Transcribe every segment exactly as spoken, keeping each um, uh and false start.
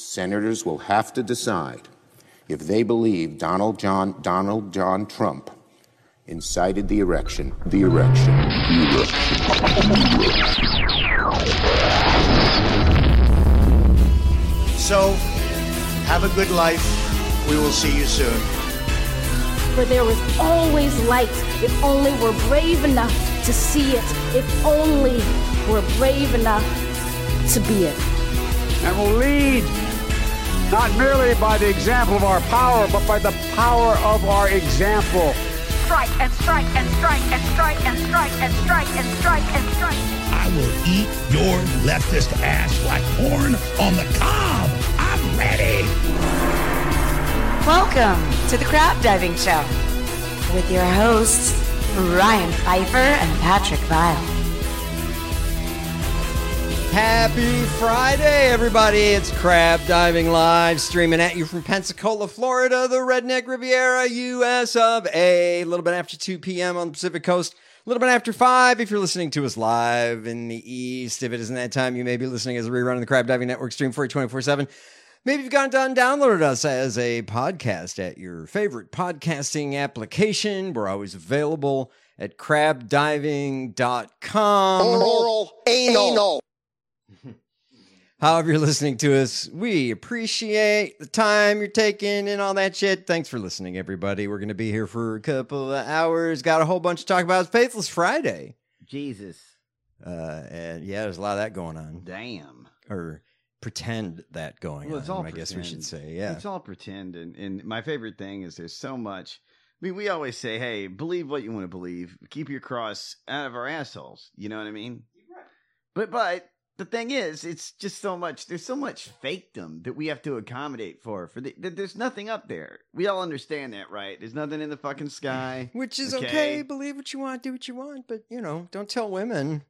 senators will have to decide if they believe Donald John Donald John Trump incited the erection, the erection, the erection. So, have a good life. We will see you soon. For there is always light if only we're brave enough to see it, if only we're brave enough to be it. And will lead not merely by the example of our power, but by the power of our example. Strike and strike and strike and strike and strike and strike and strike and strike. I will eat your leftist ass like corn on the cob. I'm ready. Welcome to the Crab Diving Show with your hosts, Ryan Pfeiffer and Patrick Vile. Happy Friday, everybody. It's Crab Diving Live, streaming at you from Pensacola, Florida, the Redneck Riviera, U S of A. A little bit after two p.m. on the Pacific Coast, a little bit after five if you're listening to us live in the East. If it isn't that time, you may be listening as a rerun of the Crab Diving Network stream for you twenty-four seven. Maybe you've gone down and downloaded us as a podcast at your favorite podcasting application. We're always available at crab diving dot com. Oral, anal. However you're listening to us, we appreciate the time you're taking and all that shit. Thanks for listening, everybody. We're going to be here for a couple of hours. Got a whole bunch to talk about. It's Faithless Friday. Jesus. Uh, and yeah, there's a lot of that going on. Damn. Or pretend that going well, it's on, all I pretend. guess we should say. Yeah. It's all pretend. And, and my favorite thing is there's so much. I mean, we always say, hey, believe what you want to believe. Keep your cross out of our assholes. You know what I mean? Right. But, but. The thing is, it's just so much, there's so much fakedom that we have to accommodate for. For the, There's nothing up there. We all understand that, right? There's nothing in the fucking sky. Which is okay. okay. Believe what you want, do what you want. But, you know, don't tell women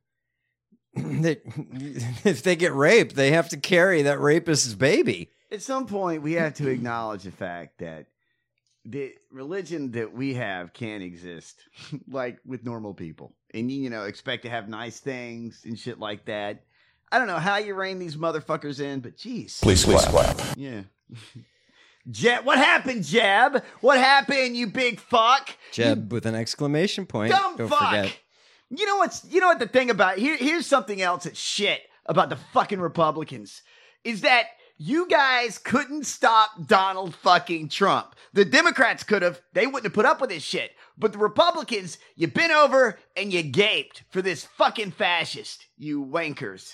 that if they get raped, they have to carry that rapist's baby. At some point, we have to acknowledge the fact that the religion that we have can't exist like with normal people. And, you know, expect to have nice things and shit like that. I don't know how you rein these motherfuckers in, but geez. Please clap. Yeah. Jeb, what happened, Jeb? What happened, you big fuck? Jeb with an exclamation point. Dumb Don't fuck. forget. You know what's? You know what the thing about here? Here's something else that's shit about the fucking Republicans is that you guys couldn't stop Donald fucking Trump. The Democrats could have. They wouldn't have put up with this shit. But the Republicans, you bent over and you gaped for this fucking fascist. You wankers.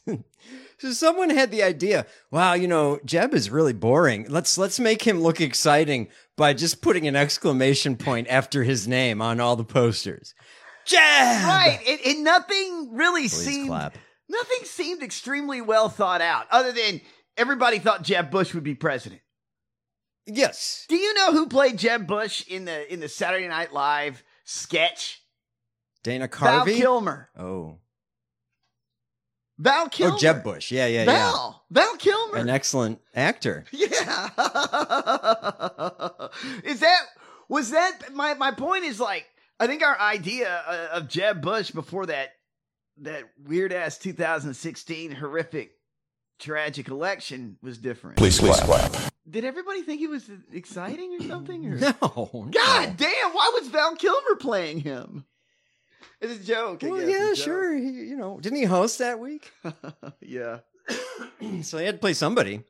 So someone had the idea, wow, you know, Jeb is really boring. Let's let's make him look exciting by just putting an exclamation point after his name on all the posters. Jeb! Right. And, and nothing really Please seemed clap. nothing seemed extremely well thought out, other than everybody thought Jeb Bush would be president. Yes. Do you know who played Jeb Bush in the in the Saturday Night Live sketch? Dana Carvey? Val Kilmer. Oh. Val Kilmer. Oh, Jeb Bush. Yeah, yeah, Val. yeah. Val Kilmer. An excellent actor. Yeah. Is that, was that, my, my point is like, I think our idea of Jeb Bush before that, that weird ass two thousand sixteen horrific, tragic election was different. Please clap. Did everybody think he was exciting or something? Or? No. God no. damn, why was Val Kilmer playing him? It's a joke. I Well, guess, yeah, a sure. He, you know, didn't he host that week? Yeah. So he had to play somebody.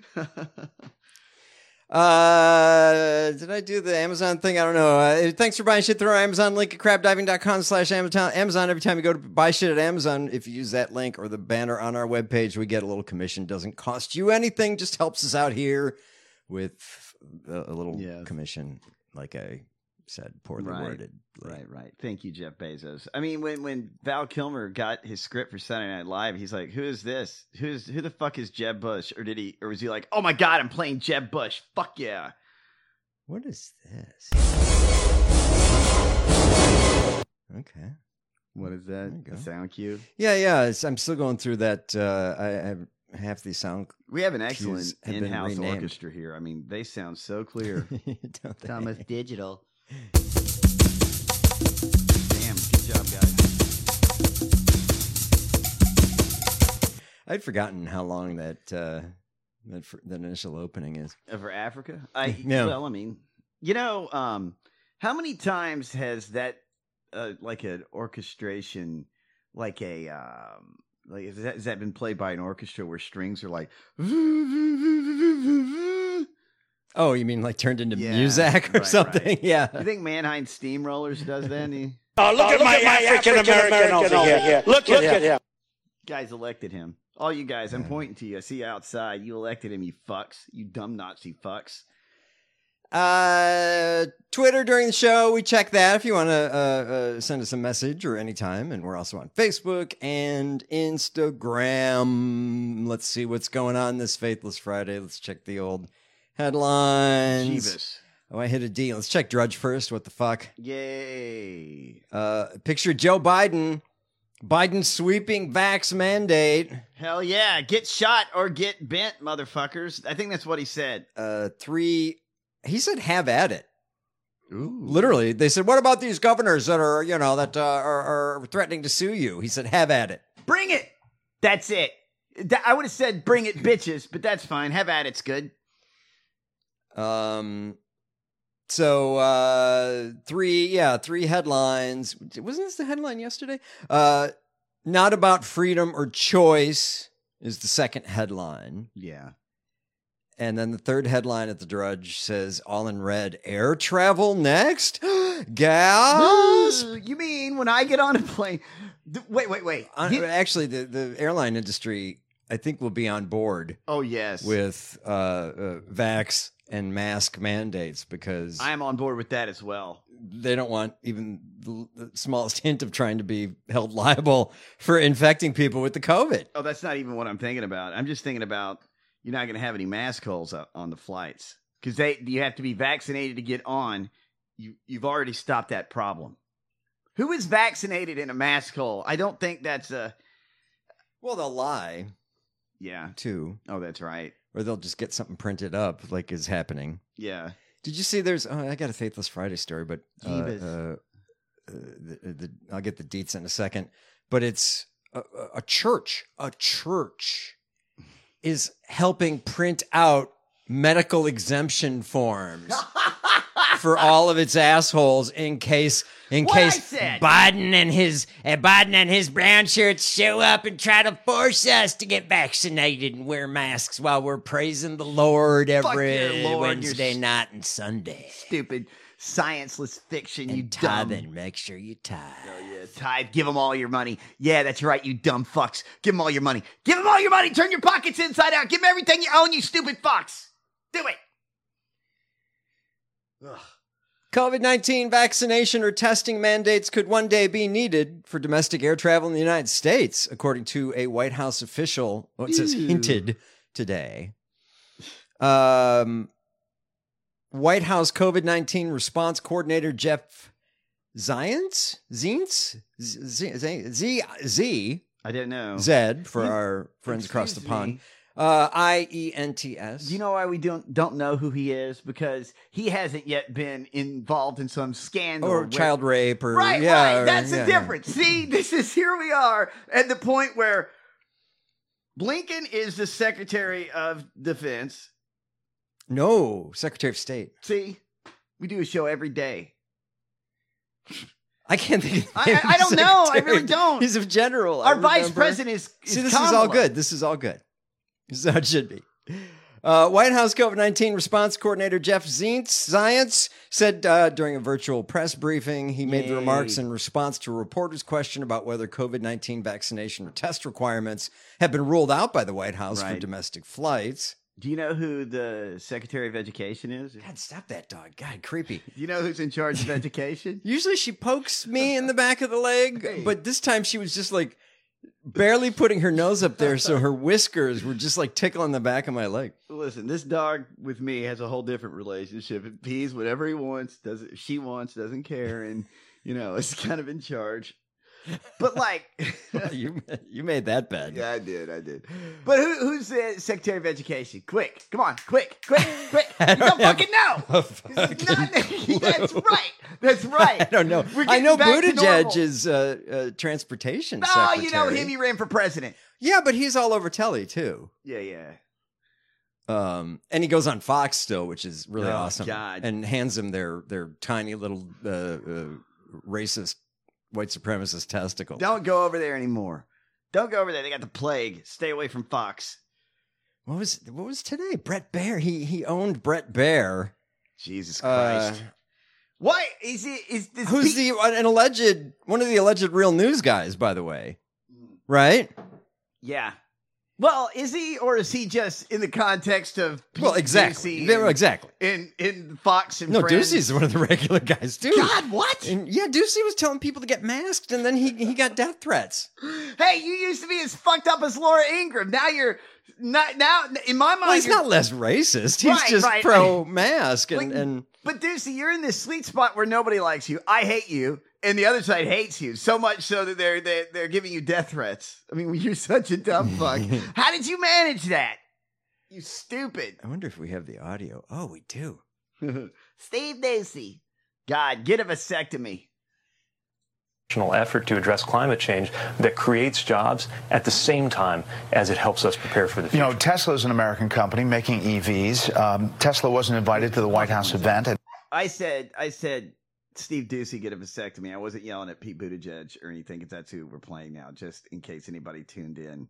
Uh, did I do the Amazon thing? I don't know. Uh, thanks for buying shit through our Amazon link at crab diving dot com slash Amazon. Amazon. Every time you go to buy shit at Amazon, if you use that link or the banner on our webpage, we get a little commission. Doesn't cost you anything. Just helps us out here with a, a little Yes. commission, like I said, poorly Right. worded. Right, right. Thank you, Jeff Bezos. I mean, when, when Val Kilmer got his script for Saturday Night Live, he's like, "Who is this? Who's who the fuck is Jeb Bush?" Or did he? Or was he like, "Oh my god, I'm playing Jeb Bush. Fuck yeah." What is this? Okay. What is that? A sound cue? Yeah, yeah. It's, I'm still going through that. Uh, I have half the sound. We have an excellent cues have been in-house renamed. orchestra here. I mean, they sound so clear. Don't they? Thomas Digital. Damn, good job, guys. I'd forgotten how long that uh, that, that initial opening is. Over Africa? I, Yeah. Well, I mean, you know, um, how many times has that, uh, like an orchestration, like a, um, like has that, has that been played by an orchestra where strings are like, Oh, you mean like turned into Yeah, music or right, something? right. Yeah. You think Mannheim Steamrollers does that? He, Oh, look, Oh, at, look my at my African American African-American over over here. here. Look at him. guys elected him. All you guys, I'm pointing to you. I see you outside. You elected him, you fucks. You dumb Nazi fucks. Uh, Twitter during the show, we check that if you want to uh, uh, send us a message or anytime. And we're also on Facebook and Instagram. Let's see what's going on this Faithless Friday. Let's check the old headlines. Jeebus. Oh, I hit a D. Let's check Drudge first. What the fuck? Yay. Uh, picture Joe Biden. Biden sweeping vax mandate. Hell yeah. Get shot or get bent, motherfuckers. I think that's what he said. Uh, three. He said, "Have at it." Ooh. Literally, they said, "What about these governors that are, you know, that uh, are, are threatening to sue you?" He said, "Have at it." Bring it. That's it. Th- I would have said bring it, bitches, but that's fine. Have at it's good. Um. So uh, three, yeah, three headlines. Wasn't this the headline yesterday? Uh, not about freedom or choice is the second headline. Yeah. And then the third headline at the Drudge says, all in red, air travel next? Gasp! You mean when I get on a plane? Th- Wait, wait, wait. Uh, He- Actually, the, the airline industry, I think, will be on board oh, yes. with uh, uh, vax and mask mandates because I am on board with that as well. they don't want even the, the smallest hint of trying to be held liable for infecting people with the COVID. Oh, that's not even what I'm thinking about. I'm just thinking about you're not going to have any mask holes up on the flights because they you have to be vaccinated to get on. You you've already stopped that problem. Who is vaccinated in a mask hole? I don't think that's a. Well, they'll lie Yeah. too, Oh, that's right. or they'll just get something printed up like is happening. Yeah. Did you see? There's. Oh, I got a Faithless Friday story, but uh, Jeebus. uh, uh, the, the, I'll get the deets in a second. But it's a, a church. A church is helping print out medical exemption forms for all of its assholes in case in What I case said. Biden and his uh, Biden and his brown shirts show up and try to force us to get vaccinated and wear masks while we're praising the Lord every your Lord, Wednesday you're night and Sunday. Stupid scienceless fiction. You And dumb. tithing, make sure you tithe. Oh, yeah, tithe. Give them all your money. Yeah, that's right, you dumb fucks. Give them all your money. Give them all your money. Turn your pockets inside out. Give them everything you own, you stupid fucks. Do it. Ugh. COVID nineteen vaccination or testing mandates could one day be needed for domestic air travel in the United States, according to a White House official. Well, it says Ew. hinted today. Um, White House COVID nineteen response coordinator Jeff Zients? Zients? Z, Z, Z, Z, I didn't know. Zed for You- our friends across the Excuse pond. me. Uh, I E N T S. Do you know why we don't don't know who he is? Because he hasn't yet been involved in some scandal Or where- child rape or Right, yeah, right. or- That's yeah, the yeah. difference. See, this is here we are at the point where Blinken is the Secretary of Defense. No, Secretary of State. See, we do a show every day. I can't think. Of the I- name I- I of don't know. I secretary. really don't. He's a general. I Our vice remember. president is, is See, this is all Kamala. good. This is all good. This is how it should be. Uh, White House COVID nineteen response coordinator Jeff Zients, Zients said uh, during a virtual press briefing, he made the Yay. remarks in response to a reporter's question about whether COVID nineteen vaccination or test requirements have been ruled out by the White House for Right. domestic flights. Do you know who the Secretary of Education is? God, stop that dog. God, creepy. Do you know who's in charge of education? Usually she pokes me in the back of the leg, Hey. but this time she was just like barely putting her nose up there, so her whiskers were just like tickling the back of my leg. Listen, this dog with me has a whole different relationship. It pees whatever he wants, does it, she wants, doesn't care, and you know, it's kind of in charge. But like, you you made that bad. yeah, I did, I did. But who, who's the Secretary of Education? Quick, come on, quick, quick, quick! You I don't don't have fucking know. a This is fucking not- That's clue. right. That's right. I don't know. We're I getting know back to Buttigieg normal. is uh, uh, transportation Oh, secretary. you know him. He ran for president. Yeah, but he's all over telly too. Yeah, yeah. Um, and he goes on Fox still, which is really Oh, awesome. God. And hands them their their tiny little uh, uh, racist white supremacist testicle. Don't go over there anymore. Don't go over there. They got the plague. Stay away from Fox. What was what was today? Brett Baer. He he owned Brett Baer. Jesus Christ. Uh, Why is he? Is this who's pe- the an alleged one of the alleged real news guys? By the way, right? Yeah. Well, is he, or is he just in the context of Pete Well, exactly. Ducey Yeah, and- exactly. In in Fox and No, Friends? Ducey's one of the regular guys too. God, what? And yeah, Ducey was telling people to get masked, and then he he got death threats. Hey, you used to be as fucked up as Laura Ingraham. Now you're not. Now, in my mind, Well, he's you're- not less racist. He's Right, just right, pro mask, and, Like, and But Ducey, you're in this sweet spot where nobody likes you. I hate you, and the other side hates you so much so that they're they're, they're giving you death threats. I mean, you're such a dumb fuck. How did you manage that? You stupid. I wonder if we have the audio. Oh, we do. Steve Ducey. God, get a vasectomy. Effort to address climate change that creates jobs at the same time as it helps us prepare for the You future. know, Tesla is an American company making E Vs. Um, Tesla wasn't invited to the White House event. And- I said, I said, Steve Ducey get a vasectomy. I wasn't yelling at Pete Buttigieg or anything because that's who we're playing now, just in case anybody tuned in.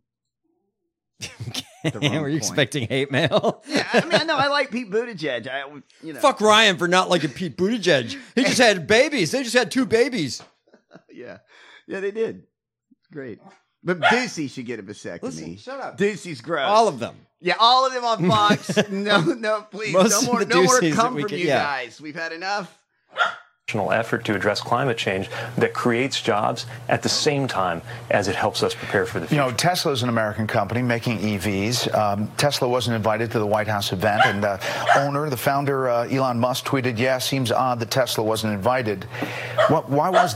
The wrong Were you point. expecting hate mail? Yeah, I mean, I know I like Pete Buttigieg. I, you know, Fuck Ryan for not liking Pete Buttigieg. He just had babies. They just had two babies. Yeah, yeah, they did. Great, but Ducey should get a vasectomy. Listen, shut up. Ducey's gross. All of them. Yeah, all of them on Fox. no, no, please, Most no of more, the no more Duceys that come we from could- you yeah. guys. We've had enough. Effort to address climate change that creates jobs at the same time as it helps us prepare for the You future. know, Tesla is an American company making E Vs. Um, Tesla wasn't invited to the White House event, and uh, owner, the founder, uh, Elon Musk, tweeted, "Yeah, seems odd that Tesla wasn't invited." What? Why was?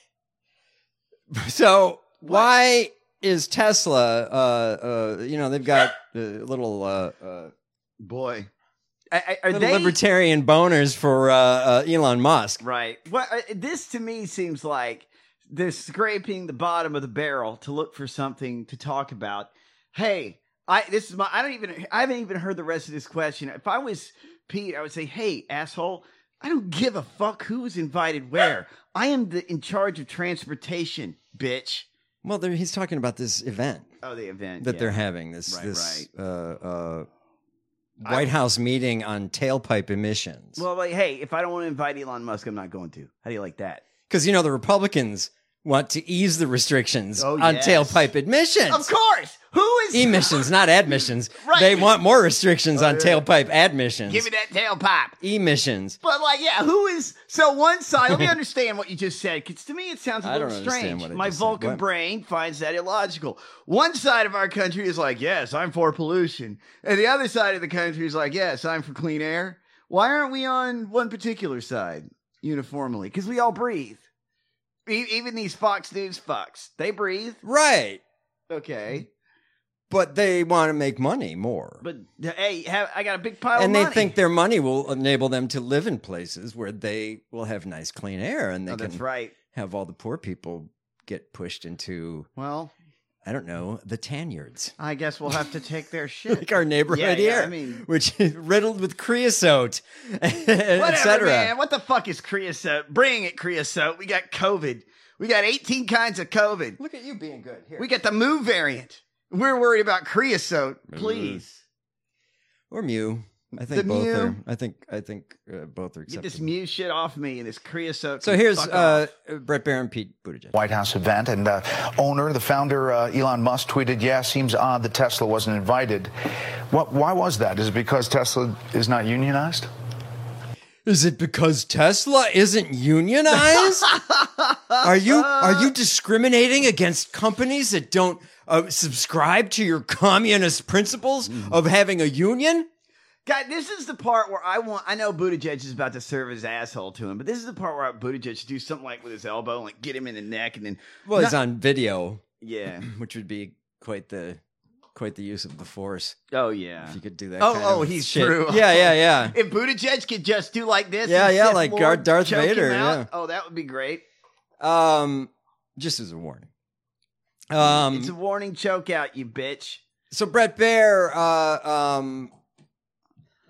So why is Tesla? Uh, uh, you know, they've got uh, little uh, uh, Boy, I, I, are little they libertarian boners for uh, uh, Elon Musk. right? What uh, this to me seems like they're scraping the bottom of the barrel to look for something to talk about. Hey, I this is my. I don't even. I haven't even heard the rest of this question. If I was Pete, I would say, "Hey, asshole." I don't give a fuck who was invited where. I am the in charge of transportation, bitch. Well, there- he's talking about this event Oh, the event that yeah. they're having. This Right, this Uh, uh, White House meeting on tailpipe emissions. Well, like, hey, if I don't want to invite Elon Musk, I'm not going to. How do you like that? Because you know the Republicans want to ease the restrictions Oh, on yes. tailpipe emissions. Of course. Who is Emissions, not admissions. Right. They want more restrictions on yeah. tailpipe admissions. Give me that tailpipe. Emissions. But like, yeah, who is so one side? Let me understand what you just said, because to me it sounds a I don't little understand strange. what I My just said. Vulcan What? brain finds that illogical. One side of our country is like, yes, I'm for pollution, and the other side of the country is like, yes, I'm for clean air. Why aren't we on one particular side uniformly? Because we all breathe. E- Even these Fox News fucks, they breathe. Right. Okay, But they want to make money more. but hey, have, I got a big pile and of they money. think their money will enable them to live in places where they will have nice clean air and they Oh, can that's right. have all the poor people get pushed into, Well, I don't know, the tanyards. I guess we'll have to take their shit. Like our neighborhood Yeah, yeah, here, I mean- which is riddled with creosote, et Whatever, cetera. man. What the fuck is creosote? Bring it, creosote. We got COVID. We got eighteen kinds of COVID. Look at you being good here. We got the Mu variant. We're worried about creosote. Please. Or Mew. I think The both Mew? are. I think. I think uh, both are Get acceptable. this Mu shit off me and this creosote. So can here's fuck uh, off. Brett Baer and Pete Buttigieg. White House event, and uh, owner, the founder, uh, Elon Musk, tweeted, "Yeah, seems odd that Tesla wasn't invited." What? Why was that? Is it because Tesla is not unionized? Is it because Tesla isn't unionized? Are you are you discriminating against companies that don't uh, subscribe to your communist principles of having a union? God, this is the part where I want. I know Buttigieg is about to serve his asshole to him, but this is the part where I want Buttigieg to do something like with his elbow, and like get him in the neck, and then. Well, he's Not- on video, Yeah. which would be quite the quite the use of the force Oh yeah. if you could do that. Oh, kind oh, of he's shit. true. Yeah, yeah, yeah. If Buttigieg could just do like this, Yeah, and yeah, Sith like Lord Gar- Darth choke him Vader, out, yeah. Oh, that would be great. Um, just as a warning. Um, It's a warning choke out, you bitch. So Brett Baer, uh, um,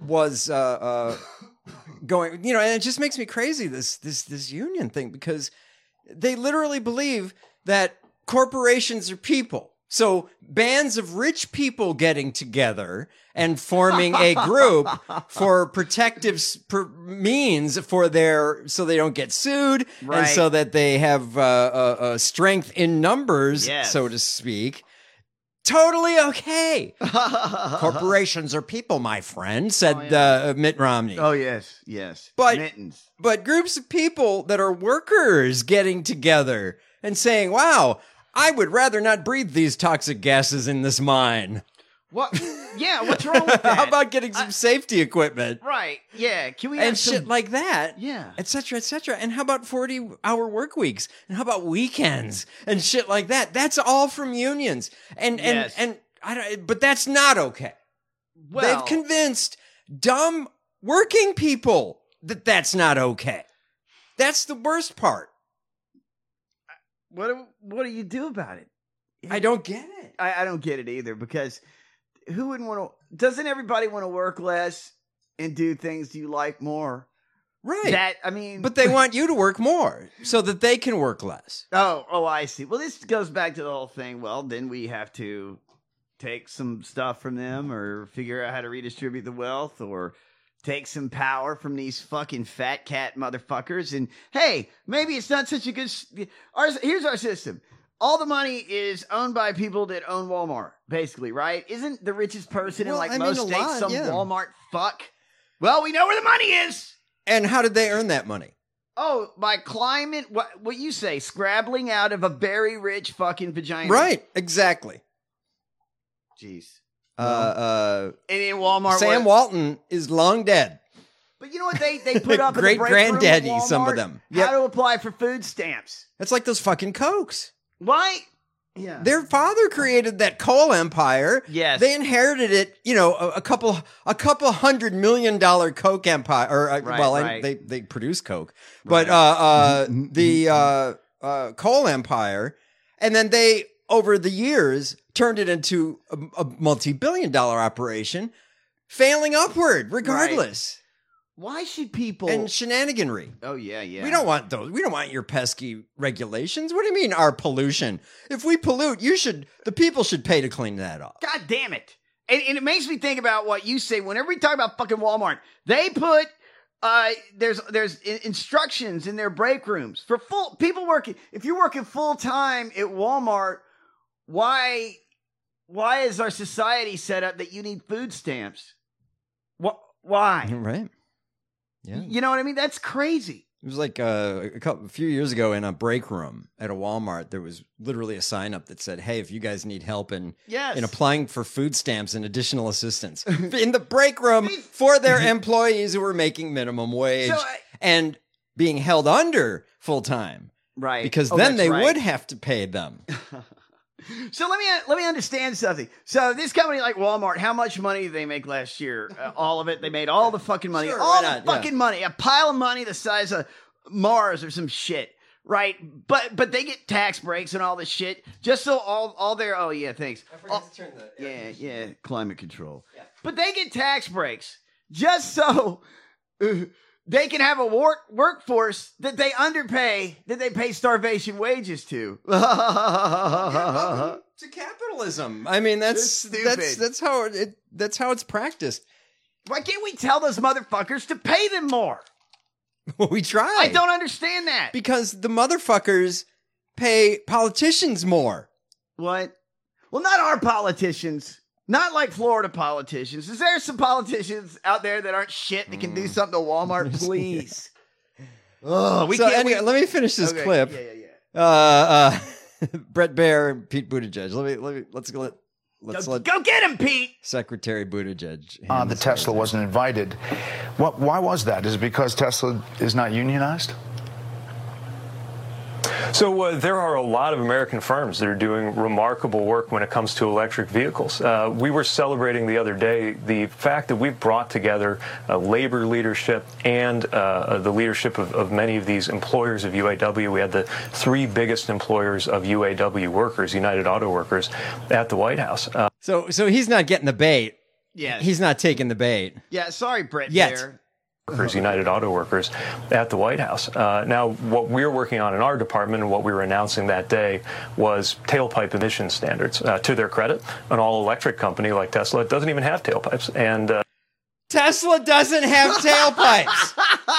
was uh, uh, going, you know, and it just makes me crazy, this this this union thing, because they literally believe that corporations are people. So bands of rich people getting together and forming a group for protective s- per means for their, so they don't get sued, Right. and so that they have uh, uh, uh, strength in numbers, Yes. so to speak. Totally okay. Corporations are people, my friend, said uh, Mitt Romney. Oh, yes, yes. But Mittens. but groups of people that are workers getting together and saying, "Wow, I would rather not breathe these toxic gases in this mine." What? Yeah, what's wrong with that? How about getting some safety equipment? Right, yeah. Can we And have shit some... like that, Yeah. et cetera, et cetera. And how about forty-hour work weeks? And how about weekends and shit like that? That's all from unions. And and Yes. and I don't. But that's not okay. Well, They've convinced dumb working people that that's not okay. That's the worst part. what do, what do you do about it? I don't get it. I, I don't get it either, because who wouldn't want to? Doesn't everybody want to work less and do things you like more? Right. That I mean, But they want you to work more so that they can work less. oh, oh, I see. Well, this goes back to the whole thing. Well, then we have to take some stuff from them, or figure out how to redistribute the wealth, or take some power from these fucking fat cat motherfuckers. And hey, maybe it's not such a good. s- Our, here's our system. All the money is owned by people that own Walmart, basically, right? Isn't the richest person in Well, like I mean, most a states lot, some yeah. Walmart fuck? Well, we know where the money is. And how did they earn that money? Oh, by climbing, what what you say, scrabbling out of a very rich fucking vagina. Right. Exactly. Jeez. Uh, uh, And in Walmart, Sam what- Walton is long dead. But you know what they, they put up in the Great break room at granddaddy, some of Walmart? them. How Yep. to apply for food stamps. It's like those fucking Cokes. Why? Yeah. Their father created that coal empire. Yes. They inherited it, you know, a, a couple a couple hundred million dollar Coke empire. Or uh, Right, well, and right. they they produce Coke, but uh, uh, the uh, uh, coal empire, and then they over the years turned it into a, a multi billion dollar operation, failing upward regardless. Why should people And shenaniganry. Oh yeah, yeah. We don't want those. We don't want your pesky regulations. What do you mean our pollution? If we pollute, you should. The people should pay to clean that up. God damn it. And, and it makes me think about what you say whenever we talk about fucking Walmart. They put uh there's there's i- instructions in their break rooms for full people working. If you're working full time at Walmart, why why is our society set up that you need food stamps? What why? Right. Yeah. You know what I mean? That's crazy. It was like uh, a couple, a few years ago in a break room at a Walmart. There was literally a sign up that said, "Hey, if you guys need help in Yes. in applying for food stamps and additional assistance in the break room for their employees who were making minimum wage So I- and being held under full time, Right. because Oh, then that's they right. would have to pay them." So let me let me understand something. So this company like Walmart, how much money did they make last year? Uh, all of it. They made all the fucking money. Sure, all why the not? Yeah. fucking money. A pile of money the size of Mars or some shit. Right? But but they get tax breaks and all this shit. Just so all all their oh yeah, thanks. All- to turn the yeah, yeah, climate control. But they get tax breaks just so uh, they can have a work workforce that they underpay, that they pay starvation wages to. to capitalism. I mean, that's That's that's stupid. that's how it that's how it's practiced. Why can't we tell those motherfuckers to pay them more? Well, we try. I don't understand that. Because the motherfuckers pay politicians more. What? Well, not our politicians. Not like Florida politicians. Is there some politicians out there that aren't shit that can do something to Walmart, please? Oh, we so can't. anyway, we- let me finish this Okay, clip. Yeah, yeah, yeah. Uh, uh, Brett Baer and Pete Buttigieg. Let me let me let's go. Let, let's Go, let go get him, Pete. Secretary Buttigieg. Uh, handle the this Tesla right wasn't invited. What, why was that? Is it because Tesla is not unionized? So uh, there are a lot of American firms that are doing remarkable work when it comes to electric vehicles. Uh, we were celebrating the other day the fact that we've brought together uh, labor leadership and uh, the leadership of, of many of these employers of U A W. We had the three biggest employers of U A W workers, United Auto Workers, at the White House. Uh, So so he's not getting the bait. Yes. He's not taking the bait. Yeah, sorry, Brett Yet. Baer. Workers, United Auto Workers at the White House. Uh, now, what we're working on in our department and what we were announcing that day was tailpipe emission standards. Uh, to their credit, an all-electric company like Tesla doesn't even have tailpipes. And uh, Tesla doesn't have tailpipes.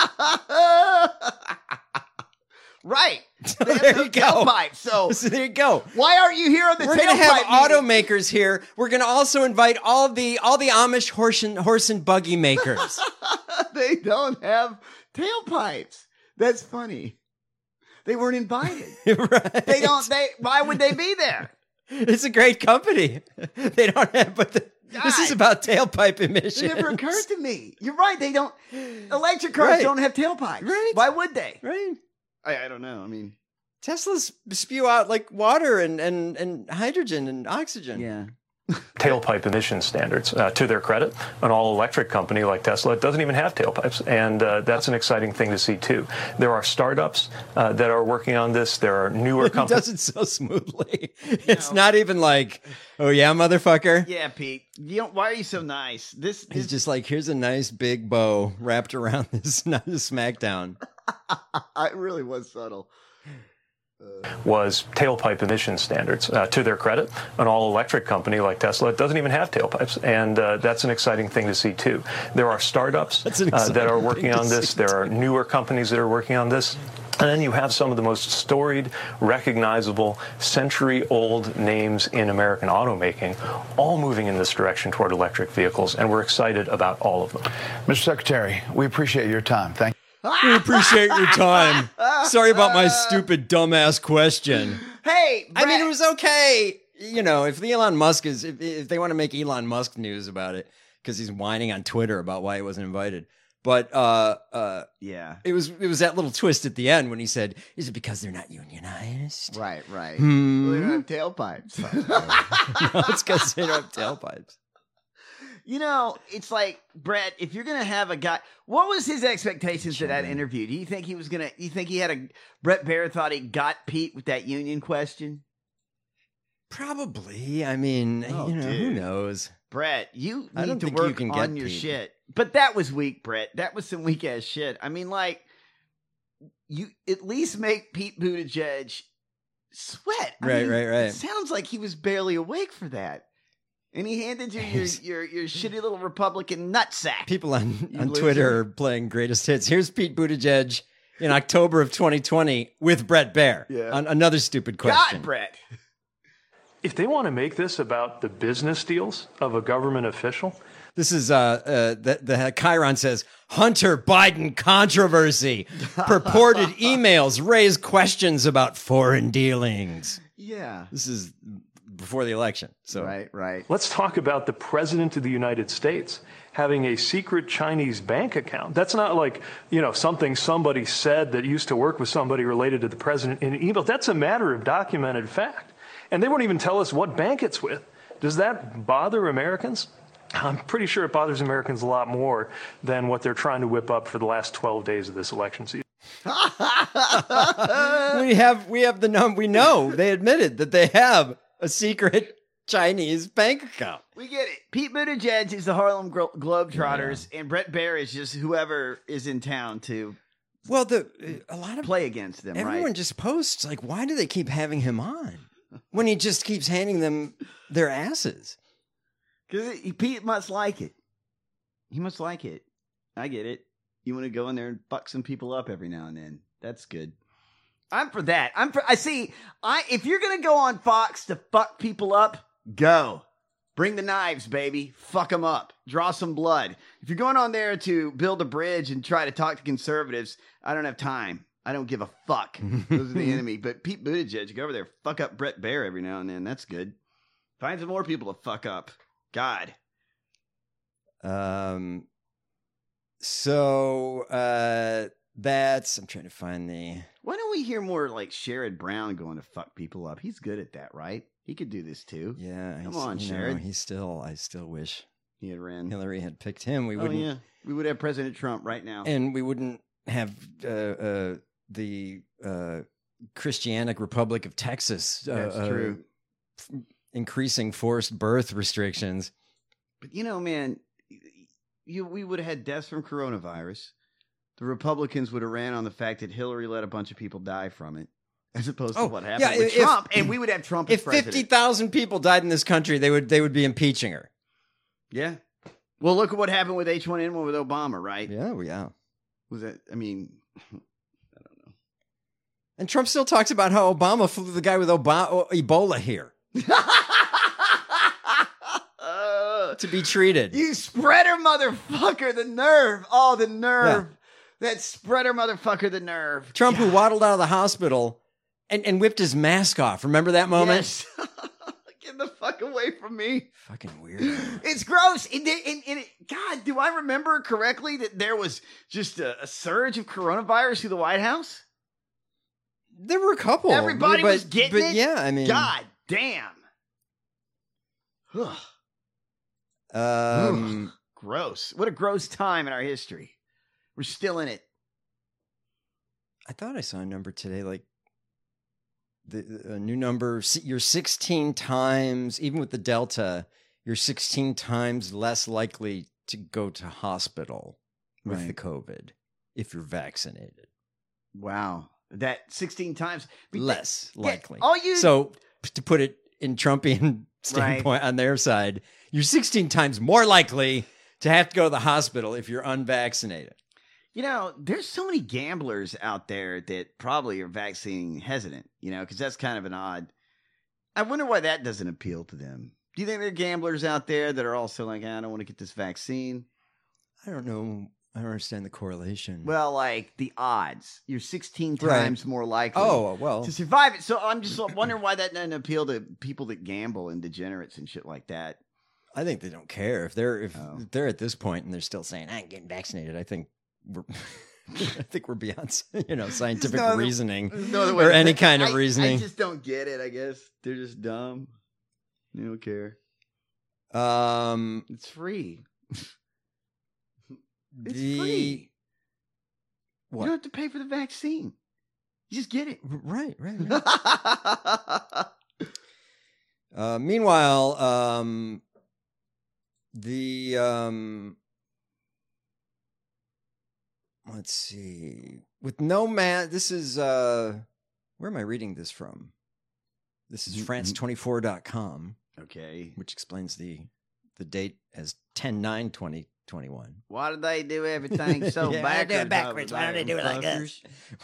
Right. So there no you go. Tailpipe, so, so there you go. Why aren't you here on the We're tailpipe going to have meeting? automakers here. We're going to also invite all the all the Amish horse and, horse and buggy makers. They don't have tailpipes. That's funny. They weren't invited. Right. They don't. They. Why would they be there? It's a great company. They don't have, but the, this is about tailpipe emissions. It never occurred to me. You're right. They don't. Electric cars Right. don't have tailpipes. Right. Why would they? Right. I, I don't know. I mean, Teslas spew out like water and, and, and hydrogen and oxygen. Yeah. tailpipe emission standards. Uh, to their credit, an all-electric company like Tesla doesn't even have tailpipes, and uh, that's an exciting thing to see too. There are startups uh, that are working on this. There are newer He companies. does it so smoothly. It's not even like, oh yeah, motherfucker. Yeah, Pete. You don't. Why are you so nice? This. He's just like, here's a nice big bow wrapped around this, this SmackDown. It really was subtle. was tailpipe emission standards. Uh, to their credit, an all-electric company like Tesla doesn't even have tailpipes, and uh, that's an exciting thing to see too. There are startups That's an uh, that exciting are thing working to on this. see, There are newer companies that are working on this. And then you have some of the most storied, recognizable, century-old names in American automaking, all moving in this direction toward electric vehicles, and we're excited about all of them. Mister Secretary, we appreciate your time. Thank you. We appreciate your time. Sorry about my stupid, dumbass question. Hey, I mean, it was okay. You know, if the Elon Musk is, if, if they want to make Elon Musk news about it, because he's whining on Twitter about why he wasn't invited. But uh, uh, yeah, it was it was that little twist at the end when he said, "Is it because they're not unionized?" Right, right. Hmm. Well, they don't have tailpipes. No, it's because they don't have tailpipes. You know, it's like, Brett, if you're going to have a guy, what was his expectations for that interview? Do you think he was going to, you think he had a, Brett Baer thought he got Pete with that union question? Probably. I mean, Oh, you know, who dude. knows? Brett, you I don't need to think you work can on get your Pete. shit. But that was weak, Brett. That was some weak ass shit. I mean, like, you at least make Pete Buttigieg sweat. I Right, mean, right, right. It sounds like he was barely awake for that. And he handed you your, your, your shitty little Republican nutsack. People on, You on loser. Twitter are playing greatest hits. Here's Pete Buttigieg in October of twenty twenty with Brett Baer Yeah. on another stupid question. God, Brett. If they want to make this about the business deals of a government official, This is uh, uh the, the Chiron says Hunter Biden controversy. Purported emails raise questions about foreign dealings. Yeah. This is before the election. So Right, right. let's talk about the President of the United States having a secret Chinese bank account. That's not like, you know, something somebody said that used to work with somebody related to the president in an email. That's a matter of documented fact. And they won't even tell us what bank it's with. Does that bother Americans? I'm pretty sure it bothers Americans a lot more than what they're trying to whip up for the last twelve days of this election season. we have we have the num we know they admitted that they have a secret Chinese bank account. We get it. Pete Buttigieg is the Harlem Glo- Globetrotters, and Brett Baer is just whoever is in town to Well, the a lot of play against them, everyone right? just posts like, why do they keep having him on when he just keeps handing them their asses? Because Pete must like it. He must like it. I get it. You want to go in there and fuck some people up every now and then. That's good. I'm for that. I'm for. I see. I if you're gonna go on Fox to fuck people up, go. Bring the knives, baby. Fuck them up. Draw some blood. If you're going on there to build a bridge and try to talk to conservatives, I don't have time. I don't give a fuck. Those are the enemy. But Pete Buttigieg, go over there, fuck up Brett Baer every now and then. That's good. Find some more people to fuck up. God. Um. So uh, that's I'm trying to find the. Why don't we hear more like Sherrod Brown going to fuck people up? He's good at that, right? He could do this too. Yeah, Come he's- on, you know, Sherrod. He's still. I still wish He had ran. Hillary had picked him. We Oh wouldn't. yeah, we would have President Trump right now. And we wouldn't have uh, uh, the uh, Christianic Republic of Texas. Uh, That's uh, true. f- increasing forced birth restrictions. But you know, man, you we would have had deaths from coronavirus. The Republicans would have ran on the fact that Hillary let a bunch of people die from it, as opposed to Oh, what happened yeah, with if- Trump, and we would have Trump as If president. fifty thousand people died in this country, they would they would be impeaching her. Yeah. Well, look at what happened with H one N one with Obama, right? Yeah, well, yeah. Was that? I mean, And Trump still talks about how Obama flew the guy with Obama, Ebola here uh, to be treated. you spreader motherfucker, the nerve! Oh, the nerve! That spreader motherfucker, the nerve! Trump, who waddled out of the hospital and, and whipped his mask off. Remember that moment? Yes. Get the fuck away from me! Fucking weird. It's gross. And, and, and it, God, do I remember correctly that there was just a, a surge of coronavirus through the White House? There were a couple. Everybody but, was getting but it. yeah, I mean, God damn. Ugh. um, Gross. What a gross time in our history. We're still in it. I thought I saw a number today, like the a new number. si- You're sixteen times, even with the Delta, you're sixteen times less likely to go to hospital with Right. the COVID if you're vaccinated. Wow. That sixteen times. But Less yeah, likely. all you- So to put it in Trumpian standpoint on their side, you're sixteen times more likely to have to go to the hospital if you're unvaccinated. You know, there's so many gamblers out there that probably are vaccine hesitant, you know, because that's kind of an odd. I wonder why that doesn't appeal to them. Do you think there are gamblers out there that are also like, I don't want to get this vaccine? I don't know. I don't understand the correlation. Well, like the odds. You're sixteen Right. times more likely Oh, well. to survive it. So I'm just wondering why that doesn't appeal to people that gamble and degenerates and shit like that. I think they don't care if they're if Oh. they're at this point and they're still saying I ain't getting vaccinated. I think we're I think we're beyond you know scientific no other- reasoning there's no other way or to any say- kind of I- reasoning. I just don't get it. I guess they're just dumb. They don't care. um, It's free. It's the free. what? You don't have to pay for the vaccine. You just get it. Right, right. right. uh, meanwhile, um, the um, let's see, with no man. This is uh, where am I reading this from? This is France twenty-four dot com. Okay. Which explains the the date as ten nine twenty twenty-one. Why did they do everything so Yeah, backwards? they do it backwards. Why don't they do it like fuckers?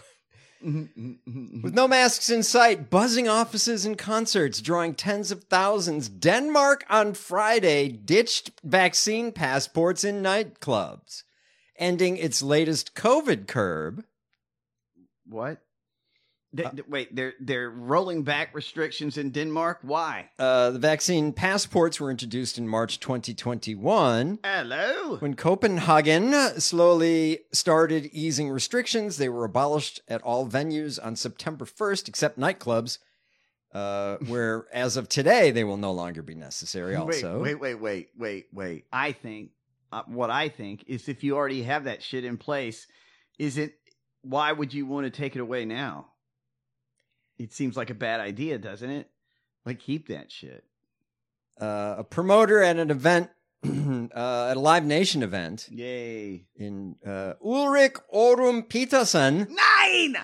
With no masks in sight, buzzing offices and concerts, drawing tens of thousands, Denmark on Friday ditched vaccine passports in nightclubs, ending its latest COVID curb. What? They- they- wait, they're they're rolling back restrictions in Denmark. Why? Uh, the vaccine passports were introduced in March twenty twenty-one. Hello. When Copenhagen slowly started easing restrictions, they were abolished at all venues on September first, except nightclubs, uh, where as of today, they will no longer be necessary also. Wait, wait, wait, wait, wait, wait. I think uh, what I think is if you already have that shit in place, is it? Why would you want to take it away now? It seems like a bad idea, doesn't it? Like, keep that shit. Uh, a promoter at an event, uh, at a Live Nation event. Yay. In uh, Ulrik Orum Petersen. Nine!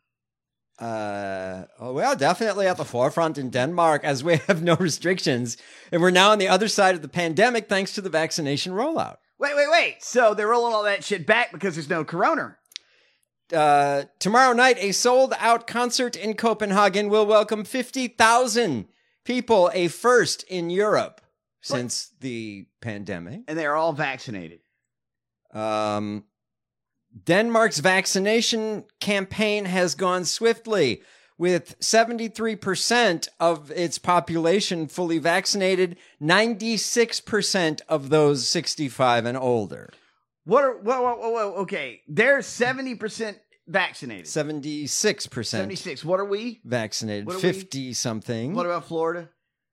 Uh, oh, well, definitely at the forefront in Denmark as we have no restrictions. And we're now on the other side of the pandemic thanks to the vaccination rollout. Wait, wait, wait. So they're rolling all that shit back because there's no corona. Uh, tomorrow night, a sold-out concert in Copenhagen will welcome fifty thousand people, a first in Europe since the pandemic. And they're all vaccinated. Um, Denmark's vaccination campaign has gone swiftly, with seventy-three percent of its population fully vaccinated, ninety-six percent of those sixty-five and older. What are, whoa, whoa, whoa, whoa, okay. They're seventy percent vaccinated. seventy-six percent. seventy-six. What are we? Vaccinated. What are we? fifty something. What about Florida?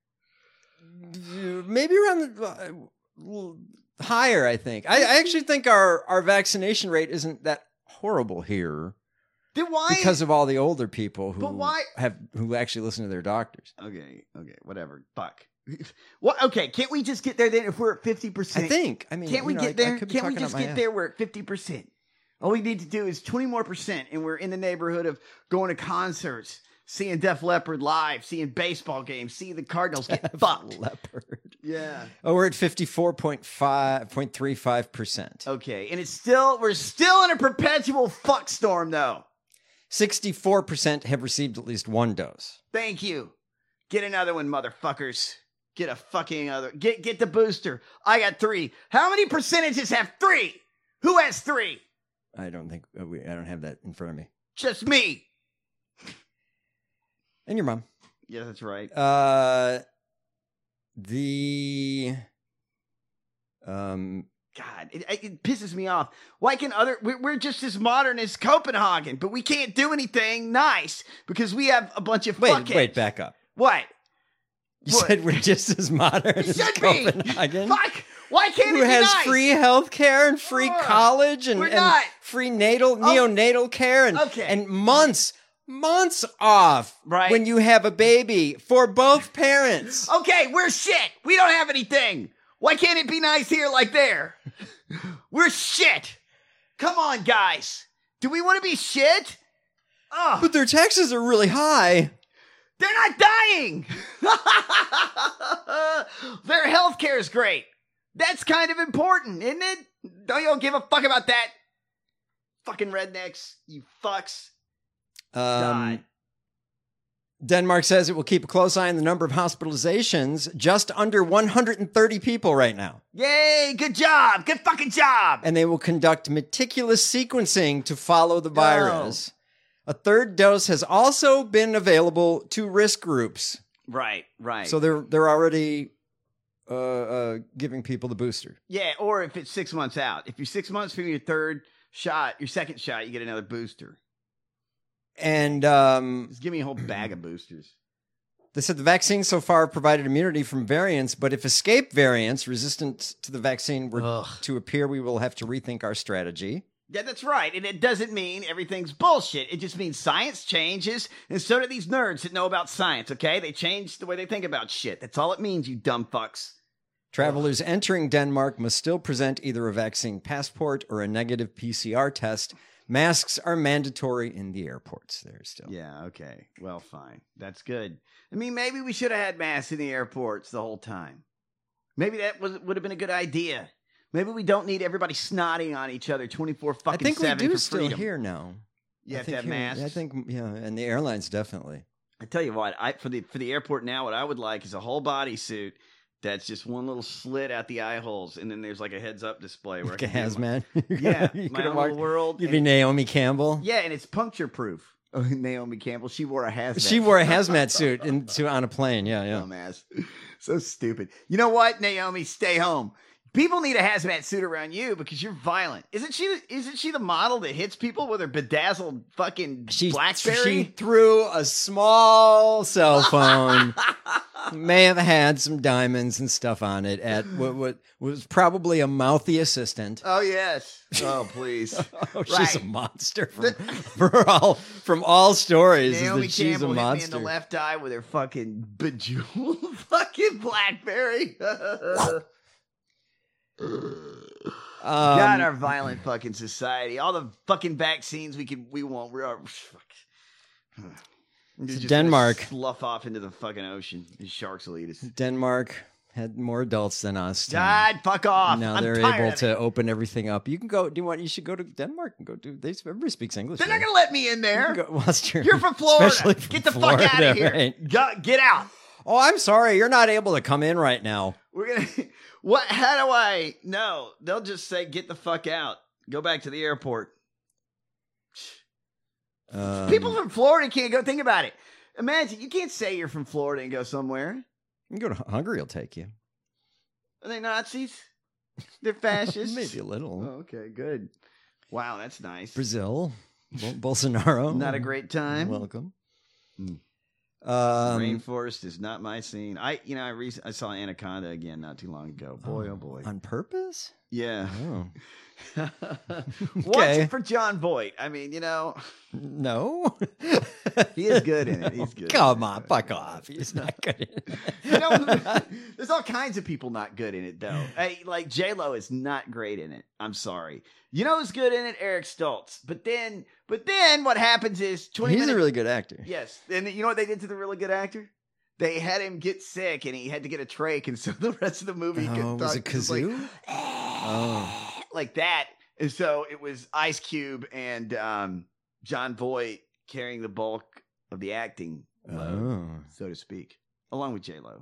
Maybe around the, uh, higher, I think. I, I actually think our, our vaccination rate isn't that horrible here. Then why? Because of all the older people who But why- have who actually listen to their doctors. Okay, okay, whatever. Fuck. Well, okay, can't we just get there then if we're at fifty percent? I think. I mean, can't we you know, get I- I there? could be Can't we talking just out my get ass. there? We're at fifty percent. All we need to do is twenty more percent, and we're in the neighborhood of going to concerts, seeing Def Leppard live, seeing baseball games, seeing the Cardinals get fucked. Leopard. Yeah. Oh, we're at fifty-four point five point three five percent. Okay, and it's still we're still in a perpetual fuck storm, though. sixty-four percent have received at least one dose. Thank you. Get another one, motherfuckers. Get a fucking other. Get get the booster. I got three. How many percentages have three? Who has three? I don't think uh, we, I don't have that in front of me. Just me. And your mom. Yeah, that's right. Uh, the um. God, it, it pisses me off. Why can other? We're, we're just as modern as Copenhagen, but we can't do anything nice because we have a bunch of Wait, fuckheads. wait, back up. What? You What? said we're just as modern You as should be. Copenhagen. Fuck. Why can't Who it be has nice? free health care and free Ugh, college and, we're and not. free natal neonatal care and, Okay. and months months off Right. when you have a baby for both parents. Okay, we're shit. We don't have anything. Why can't it be nice here like there? We're shit. Come on, guys. Do we want to be shit? Oh, But their taxes are really high. they're not dying. Their health care is great. That's kind of important, isn't it? Don't y'all give a fuck about that? Fucking rednecks, you fucks. Um, God. Denmark says it will keep a close eye on the number of hospitalizations, just under one hundred thirty people right now. Yay, good job. Good fucking job. And they will conduct meticulous sequencing to follow the virus. A third dose has also been available to risk groups. Right, right. So they're they're already uh, uh, giving people the booster. Yeah, or if it's six months out. If you're six months from your third shot, your second shot, you get another booster. And um, Just give me a whole bag of boosters. they said the vaccine so far provided immunity from variants, but if escape variants resistant to the vaccine were Ugh. to appear, we will have to rethink our strategy. Yeah, that's right. And it doesn't mean everything's bullshit. It just means science changes, and so do these nerds that know about science, okay? They change the way they think about shit. That's all it means, you dumb fucks. Travelers entering Denmark must still present either a vaccine passport or a negative P C R test. Masks are mandatory in the airports there still. Yeah, okay. Well, fine. That's good. I mean, maybe we should have had masks in the airports the whole time. Maybe that was would have been a good idea. Maybe we don't need everybody snotting on each other twenty-four I fucking think we seven do for still freedom. here now. You I have to think have here- masks. I think, yeah, and the airlines definitely. I tell you what, I for the for the airport now, what I would like is a whole bodysuit that's just one little slit at the eye holes, and then there's like a heads up display where Like I a can do my- hazmat. Yeah, You my could've own walked- little world. You'd be and- Naomi Campbell. Yeah, and it's puncture proof. Oh, Naomi Campbell, she wore a hazmat. She wore a hazmat suit into on a plane. Yeah, yeah. Dumbass. So stupid. You know what, Naomi? Stay home. People need a hazmat suit around you because you're violent. Isn't she? Isn't she the model that hits people with her bedazzled fucking She, BlackBerry? she threw a small cell phone. May have had some diamonds and stuff on it at what, what was probably a mouthy assistant. Oh yes. Oh please. Oh, she's a Right. monster from, for all from all stories. Naomi is that she's Campbell a hit me in monster. the left eye with her fucking bejeweled fucking BlackBerry. Um, God, our violent fucking society. All the fucking vaccines we can we want. We're all, fuck. They're just gonna Denmark. slough off into the fucking ocean. These sharks will eat us. Denmark had more adults than us. God, fuck off. Now I'm they're tired able of to it. open everything up. You can go. Do you want? You should go to Denmark and go do. They, everybody speaks English. They're there. not gonna let me in there. You can go- well, it's true. You're from Florida. Especially from Get the Florida, fuck out of here. right? Go, get out. Oh, I'm sorry. You're not able to come in right now. We're gonna. What? How do I? No, they'll just say, "Get the fuck out. Go back to the airport." Um, People from Florida can't go. Think about it. Imagine you can't say you're from Florida and go somewhere. You can go to Hungary. Will take you. Are they Nazis? They're fascists. Maybe a little. Oh, okay, good. Wow, that's nice. Brazil. Bol- Bolsonaro. Not a great time. Welcome. Hmm. Um, Rainforest is not my scene. I, you know, I rec- I saw Anaconda again not too long ago. Boy, oh, boy. On purpose? Yeah. Oh. Watch it for John Voight. I mean, you know. No. He is good in it. He's good. Come on, fuck off. He's not good in it. You know, there's all kinds of people not good in it, though. Hey, like J-Lo is not great in it. I'm sorry. You know who's good in it? Eric Stoltz. But then, but then what happens is twenty He's minutes. a really good actor. Yes. And you know what they did to the really good actor? They had him get sick and he had to get a trach. And so the rest of the movie he Oh, couldn't was talk. it 'Cause like, kazoo? Oh. like that. And so it was Ice Cube and um, John Voight carrying the bulk of the acting load, Oh. so to speak, along with J-Lo.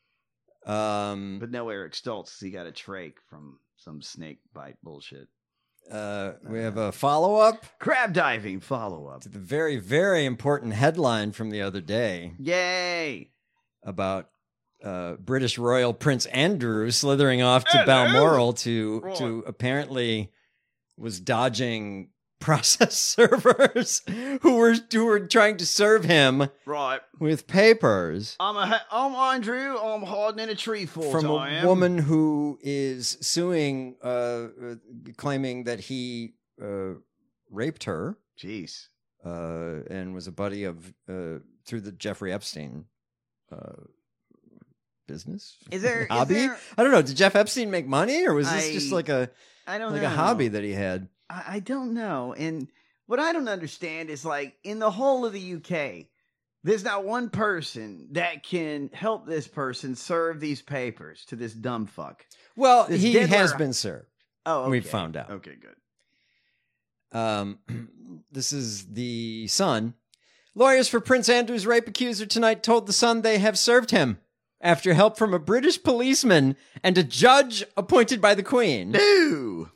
Um, But no Eric Stoltz. He got a trach from some snake bite bullshit. uh, we have a follow-up Crab diving follow-up. to the very, very important headline from the other day Yay! about uh, British royal Prince Andrew slithering off to Balmoral to Right. to apparently was dodging process servers who were who were trying to serve him Right. with papers I'm a ha- I'm Andrew. I'm hiding in a tree full from time. a woman who is suing, uh, uh, claiming that he uh, raped her. Jeez. Uh, and was a buddy of uh, through the Jeffrey Epstein uh, business. Is there- is hobby? there- I don't know. Did Jeff Epstein make money, or was this I- just like a I don't like know. a hobby that he had? I, I don't know. And what I don't understand is like in the whole of the U K, there's not one person that can help this person serve these papers to this dumb fuck. Well, This he Diddler- has been served. Oh, okay. We found out. Okay, good. Um, this is the Sun. Lawyers for Prince Andrew's rape accuser tonight told the Sun they have served him after help from a British policeman and a judge appointed by the Queen. No.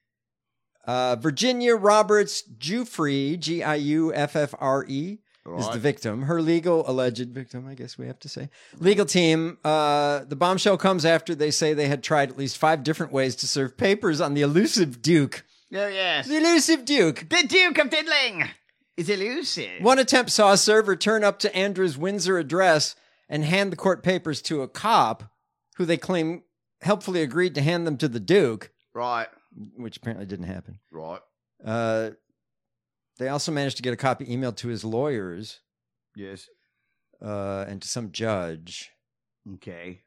Uh, Virginia Roberts Giuffre, G I U F F R E, is Right. the victim. Her legal alleged victim, I guess we have to say. Legal team, uh, the bombshell comes after they say they had tried at least five different ways to serve papers on the elusive Duke. Oh, yes. The elusive Duke. The Duke of Diddling is elusive. One attempt saw a server turn up to Andrew's Windsor address and hand the court papers to a cop who they claim helpfully agreed to hand them to the Duke, Right. which apparently didn't happen. Right. Uh, they also managed to get a copy emailed to his lawyers Yes. uh, and to some judge. Okay.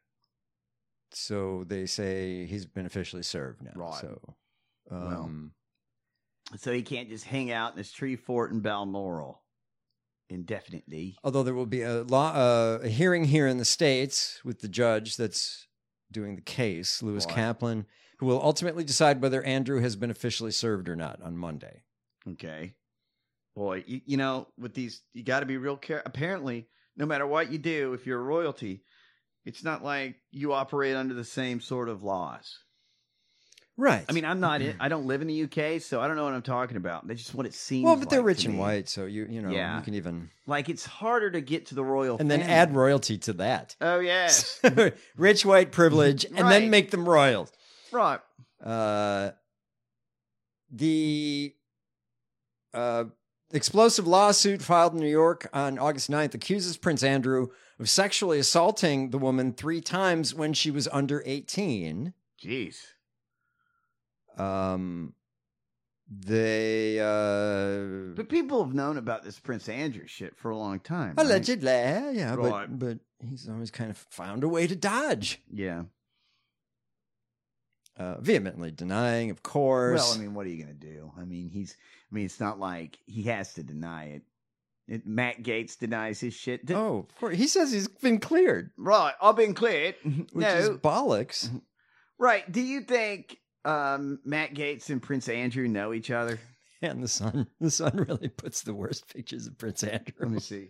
So they say he's been officially served now. Right. So, um, So he can't just hang out in this tree fort in Balmoral indefinitely. although there will be a law, uh, a hearing here in the States with the judge that's doing the case, Lewis Right. Kaplan, who will ultimately decide whether Andrew has been officially served or not on Monday. Okay. Boy, you, you know, with these, you got to be real careful. Apparently, no matter what you do, if you're a royalty, it's not like you operate under the same sort of laws. Right. I mean, I'm not in, I don't live in the U K, so I don't know what I'm talking about. That's just what it seems well, but they're like rich to and me. white, so you you know Yeah. you can even Like, it's harder to get to the royal and then family. add royalty to that. Oh, yes. Rich white privilege, and Right. then make them royals. Right. Uh, the uh, explosive lawsuit filed in New York on August ninth accuses Prince Andrew of sexually assaulting the woman three times when she was under eighteen. Jeez. Um, they uh, But people have known about this Prince Andrew shit for a long time. right? allegedly, yeah, Right. but but he's always kind of found a way to dodge. Yeah. Uh, vehemently denying, of course. Well, I mean, what are you going to do? I mean, he's, I mean, it's not like he has to deny it. it Matt Gaetz denies his shit. Did- oh, of course. He says he's been cleared, Right. I've been cleared. which no. is bollocks. Right. Do you think um, Matt Gaetz and Prince Andrew know each other? And the Sun, the Sun really puts the worst pictures of Prince Andrew. Let me see.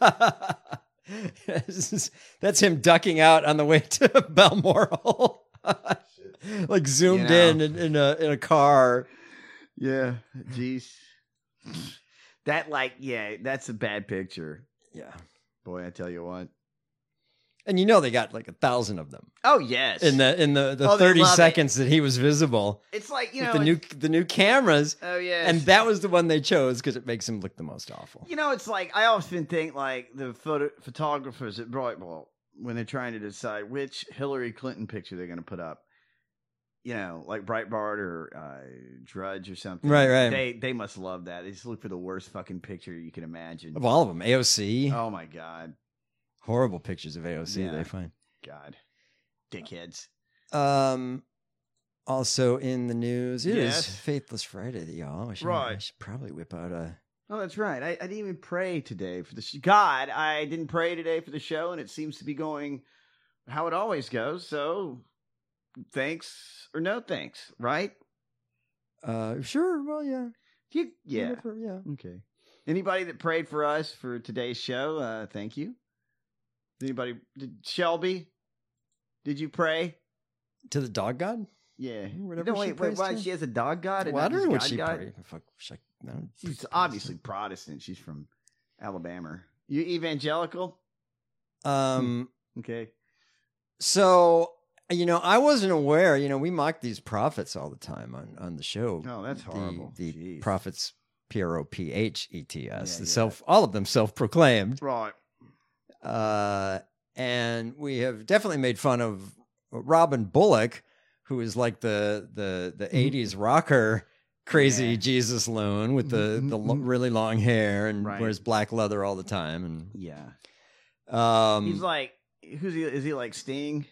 This is- That's him ducking out on the way to Balmoral, like zoomed You know. in, in in a in a car. Yeah. Jeez. That, like, yeah, that's a bad picture. Yeah, Boy, I tell you what. and you know they got like a thousand of them Oh, yes. in the in the the Oh, they thirty love it. seconds that he was visible It's like, you with know. the new it's- the new cameras. Oh, yes. And that was the one they chose because it makes him look the most awful. You know, it's like I often think like the photo photographers at Breitbart when they're trying to decide which Hillary Clinton picture they're going to put up. you know, like Breitbart or uh, Drudge or something. Right, right. They they must love that. They just look for the worst fucking picture you can imagine. Of all of them. A O C. Oh, my God. Horrible pictures of A O C Yeah. they find. God. Dickheads. Um, also in the news, it Yes. is Faithless Friday, y'all. I should, Right. I should probably whip out a... Oh, that's right. I, I didn't even pray today for the sh- God. I didn't pray today for the show, and it seems to be going how it always goes. So, thanks or no thanks, right? Uh, sure. Well, yeah. You, yeah. Whatever, yeah. Okay. Anybody that prayed for us for today's show, uh, thank you. Anybody? Did Shelby? Did you pray? To the dog god? Yeah. Whatever No, she wait, wait, prays why to? she has a dog god? and Well, I not don't just know what God she god? prayed. Fuck, should I- no, She's obviously Protestant. She's from Alabama. You evangelical? Um. Okay. So, you know, I wasn't aware. You know, we mock these prophets all the time on, on the show. Oh, that's The- horrible. The, Jeez. prophets, P R O P H E T S, Yeah, the yeah. self, all of them self-proclaimed. Right. Uh, and we have definitely made fun of Robin Bullock, who is like the the the eighties rocker, crazy Yeah. Jesus loon with the the lo- really long hair and Right. wears black leather all the time. And Yeah. um, He's like, who's he? Is he like Sting?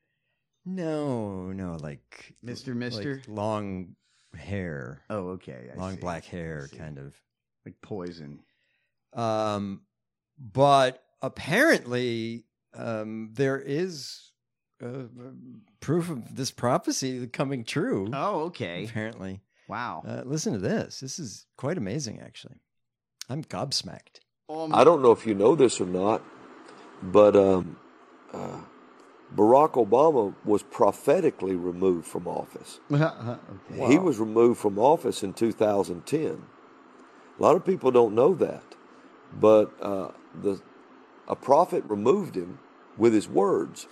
no, no, like Mister Mister? like long hair, Oh, okay. I long see. black hair, see. kind of. Like Poison. Um, but apparently, um, there is uh, proof of this prophecy coming true. Oh, okay. Apparently. Wow. Uh, listen to this. This is quite amazing, actually. I'm gobsmacked. Um, I don't know if you know this or not, but um, uh, Barack Obama was prophetically removed from office. okay. He was removed from office in two thousand ten. A lot of people don't know that, but uh, the a prophet removed him with his words.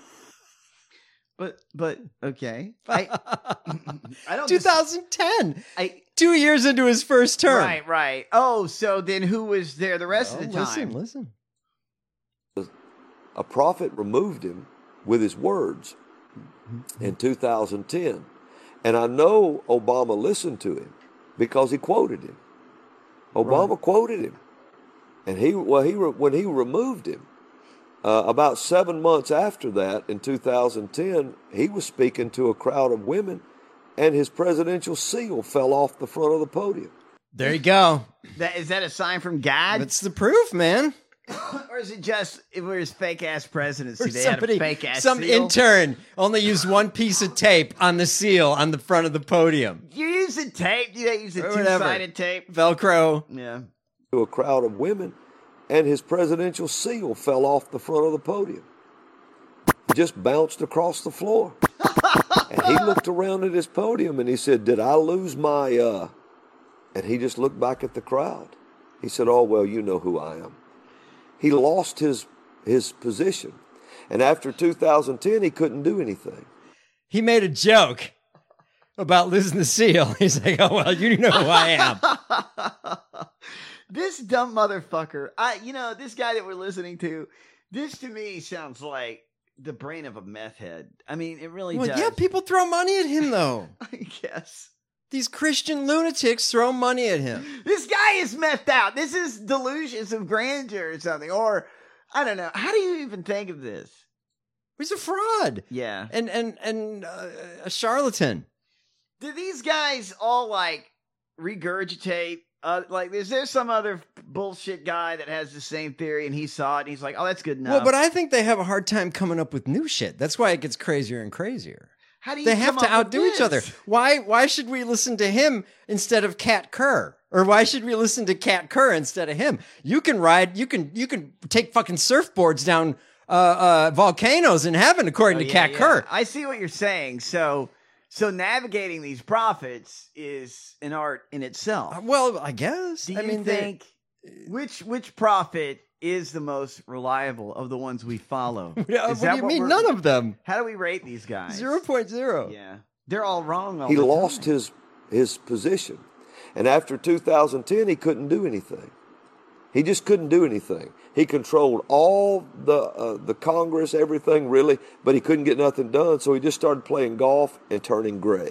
But but okay. I I don't twenty ten. I Two years into his first term. Right, right. Oh, so then who was there the rest Well, of the listen, time? listen. A prophet removed him with his words in two thousand ten. And I know Obama listened to him because he quoted him. Obama Right. quoted him. And he, well, he, re- when he removed him, uh, about seven months after that, in two thousand ten, he was speaking to a crowd of women, and his presidential seal fell off the front of the podium. There you go. That is that a sign from God? That's the proof, man. Or is it just it was fake ass presidency? Or They somebody, had a fake ass some seal? intern only used one piece of tape on the seal on the front of the podium. You use a tape? You use a Or two whatever. sided tape? Velcro. Yeah. To a crowd of women, and his presidential seal fell off the front of the podium. It just bounced across the floor. And he looked around at his podium and he said, "Did I lose my, uh," and he just looked back at the crowd. He said, "Oh, well, you know who I am." He lost his his position. And after two thousand ten, he couldn't do anything. He made a joke about losing the seal. He's like, oh, well, you know who I am. This dumb motherfucker. I, you know, this guy that we're listening to. This to me sounds like the brain of a meth head. I mean, it really Well, does. yeah, people throw money at him, though. I guess. These Christian lunatics throw money at him. This guy is methed out. This is delusions of grandeur or something. Or, I don't know. How do you even think of this? He's a fraud. Yeah. And, and, and uh, a charlatan. Do these guys all, like, regurgitate? Uh, like, is there some other bullshit guy that has the same theory and he saw it and he's like, oh, that's good enough? Well, but I think they have a hard time coming up with new shit. That's why it gets crazier and crazier. How do you They have come to up with outdo each other. this? Why why should we listen to him instead of Kat Kerr? Or why should we listen to Kat Kerr instead of him? You can ride, you can you can take fucking surfboards down uh, uh, volcanoes in heaven, according Oh, to yeah, Kat yeah. Kerr. I see what you're saying. So, so navigating these prophets is an art in itself. Uh, well, I guess. Do you I mean, they- think which which prophet is the most reliable of the ones we follow? Uh, Is what that do you mean? we're- None of them. How do we rate these guys? Zero point zero. Yeah, they're all wrong. All He the lost time. his his position. And after two thousand ten, he couldn't do anything. He just couldn't do anything. He controlled all the uh, the Congress, everything really, but he couldn't get nothing done. So he just started playing golf and turning gray.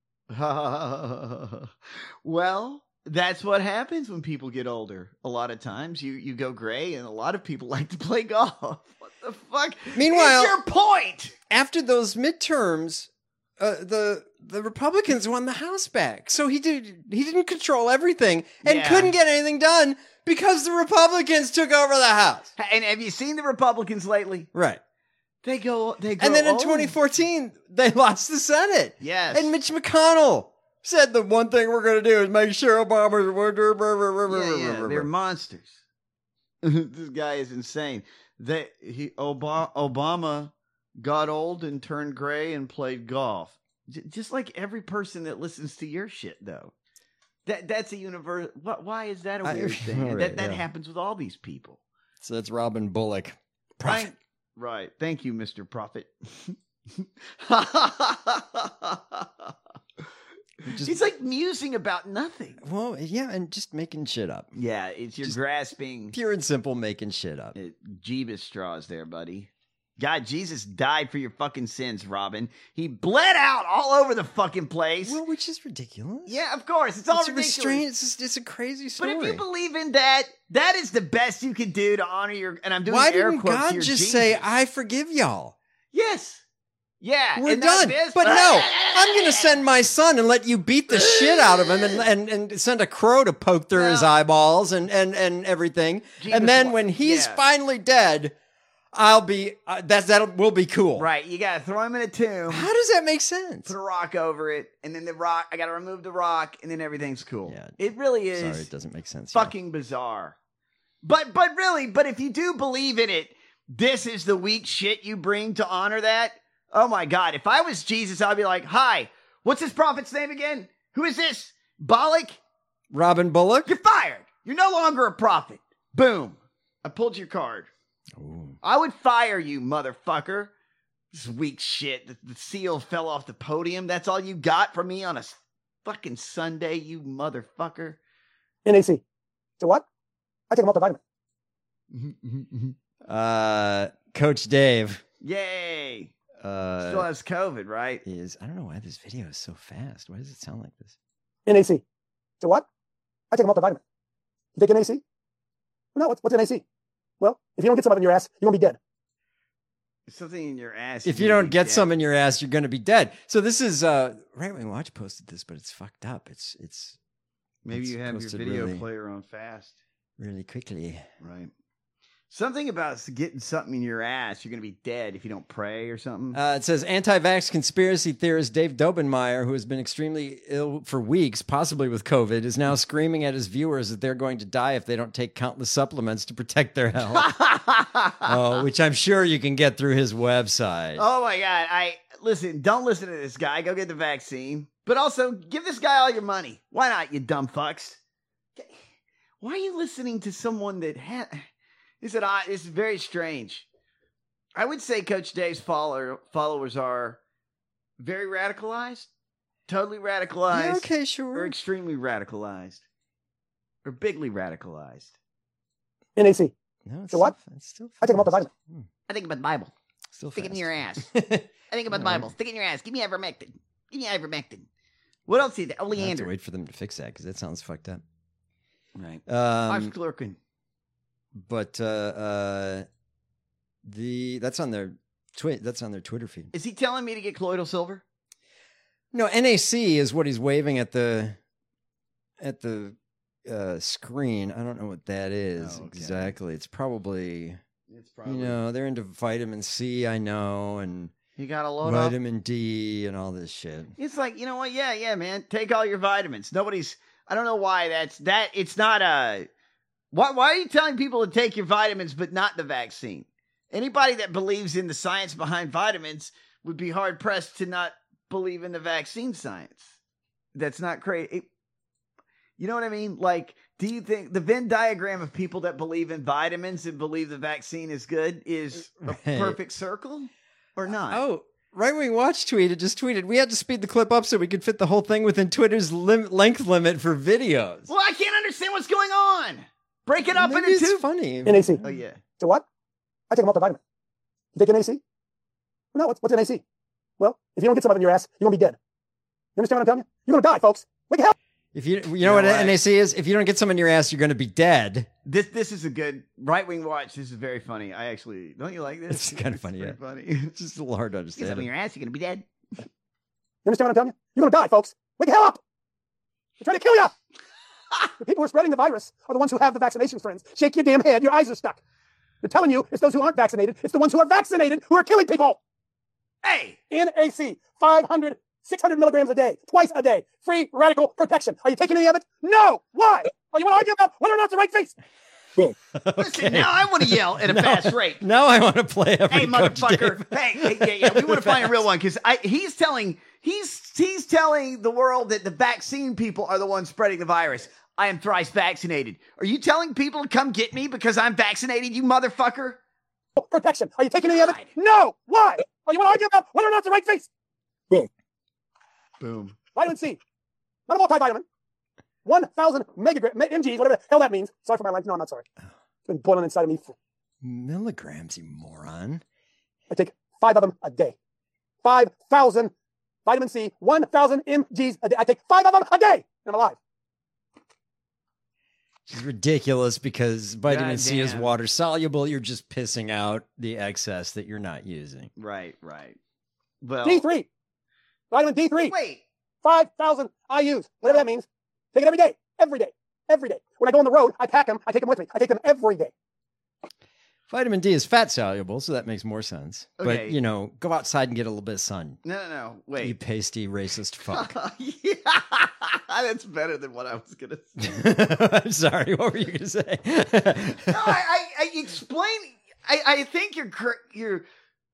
Well, that's what happens when people get older. A lot of times you, you go gray, and a lot of people like to play golf. What the fuck? Meanwhile, is your point? After those midterms, uh, the the Republicans won the House back. So he did he didn't control everything and Yeah. couldn't get anything done because the Republicans took over the House. And have you seen the Republicans lately? Right. They go. They go. And then in old. twenty fourteen, they lost the Senate. Yes. And Mitch McConnell said the one thing we're going to do is make sure Obama's... Yeah, yeah, they're monsters. This guy is insane. They, he, Obama, Obama got old and turned gray and played golf. J- just like every person that listens to your shit, though. That That's a universe. What? Why is that a I- weird thing? And Right, that that yeah. happens with all these people. So that's Robin Bullock. Prophet. Thank- right. Thank you, Mister Prophet. Just- He's like musing about nothing. Well, yeah, and just making shit up. Yeah, it's your Just grasping. Pure and simple making shit up. It, Jeebus straws there, buddy. God, Jesus died for your fucking sins, Robin. He bled out all over the fucking place. Well, which is ridiculous. Yeah, of course. It's all It's a ridiculous. restraint. It's, just, it's a crazy But story. if you believe in that, that is the best you can do to honor your. And I'm doing Why air didn't quotes God here, just Jesus. say, I forgive y'all? Yes. Yeah. We're and not done. this. But no, I'm going to send my son and let you beat the shit out of him and, and, and send a crow to poke through his eyeballs and, and, and everything. Jesus and then wa- when he's yeah. finally dead, I'll be, uh, that's, that will be cool. Right. You got to throw him in a tomb. How does that make sense? Put a rock over it, and then the rock. I got to remove the rock, and then everything's cool. Yeah. It really is. Sorry, it doesn't make sense. yeah. Fucking bizarre. But but really, but if you do believe in it, this is the weak shit you bring to honor that. Oh my God! If I was Jesus, I'd be like, "Hi, what's this prophet's name again? Who is this? Bollock? Robin Bullock? You're fired. You're no longer a prophet." Boom! I pulled your card. Ooh. I would fire you, motherfucker. This weak shit. The, the seal fell off the podium. That's all you got from me on a s- fucking Sunday, you motherfucker. N A C. So what? I take a multivitamin. Uh, Coach Dave. Yay! Uh, Still has COVID, right? is I don't know why this video is so fast. Why does it sound like this? N A C. So what? I take a multivitamin. You take N A C? No, what's, what's N A C? Well, if you don't get some up in your ass, you're going to be dead. Something in your ass. If you don't get some in your ass, you're going to be dead. So this is uh, Right Wing Watch posted this, but it's fucked up. It's it's Maybe it's you have your posted video really, player on fast. really quickly. Right. Something about getting something in your ass, you're going to be dead if you don't pray or something. Uh, it says anti-vax conspiracy theorist Dave Dobenmeyer, who has been extremely ill for weeks, possibly with COVID, is now screaming at his viewers that they're going to die if they don't take countless supplements to protect their health. Oh, which I'm sure you can get through his website. Oh my God. I listen, don't listen to this guy. Go get the vaccine. But also give this guy all your money. Why not, you dumb fucks? Why are you listening to someone that had He said, I, it's very strange. I would say Coach Dave's follower, followers are very radicalized, totally radicalized. Yeah, okay, sure. Or extremely radicalized. Or bigly radicalized. N A C. No, it's So what? Still, it's still I take a multivitamin. I think about the Bible. Still Stick it in fast. your ass. I think about the Bible. Stick it in your ass. Give me ivermectin. Give me ivermectin. What else is there? I have to Oleander. wait for them to fix that because that sounds fucked up. Right. Um, Oxychloroquine. but uh, uh, the that's on their tweet. That's on their Twitter feed. Is he telling me to get colloidal silver? No, N A C is what he's waving at the at the uh, screen. I don't know what that is Oh, okay. exactly. It's probably, It's probably. you know, they're into vitamin C, I know, and You got to load up. vitamin D and all this shit. It's like, you know what? Yeah, yeah, man. Take all your vitamins. Nobody's, I don't know why that's, that, it's not a, why, why are you telling people to take your vitamins but not the vaccine? Anybody that believes in the science behind vitamins would be hard pressed to not believe in the vaccine science. That's not crazy. You know what I mean? Like, do you think the Venn diagram of people that believe in vitamins and believe the vaccine is good is a Right. perfect circle or not? Oh, Right Wing Watch tweeted, just tweeted, we had to speed the clip up so we could fit the whole thing within Twitter's lim- length limit for videos. Well, I can't understand what's going on. Break it up Maybe into it's two. funny. N A C. Oh yeah. So what? I take a multivitamin. You take N A C? No, what's, what's N A C? Well, if you don't get some of it in your ass, you're going to be dead. You understand what I'm telling you? You're going to die, folks. Wake the hell. If you you know what N A C is? If you don't get some in your ass, you're going to be dead. This this is a good right wing watch. This is very funny. I actually don't you like this? It's kind of funny. Yeah. Funny. It's just a little hard to Get understand. something in your ass, you're gonna be dead. You understand what I'm telling you? You're going to die, folks. Wake the hell up. They're trying to kill you. The people who are spreading the virus are the ones who have the vaccinations, friends. Shake your damn head. Your eyes are stuck. They're telling you it's those who aren't vaccinated. It's the ones who are vaccinated who are killing people. Hey! N A C, five hundred, six hundred milligrams a day, twice a day. Free radical protection. Are you taking any of it? No! Why? Oh, you want to argue about whether or not it's the right face? Boom. Listen, now I want to yell at a No. fast rate. Now I want to play every Hey, Coach motherfucker! Dave. Hey, hey, yeah, yeah. We want to find a real one because I he's telling he's he's telling the world that the vaccine people are the ones spreading the virus. I am thrice vaccinated. Are you telling people to come get me because I'm vaccinated, you motherfucker? Protection. Are you taking any of it? No! Why? Oh, you want to argue about whether or not it's the right face? Boom. Boom. Vitamin C. Not a multivitamin. one thousand megagram, mgs, whatever the hell that means. Sorry for my life. No, I'm not sorry. It's been boiling inside of me. For, Milligrams, you moron. I take five of them a day. five thousand vitamin C, one thousand mgs a day. I take five of them a day, and I'm alive. It's ridiculous because vitamin God C is damn. water soluble. You're just pissing out the excess that you're not using. Right, right. Well, D three. Vitamin D three. Wait. five thousand I U's, whatever that means. Take it every day. Every day. Every day. When I go on the road, I pack them. I take them with me. I take them every day. Vitamin D is fat soluble, so that makes more sense. Okay. But, you know, go outside and get a little bit of sun. No, no, no. You Wait. pasty racist fuck. Yeah, that's better than what I was gonna say. I'm sorry. What were you going to say? No, I, I, I explain. I, I think you're cr- you're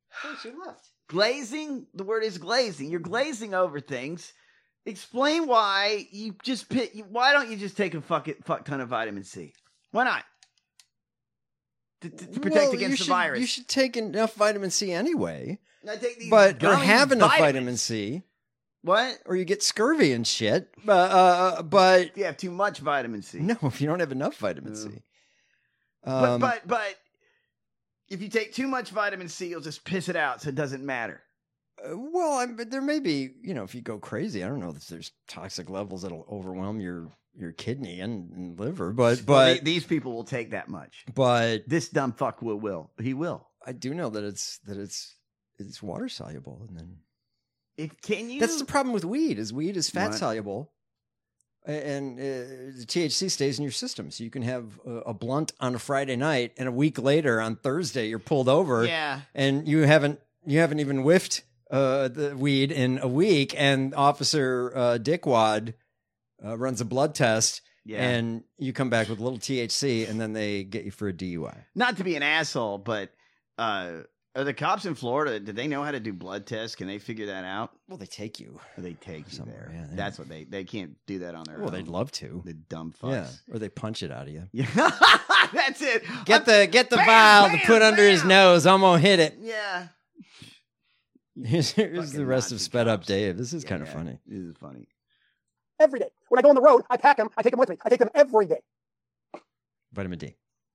glazing. The word is glazing. You're glazing over things. Explain why you just pit. You, why don't you just take a fuck it, fuck ton of vitamin C? Why not? To, to, to protect Well, against you the should, virus. You should take enough vitamin C anyway. I take these But or gummy have enough vitamins. vitamin C. What? Or you get scurvy and shit. Uh, uh, but You have too much vitamin C. no, if you don't have enough vitamin C. But Um, but but if you take too much vitamin C, you'll just piss it out, so it doesn't matter. Uh, well, I'm, but there may be, you know, if you go crazy, I don't know if there's toxic levels that'll overwhelm your your kidney and, and liver, but Well, but the- these people will take that much. but This dumb fuck will will. He will. I do know that it's that it's it's water soluble, and then If can you? that's the problem with weed. Is weed is fat What? soluble, a- and uh, the T H C stays in your system, so you can have a, a blunt on a Friday night, and a week later on Thursday you're pulled over, Yeah. and you haven't you haven't even whiffed uh, the weed in a week, and Officer uh, Dickwad uh, runs a blood test, Yeah. and you come back with a little T H C, and then they get you for a D U I. Not to be an asshole, but uh, are the cops in Florida? Do they know how to do blood tests? Can they figure that out? Well, they take you. Or they take you somewhere, there. yeah, yeah. That's what they they can't do that on their Well, own. they'd love to. The dumb fucks. Yeah, or they punch it out of you. Yeah. That's it. Get the get the Bam, vial to bam, put under his bam. nose. I'm gonna hit it. Yeah. Here's, here's the Fucking rest of Nazi Sped Up cops. Dave. This is Yeah, kind of yeah. funny. This is funny. Every day. When I go on the road, I pack them. I take them with me. I take them every day. Vitamin D.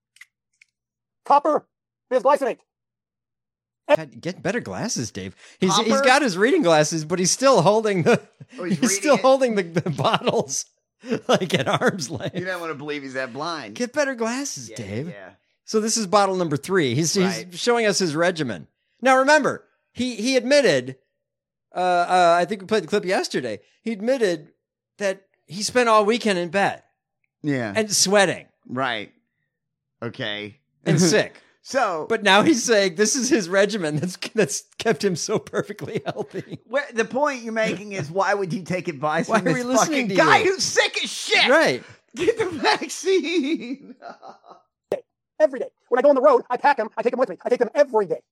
Copper bisglycinate. God, get better glasses, Dave. He's he's Copper? got his reading glasses, but he's still holding the Oh, he's, he's still reading it? holding the, the bottles like at arm's length. You don't want to believe he's that blind. Get better glasses, Yeah, Dave. Yeah. So this is bottle number three. He's Right. he's showing us his regimen. Now remember, he he admitted. Uh, uh, I think we played the clip yesterday. He admitted that he spent all weekend in bed Yeah. and sweating right. Okay. and sick. So, But now he's saying this is his regimen that's that's kept him so perfectly healthy. where, the point you're making is why would you take advice Why from are this we listening fucking to guy you? who's sick as shit? Right. Get the vaccine. Every day. When I go on the road, I pack them. I take them with me. I take them every day.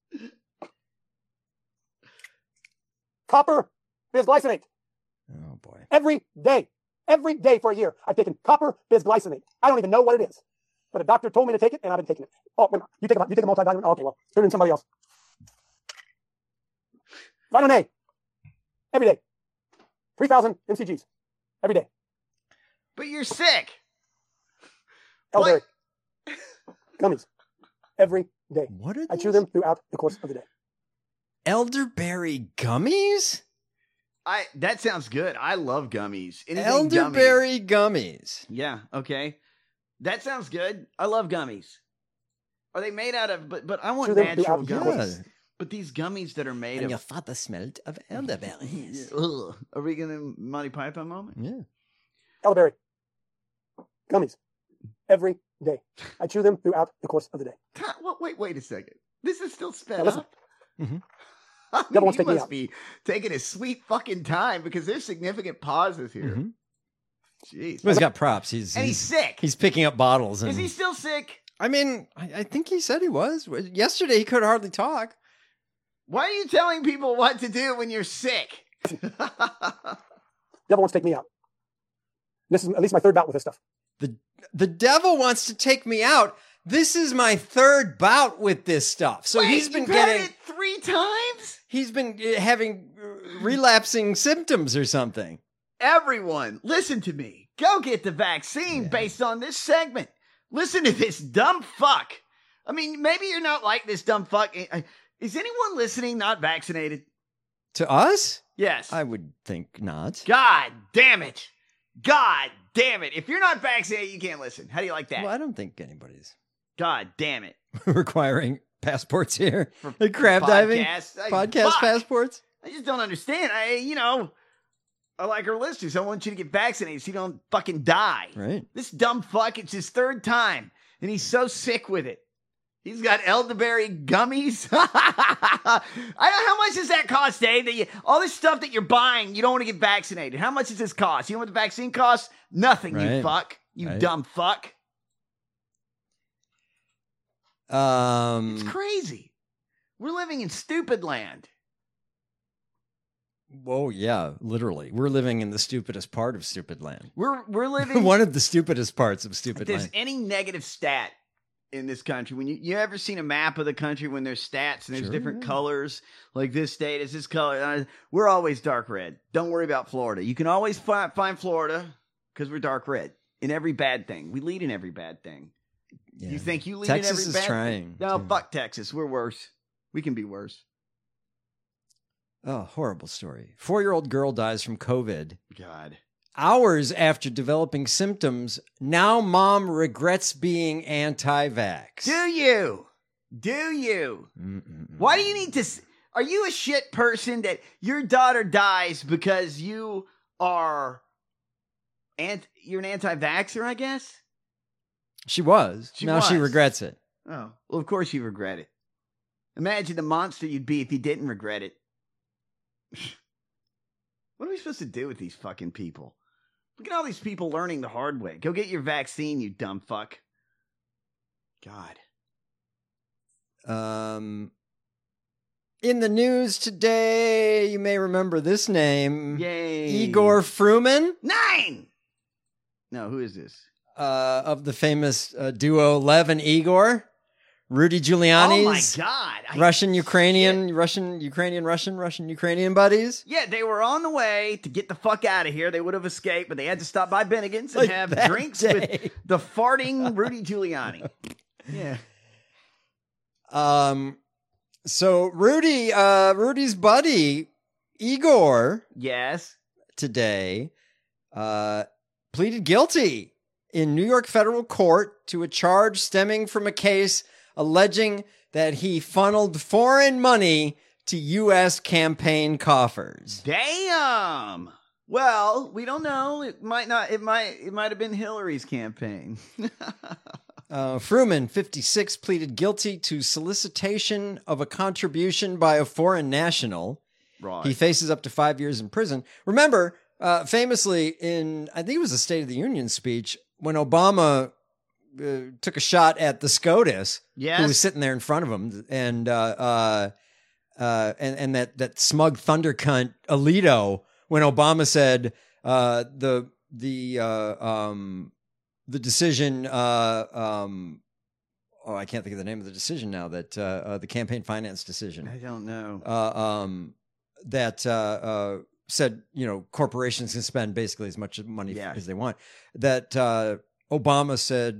Copper bisglycinate. Oh boy. Every day. Every day for a year. I've taken copper bisglycinate. I don't even know what it is. But a doctor told me to take it, and I've been taking it. Oh, wait, you take a, you take a multivitamin? Oh, okay, well, turn it in somebody else. Vitamin A. Every day. three thousand M C Gs. Every day. But you're sick. Elderberry. Gummies. Every day. What are I chew them throughout the course of the day. Elderberry gummies? I that sounds good. I love gummies. Anything Elderberry gummy. gummies. Yeah, okay. That sounds good. I love gummies. Are they made out of but but I want Chew them natural throughout the gummies. Yeah. But these gummies that are made And of your father smelled of elderberries. Ugh. Are we gonna Monty Python moment? Yeah. Elderberry. Gummies. Every day. I chew them throughout the course of the day. Ta- well, wait, wait a second. This is still sped Now listen. up. Mm-hmm. I mean, Devil wants you to take me must out. be taking a sweet fucking time because there's significant pauses here. Mm-hmm. Jeez. Well, he's got props. He's And he's sick. He's picking up bottles. And, Is he still sick? I mean, I, I think he said he was. Yesterday, he could hardly talk. Why are you telling people what to do when you're sick? Devil wants to take me out. This is at least my third bout with this stuff. The the devil wants to take me out. This is my third bout with this stuff. So Wait, he's been you've had getting it three times? He's been uh, having uh, relapsing symptoms or something. Everyone, listen to me. Go get the vaccine based on this segment. Listen to this dumb fuck. I mean, maybe you're not like this dumb fuck. Is anyone listening not vaccinated? To us? Yes. I would think not. God damn it. God damn it. If you're not vaccinated, you can't listen. How do you like that? Well, I don't think anybody's God damn it. requiring passports here. For- Like crab for diving podcasts. Like, podcast fuck. passports. I just don't understand. I, you know, I like our listeners. I want you to get vaccinated so you don't fucking die. Right. This dumb fuck, it's his third time, and he's so sick with it. He's got elderberry gummies. I don't, how much does that cost, Dave? That you, all this stuff that you're buying, you don't want to get vaccinated. How much does this cost? You know what the vaccine costs? Nothing, you Right. fuck. You Right. dumb fuck. Um, It's crazy. We're living in stupid land. Oh yeah, literally. We're living in the stupidest part of stupid land. We're we're living One of the stupidest parts of If stupid there's land. any negative stat in this country, when you you ever seen a map of the country when there's stats and there's Sure, different yeah. colors, like this state is this color, uh, we're always dark red. Don't worry about Florida. You can always find find Florida because we're dark red in every bad thing. We lead in every bad thing. Yeah. You think you lead Texas in every is bad trying thing? No, to- fuck Texas. We're worse. We can be worse. Oh, horrible story. Four-year-old girl dies from COVID. God. Hours after developing symptoms, now mom regrets being anti-vax. Do you? Do you? Mm-mm-mm. Why do you need to? s- Are you a shit person that your daughter dies because you are, and you're an anti-vaxxer? I guess. She was. She now she was. regrets it. Oh, well, of course you regret it. Imagine the monster you'd be if you didn't regret it. What are we supposed to do with these fucking people? Look at all these people learning the hard way. Go get your vaccine, you dumb fuck. God. Um, in the news today, you may remember this name. Yay. Igor Fruman. Nine! No, who is this? Uh, of the famous uh, duo Lev and Igor. Rudy Giuliani's Oh my God. I- Russian Ukrainian, Russian Ukrainian, Russian, Russian Ukrainian buddies. Yeah, they were on the way to get the fuck out of here. They would have escaped, but they had to stop by Bennigan's and Like have that drinks day. with the farting Rudy Giuliani. Yeah. Um, so Rudy, uh, Rudy's buddy Igor Yes. today, uh, pleaded guilty in New York federal court to a charge stemming from a case alleging that he funneled foreign money to U S campaign coffers. Damn. Well, we don't know. It might not. It might. It might have been Hillary's campaign. Uh, Fruman, fifty-six, pleaded guilty to solicitation of a contribution by a foreign national. Right. He faces up to five years in prison. Remember, uh, famously in, I think it was the State of the Union speech, when Obama uh, took a shot at the SCOTUS, Yes. who was sitting there in front of him, and uh, uh, uh, and and that that smug thunder cunt Alito, when Obama said uh, the the uh, um, the decision, uh, um, oh, I can't think of the name of the decision now. That uh, uh, the campaign finance decision. I don't know. Uh, um, that uh, uh, said, you know, corporations can spend basically as much money Yeah. as they want. That uh, Obama said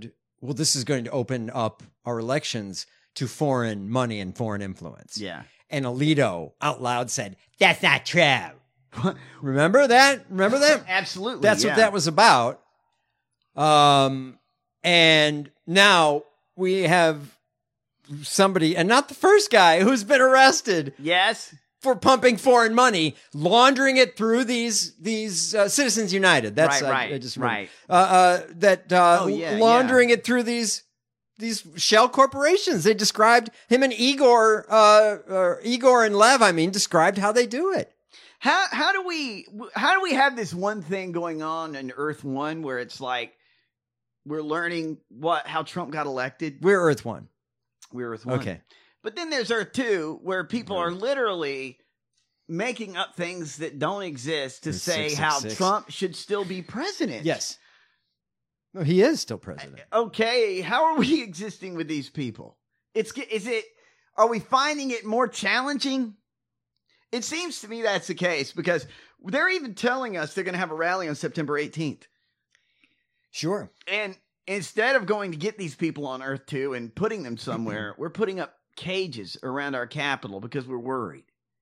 well, this is going to open up our elections to foreign money and foreign influence. Yeah. And Alito out loud said, that's not true. Remember that? Remember that? Absolutely. That's yeah. what that was about. Um, and now we have somebody, and not the first guy, who's been arrested. Yes. For pumping foreign money, laundering it through these these uh, Citizens United. That's right, right, I, I just right. Uh, uh, that uh, Oh, yeah, laundering it through these these shell corporations. They described him and Igor, uh, or Igor and Lev. I mean, described how they do it. How how do we how do we have this one thing going on in Earth One where it's like we're learning what how Trump got elected? We're Earth One. We're Earth One. Okay. But then there's Earth Two, where people are literally making up things that don't exist to There's say six six how six. Trump should still be president. Yes. No, he is still president. Okay, how are we existing with these people? It's is it are we finding it more challenging? It seems to me that's the case because they're even telling us they're going to have a rally on September eighteenth. Sure. And instead of going to get these people on Earth Two and putting them somewhere, we're putting up cages around our capital because we're worried.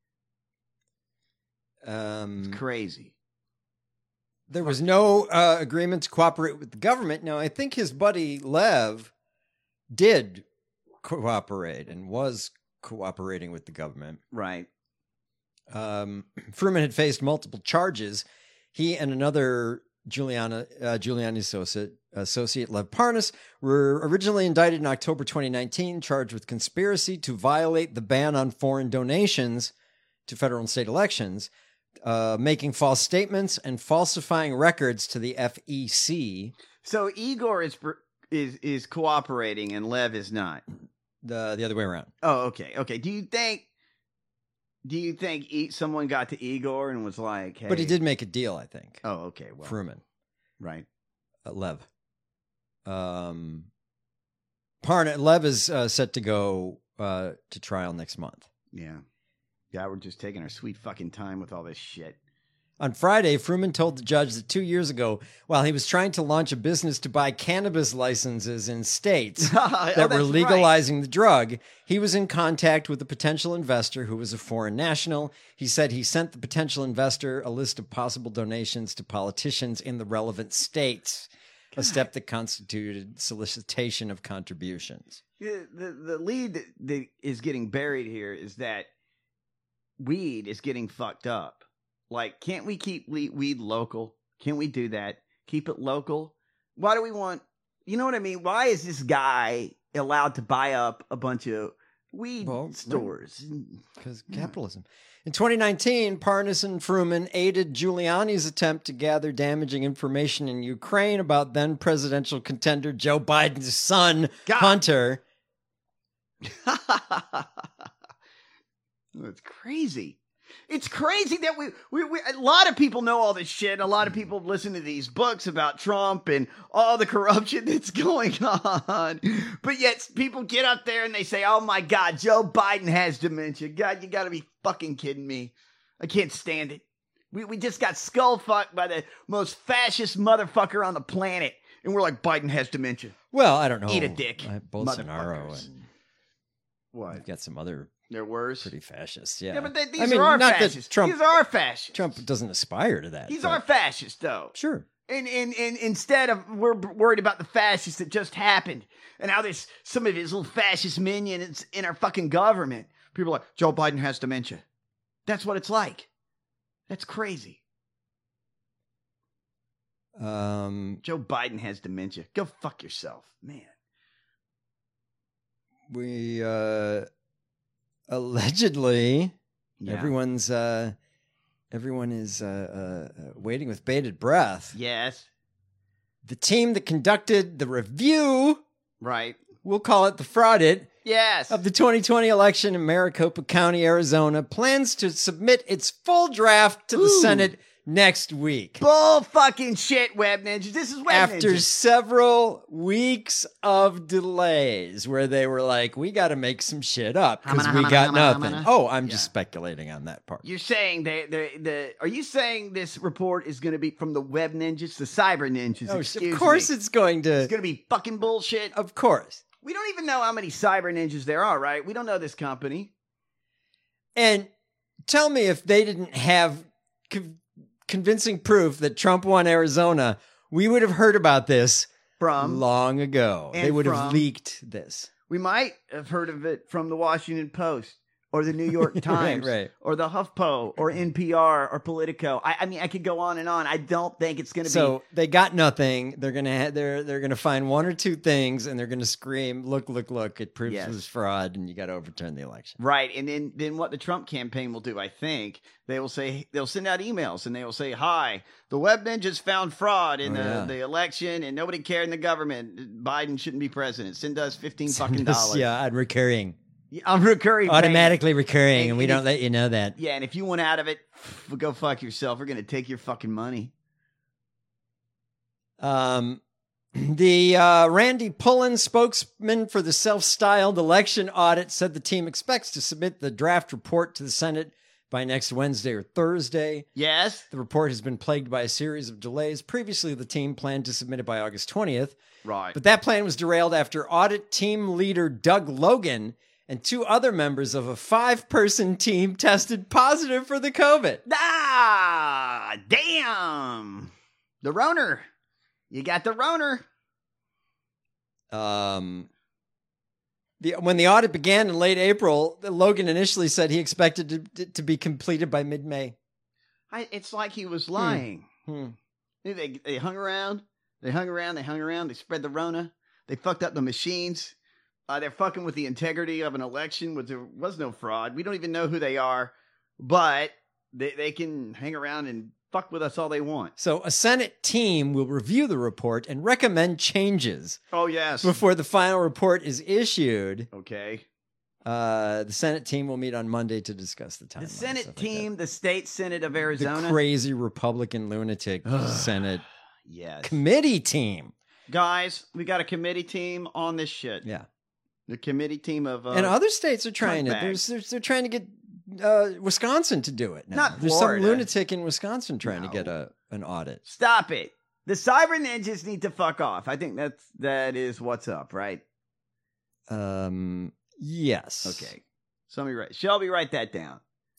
Um, it's crazy. There was no uh, agreement to cooperate with the government. Now, I think his buddy Lev did cooperate and was cooperating with the government. Right. Um, Fruman had faced multiple charges. He and another Giuliani, uh, Giuliani associate, associate Lev Parnas were originally indicted in October twenty nineteen, charged with conspiracy to violate the ban on foreign donations to federal and state elections, uh, making false statements and falsifying records to the F E C. So Igor is is is cooperating and Lev is not. The the other way around. Oh, okay, okay. Do you think? Do you think e- someone got to Igor and was like, hey. But he did make a deal, I think. Oh, okay. Well, Fruman. Right. Uh, Lev. Um, Parna, Lev is uh, set to go uh, to trial next month. Yeah. Yeah, we're just taking our sweet fucking time with all this shit. On Friday, Fruman told the judge that two years ago, while he was trying to launch a business to buy cannabis licenses in states oh, that were legalizing right. the drug, he was in contact with a potential investor who was a foreign national. He said he sent the potential investor a list of possible donations to politicians in the relevant states, God. a step that constituted solicitation of contributions. The, the, the lead that, that is getting buried here is that weed is getting fucked up. Like, can't we keep weed local? Can we do that? Keep it local? Why do we want, you know what I mean? Why is this guy allowed to buy up a bunch of weed well, stores? Because capitalism. In twenty nineteen, Parnas and Fruman aided Giuliani's attempt to gather damaging information in Ukraine about then presidential contender Joe Biden's son, God. Hunter. That's crazy. It's crazy that we, we, we, a lot of people know all this shit. A lot of people listen to these books about Trump and all the corruption that's going on. But yet people get up there and they say, oh my God, Joe Biden has dementia. God, you got to be fucking kidding me. I can't stand it. We, we just got skull fucked by the most fascist motherfucker on the planet. And we're like, Biden has dementia. Well, I don't know. Eat a dick. Uh, Bolsonaro and what? We've got some other... They're worse. Pretty fascist, yeah. Yeah, but they, these I mean, are our not fascists. That Trump, these are fascists. Trump doesn't aspire to that. He's but... our fascist, though. Sure. And, and, and instead of, we're worried about the fascists that just happened and how there's some of his little fascist minions in our fucking government. People are like, Joe Biden has dementia. That's what it's like. That's crazy. Um, Joe Biden has dementia. Go fuck yourself, man. We, uh... Allegedly, yeah. everyone's uh, everyone is uh, uh, waiting with bated breath. Yes. The team that conducted the review, right? We'll call it the fraudit. Yes. Of the twenty twenty election in Maricopa County, Arizona, plans to submit its full draft to Ooh. the Senate next week. Bull fucking shit, Web Ninjas. This is Web After Ninjas. several weeks of delays where they were like, we got to make some shit up because Hamana, we hamana, got hamana, nothing. hamana. Oh, I'm just speculating on that part. You're saying they, they, the? Are you saying this report is going to be from the Web Ninjas, the Cyber Ninjas? Oh, excuse of course me. it's going to. It's going to be fucking bullshit. Of course. We don't even know how many Cyber Ninjas there are, right? We don't know this company. And tell me if they didn't have co- convincing proof that Trump won Arizona, we would have heard about this from long ago. And They would from- have leaked this. We might have heard of it from the Washington Post or the New York Times right. or the HuffPo or N P R or Politico. I, I mean, I could go on and on. I don't think it's going to So be. they got nothing. They're gonna ha- they're they're gonna find one or two things, and they're gonna scream, "Look, look, look! It proves Yes. it was fraud, and you got to overturn the election." Right, and then then what the Trump campaign will do, I think, they will say they'll send out emails and they will say, "Hi, the Web Ninjas found fraud in Oh, the, yeah. the election, and nobody cared in the government. Biden shouldn't be president. Send us fifteen fucking This- dollars." yeah, I'm recurring, Yeah, I'm recurring, automatically recurring, and, And- we and don't if- let you know that. Yeah, and if you want out of it, go fuck yourself. We're gonna take your fucking money. Um, the uh, Randy Pullen, spokesman for the self-styled election audit, said the team expects to submit the draft report to the Senate by next Wednesday or Thursday. Yes. The report has been plagued by a series of delays. Previously, the team planned to submit it by August twentieth. Right. But that plan was derailed after audit team leader Doug Logan and two other members of a five-person team tested positive for the COVID. Ah, damn. The Roner. You got the Roner. Um, the when the audit began in late April, Logan initially said he expected to, to be completed by mid-May. I, it's like he was lying. Hmm. They, they hung around. They hung around. They hung around. They spread the Rona. They fucked up the machines. Uh, they're fucking with the integrity of an election, where there was no fraud. We don't even know who they are, but they, they can hang around and fuck with us all they want. So a Senate team will review the report and recommend changes Oh, yes. before the final report is issued. Okay. Uh, the Senate team will meet on Monday to discuss the timeline. The Senate team, the state Senate of Arizona. The crazy Republican lunatic Senate Yes. committee team. Guys, we got a committee team on this shit. Yeah. The committee team of. Uh, And other states are trying it. Trump There's, there's, they're trying to get uh, Wisconsin to do it now. Not There's Florida. some lunatic in Wisconsin trying No. to get a an audit. Stop it. The cyber ninjas need to fuck off. I think that's that is what's up, right? Um. Yes. Okay. Somebody write. Shelby, write that down.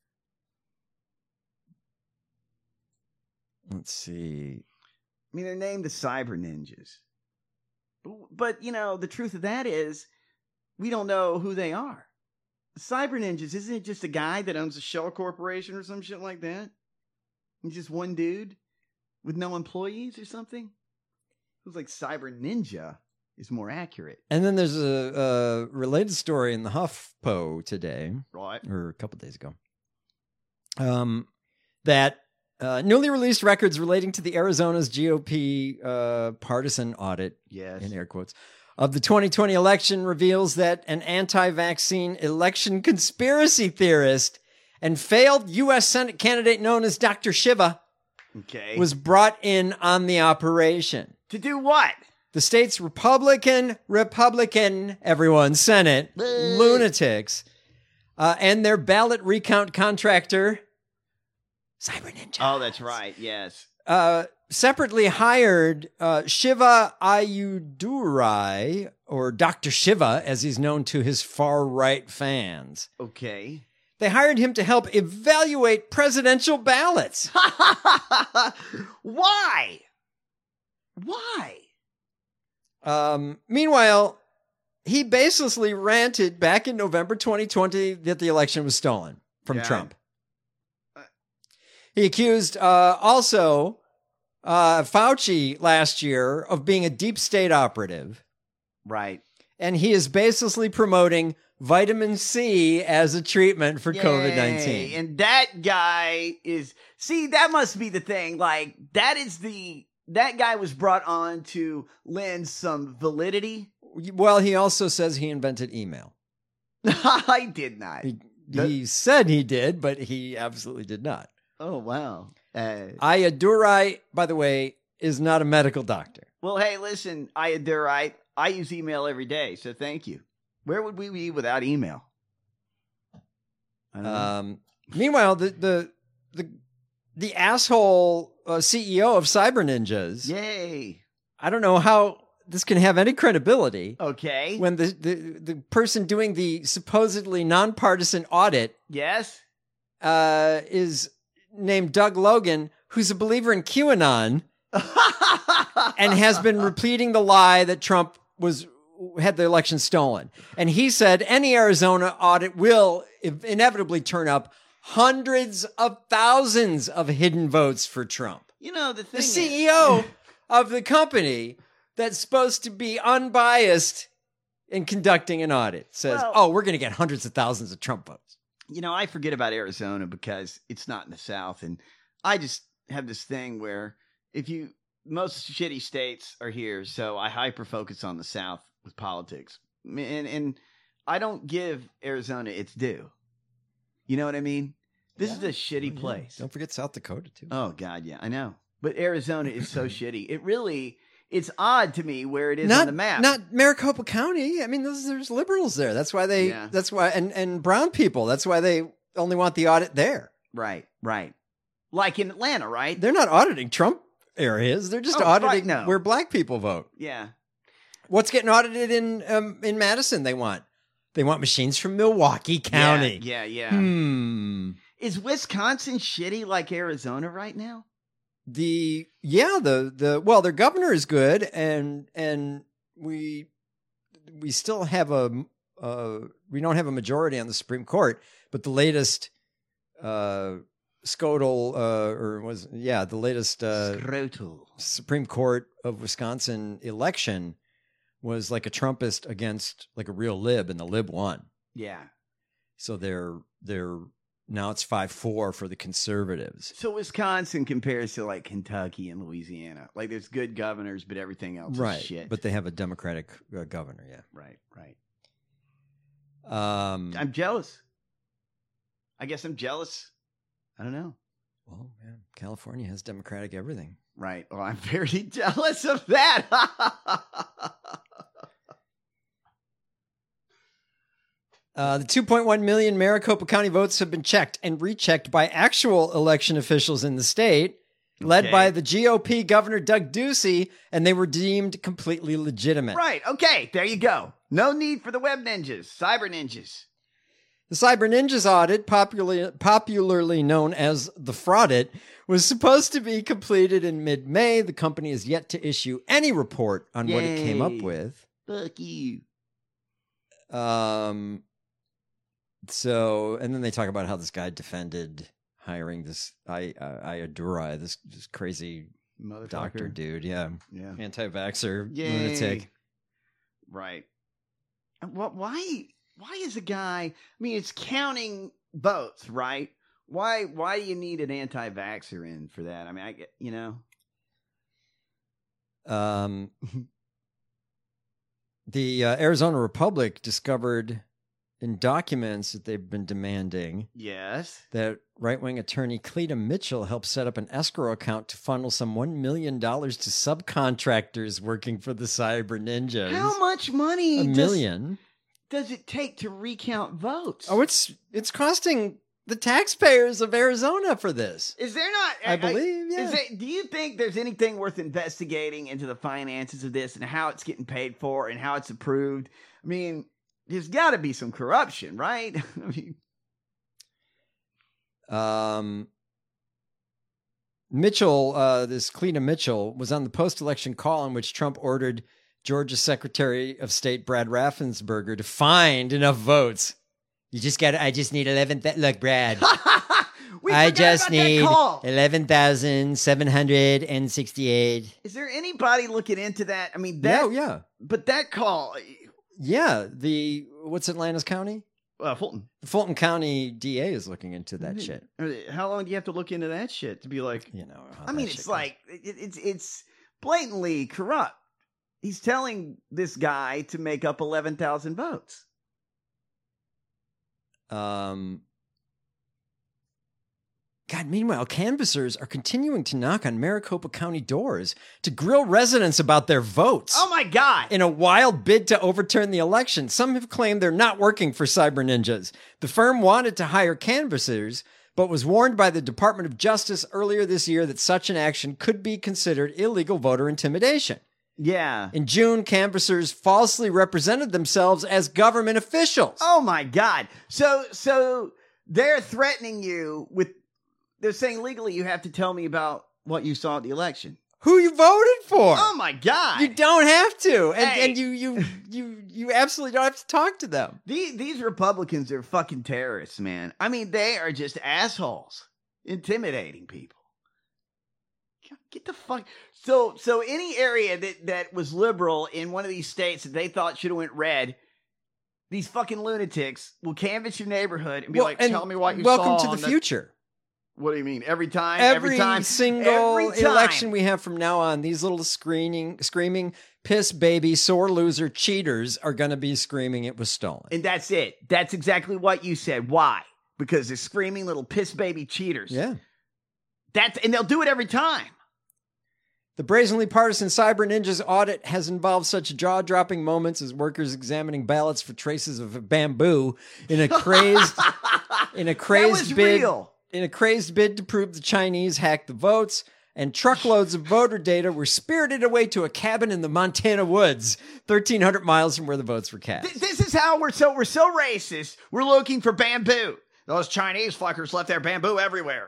Let's see. I mean, they're named the cyber ninjas, but you know the truth of that is, we don't know who they are. The cyber ninjas, isn't it just a guy that owns a shell corporation or some shit like that? He's just one dude with no employees or something. It was like cyber ninja is more accurate. And then there's a, a related story in the HuffPo today, Right. or a couple days ago, um, that uh, newly released records relating to the Arizona's G O P uh, partisan audit, Yes. in air quotes, of the twenty twenty election reveals that an anti-vaccine election conspiracy theorist and failed U S Senate candidate known as Doctor Shiva Okay. was brought in on the operation. To do what? The state's Republican, Republican, everyone, Senate, lunatics, uh, and their ballot recount contractor, Cyber Ninja, Oh, that's right. Yes. uh, separately hired uh, Shiva Ayudurai, or Doctor Shiva, as he's known to his far-right fans. Okay. They hired him to help evaluate presidential ballots. Why? Why? Um, meanwhile, he baselessly ranted back in November twenty twenty that the election was stolen from Yeah. Trump. He accused uh, also uh, Fauci last year of being a deep state operative. Right. And he is baselessly promoting vitamin C as a treatment for COVID nineteen. Yay. And that guy is, see, that must be the thing. Like, that is the, that guy was brought on to lend some validity. Well, he also says he invented email. I did not. He, he said he did, but he absolutely did not. Oh, wow. Uh, Ayadurai, by the way, is not a medical doctor. well, hey, listen, I they're right. I use email every day, so thank you. Where would we be without email? I don't know. Um, meanwhile, the the the the asshole uh, C E O of Cyber Ninjas. Yay! I don't know how this can have any credibility. Okay. When the the, the person doing the supposedly nonpartisan audit, yes, uh, is named Doug Logan, who's a believer in QAnon, and has been repeating the lie that Trump was had the election stolen. And he said any Arizona audit will inevitably turn up hundreds of thousands of hidden votes for Trump. You know, the thing The is- C E O of the company that's supposed to be unbiased in conducting an audit says, Well- oh, we're going to get hundreds of thousands of Trump votes. You know, I forget about Arizona because it's not in the South. And I just have this thing where if you, most shitty states are here. So I hyper focus on the South with politics. And, and I don't give Arizona its due. You know what I mean? This is a shitty place. Don't forget South Dakota, too. Oh, God, yeah, I know. But Arizona is so shitty. It really, it's odd to me where it is not, on the map. Not Maricopa County. I mean, there's, there's liberals there. That's why they, Yeah. that's why, and, and brown people. That's why they only want the audit there. Right, right. Like in Atlanta, right? They're not auditing Trump areas. They're just Oh, auditing fuck no. where black people vote. Yeah. What's getting audited in um, in Madison? They want they want machines from Milwaukee County. Yeah, yeah, yeah. Hmm. Is Wisconsin shitty like Arizona right now? The yeah the the well their governor is good and and we we still have a uh we don't have a majority on the Supreme Court, but the latest uh Scrotal uh or was yeah the latest uh Scrotal Supreme Court of Wisconsin election was like a Trumpist against like a real lib, and the lib won. Yeah. So they're they're now it's five four for the conservatives. So Wisconsin compares to like Kentucky and Louisiana. Like there's good governors, but everything else Right. is shit. But they have a Democratic uh, governor, yeah. right, right. Um I'm jealous. I guess I'm jealous. I don't know. Well, man, California has Democratic everything. Right. Well, I'm very jealous of that. Uh, the two point one million Maricopa County votes have been checked and rechecked by actual election officials in the state, led Okay. by the G O P Governor Doug Ducey, and they were deemed completely legitimate. Right. Okay. There you go. No need for the web ninjas, cyber ninjas. The Cyber Ninjas audit, popularly, popularly known as the Fraudit, was supposed to be completed in mid-May. The company is yet to issue any report on what it came up Yay. with. Fuck you. Um. So, and then they talk about how this guy defended hiring this I uh, Ayadurai, this, this crazy Motherfucker. doctor dude. Yeah, Yeah. anti-vaxxer Yay. lunatic. Right. And what? Why? Why is a guy? I mean, it's counting votes, right? Why? Why do you need an anti-vaxxer in for that? I mean, I get you know. Um. The uh, Arizona Republic discovered in documents that they've been demanding Yes. that right-wing attorney Cleta Mitchell helped set up an escrow account to funnel some one million dollars to subcontractors working for the Cyber Ninjas. How much money? A does- million. Does it take to recount votes? Oh, it's it's costing the taxpayers of Arizona for this. Is there not? I believe, yeah. Is it, do you think there's anything worth investigating into the finances of this and how it's getting paid for and how it's approved? I mean, there's got to be some corruption, right? I mean, Um, Mitchell, uh, this Cleta Mitchell, was on the post-election call in which Trump ordered Georgia Secretary of State Brad Raffensperger to find enough votes. You just got. I just need eleven. Th- look, Brad. we I forgot just about need that call. eleven thousand seven hundred and sixty-eight. Is there anybody looking into that? I mean, that, Yeah, yeah, but that call, yeah. The what's Atlanta's county? uh, Fulton. The Fulton County D A is looking into that shit. How long do you have to look into that shit to be like? You know, how I mean, that it's shit like it, it's it's blatantly corrupt. He's telling this guy to make up eleven thousand votes. Um, God, meanwhile, canvassers are continuing to knock on Maricopa County doors to grill residents about their votes. Oh my God. In a wild bid to overturn the election. Some have claimed they're not working for Cyber Ninjas. The firm wanted to hire canvassers, but was warned by the Department of Justice earlier this year that such an action could be considered illegal voter intimidation. Yeah. In June, canvassers falsely represented themselves as government officials. Oh my God. So, so they're threatening you with, they're saying legally you have to tell me about what you saw at the election. Who you voted for? Oh my God. You don't have to. And, Hey. and you, you, you, you absolutely don't have to talk to them. These, these Republicans are fucking terrorists, man. I mean, they are just assholes, intimidating people. Get the fuck. So, so any area that, that was liberal in one of these states that they thought should have went red, these fucking lunatics will canvass your neighborhood and be Well, like, and tell me what you welcome saw. to on the future. What do you mean? Every time? Every, Every time? single Every time. election we have from now on, these little screaming, screaming, piss baby, sore loser cheaters are going to be screaming it was stolen. And that's it. That's exactly what you said. Why? Because they're screaming little piss baby cheaters. Yeah. That's, and they'll do it every time. The brazenly partisan Cyber Ninjas audit has involved such jaw-dropping moments as workers examining ballots for traces of bamboo in a crazed, in a crazed was bid, real. in a crazed bid to prove the Chinese hacked the votes. And truckloads of voter data were spirited away to a cabin in the Montana woods, thirteen hundred miles from where the votes were cast. Th- This is how we're so we're so racist. We're looking for bamboo. Those Chinese fuckers left their bamboo everywhere.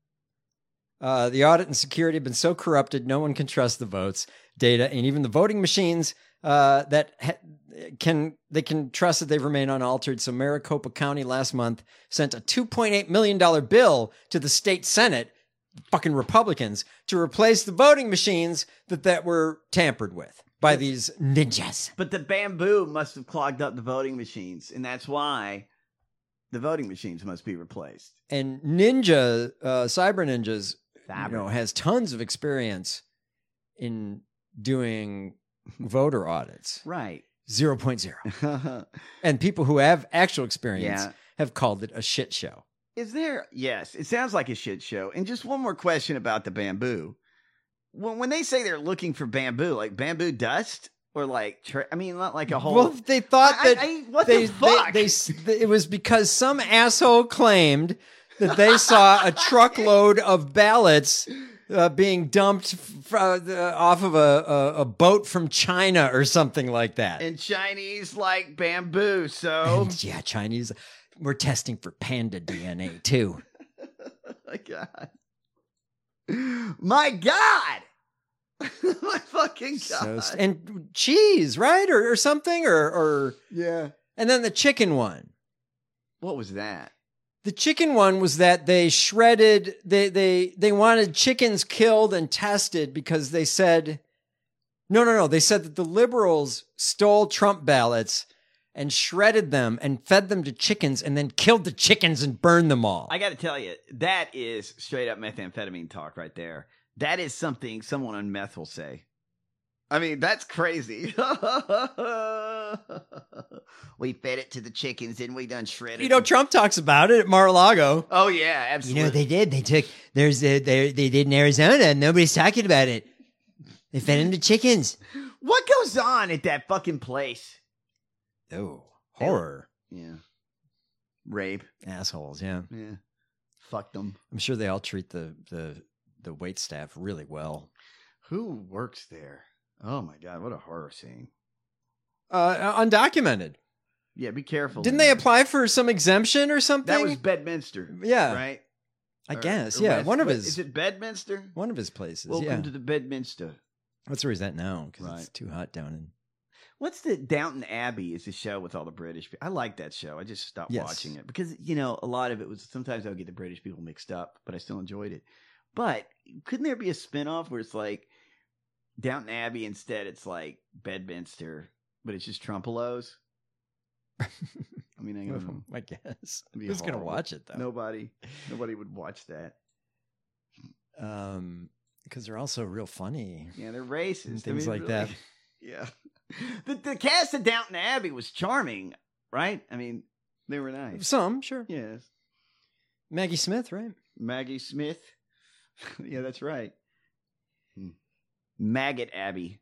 Uh, the audit and security have been so corrupted, no one can trust the votes, data, and even the voting machines uh, that ha- can they can trust that they remain unaltered. So Maricopa County last month sent a two point eight million dollars bill to the state Senate, fucking Republicans, to replace the voting machines that, that were tampered with by these ninjas. But the bamboo must have clogged up the voting machines, and that's why the voting machines must be replaced. And Ninja, uh, Cyber Ninjas, Cyber. you know, has tons of experience in doing voter audits. Right. zero point zero. And people who have actual experience Yeah. have called it a shit show. Is there? Yes, it sounds like a shit show. And just one more question about the bamboo. When when they say they're looking for bamboo, like bamboo dust, or like tra- I mean, not like a whole. Well, they thought I- that I- I- what they, the fuck? They, they, it was because some asshole claimed that they saw a truckload of ballots uh, being dumped f- uh, off of a, a, a boat from China or something like that. And Chinese like bamboo, so And, yeah, Chinese. We're testing for panda D N A too. my God, my God, my fucking God, So, and cheese, right, or, or something, or or yeah. And then the chicken one. What was that? The chicken one was that they shredded. They they they wanted chickens killed and tested because they said, no, no, no. They said that the liberals stole Trump ballots and shredded them and fed them to chickens and then killed the chickens and burned them all. I got to tell you, that is straight up methamphetamine talk right there. That is something someone on meth will say. I mean, that's crazy. We fed it to the chickens and we done shredded. You know, Trump talks about it at Mar-a-Lago. Oh yeah, absolutely. You know, they did. They took, there's a, they, they did in Arizona and nobody's talking about it. They fed them to chickens. What goes on at that fucking place? Oh, horror. Yeah. Rape. Assholes, yeah. Yeah. Fuck them. I'm sure they all treat the, the, the wait staff really well. Who works there? Oh my God, what a horror scene. Uh, undocumented. Yeah, be careful. Didn't they apply for some exemption or something? That was Bedminster. Yeah. Right? I Or- guess, or yeah. West- one of what- his, Is it Bedminster? one of his places, Welcome yeah. to the Bedminster. That's where he's at now because Right. it's too hot down in. What's the Downton Abbey is the show with all the British people. I like that show. I just stopped Yes. watching it because, you know, a lot of it was sometimes I would get the British people mixed up, but I still enjoyed it. But couldn't there be a spinoff where it's like Downton Abbey instead it's like Bedminster, but it's just Trumpelos? I mean, I don't know. I guess. It'd be Who's going to horrible. watch it though? Nobody. Nobody would watch that. Um, because they're also real funny. Yeah, they're racist. And I things mean, like really. that. Yeah. The the cast of Downton Abbey was charming, right? I mean, they were nice. Some, sure. Yes. Maggie Smith, right? Maggie Smith. Yeah, that's right. Maggot Abby.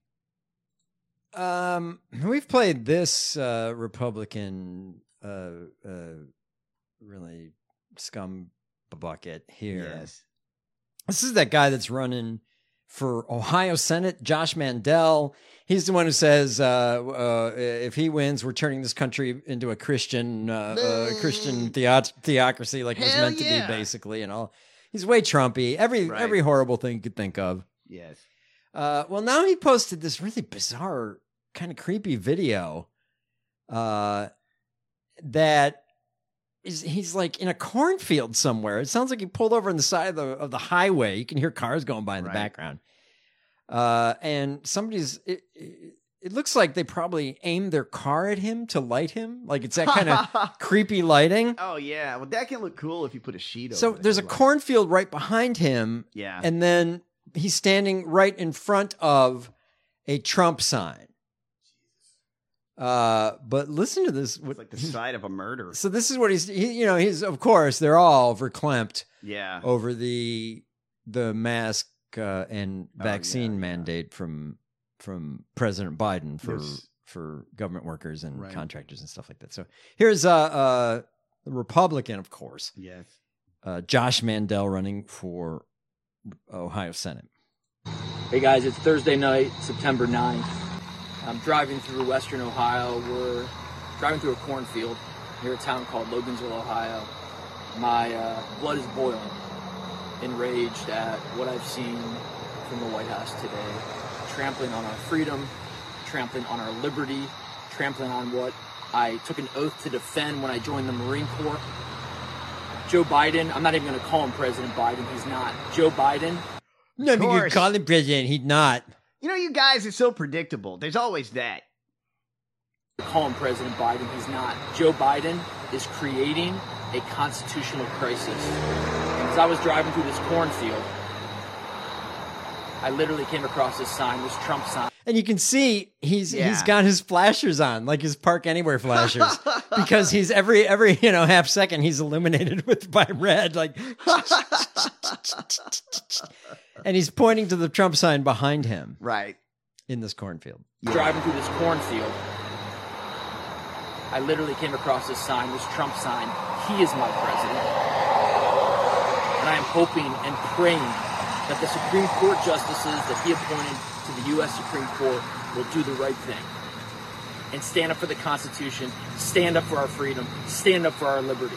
Um, we've played this uh, Republican, uh, uh, really scum bucket here. Yes. This is that guy that's running for Ohio Senate, Josh Mandel. He's the one who says, uh, uh, if he wins, we're turning this country into a Christian, uh, uh, Christian theo- theocracy, like it was Hell meant yeah. to be, basically, and all. He's way Trumpy. Every Right. every horrible thing you could think of. Yes. Uh, well, now he posted this really bizarre, kind of creepy video. Uh, that is, he's like in a cornfield somewhere. It sounds like he pulled over on the side of the of the highway. You can hear cars going by in the Right. background. Uh, and somebody's. It, it, it looks like they probably aimed their car at him to light him. Like it's that kind of creepy lighting. Oh yeah, well that can look cool if you put a sheet over. So it. there's a cornfield right behind him. Yeah. And then he's standing right in front of a Trump sign. Uh, but listen to this. It's like the side of a murder. So this is what he's, he, you know, he's, of course, they're all verklempt Yeah. over the, the mask, uh, and Oh, vaccine yeah, yeah. mandate from, from President Biden for, Yes. for government workers and Right. contractors and stuff like that. So here's, uh, uh, the Republican, of course, Yes. uh, Josh Mandel running for Ohio Senate. Hey guys, it's Thursday night, September ninth. I'm driving through western Ohio. We're driving through a cornfield near a town called Logansville, Ohio. My uh, blood is boiling, enraged at what I've seen from the White House today. Trampling on our freedom, trampling on our liberty, trampling on what I took an oath to defend when I joined the Marine Corps. Joe Biden, I'm not even going to call him President Biden. He's not. Joe Biden. No, Of you course. call him president. He's not. You know, you guys are so predictable. There's always that. Call him President Biden. He's not. Joe Biden is creating a constitutional crisis. And as I was driving through this cornfield, I literally came across this sign, this Trump sign. And you can see he's Yeah. he's got his flashers on, like his Park Anywhere flashers, because he's every every you know half second he's illuminated with by red, like, and he's pointing to the Trump sign behind him, right, in this cornfield. Driving through this cornfield, I literally came across this sign, this Trump sign. He is my president. And I am hoping and praying that the Supreme Court justices that he appointed to the U S Supreme Court will do the right thing and stand up for the Constitution, stand up for our freedom, stand up for our liberty.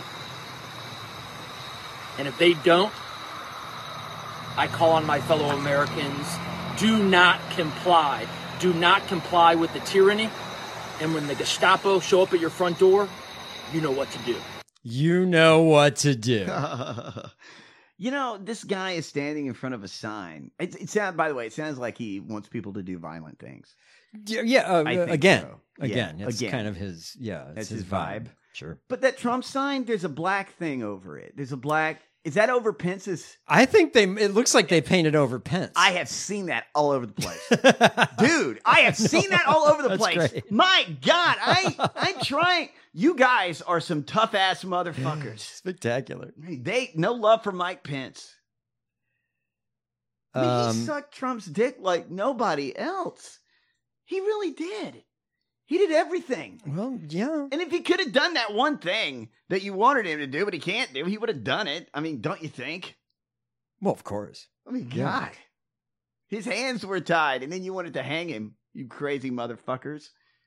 And if they don't, I call on my fellow Americans, do not comply. Do not comply with the tyranny. And when the Gestapo show up at your front door, you know what to do. You know what to do. You know, this guy is standing in front of a sign. It, it sounds, by the way, it sounds like he wants people to do violent things. Yeah, yeah uh, I think again, so. again, Yeah, it's again. kind of his, yeah, it's That's his, his vibe. vibe. Sure. But that Trump sign, there's a black thing over it. There's a black. Is that over Pence's? I think they. It looks like they painted over Pence. I have seen that all over the place, dude. I have seen that all over the That's place. great. My God, I I'm trying. You guys are some tough ass motherfuckers. Spectacular. They no love for Mike Pence. I mean, Um, he sucked Trump's dick like nobody else. He really did. He did everything. Well, yeah. And if he could have done that one thing that you wanted him to do, but he can't do, he would have done it. I mean, don't you think? Well, of course. I mean, God. Yeah. His hands were tied, and then you wanted to hang him, you crazy motherfuckers.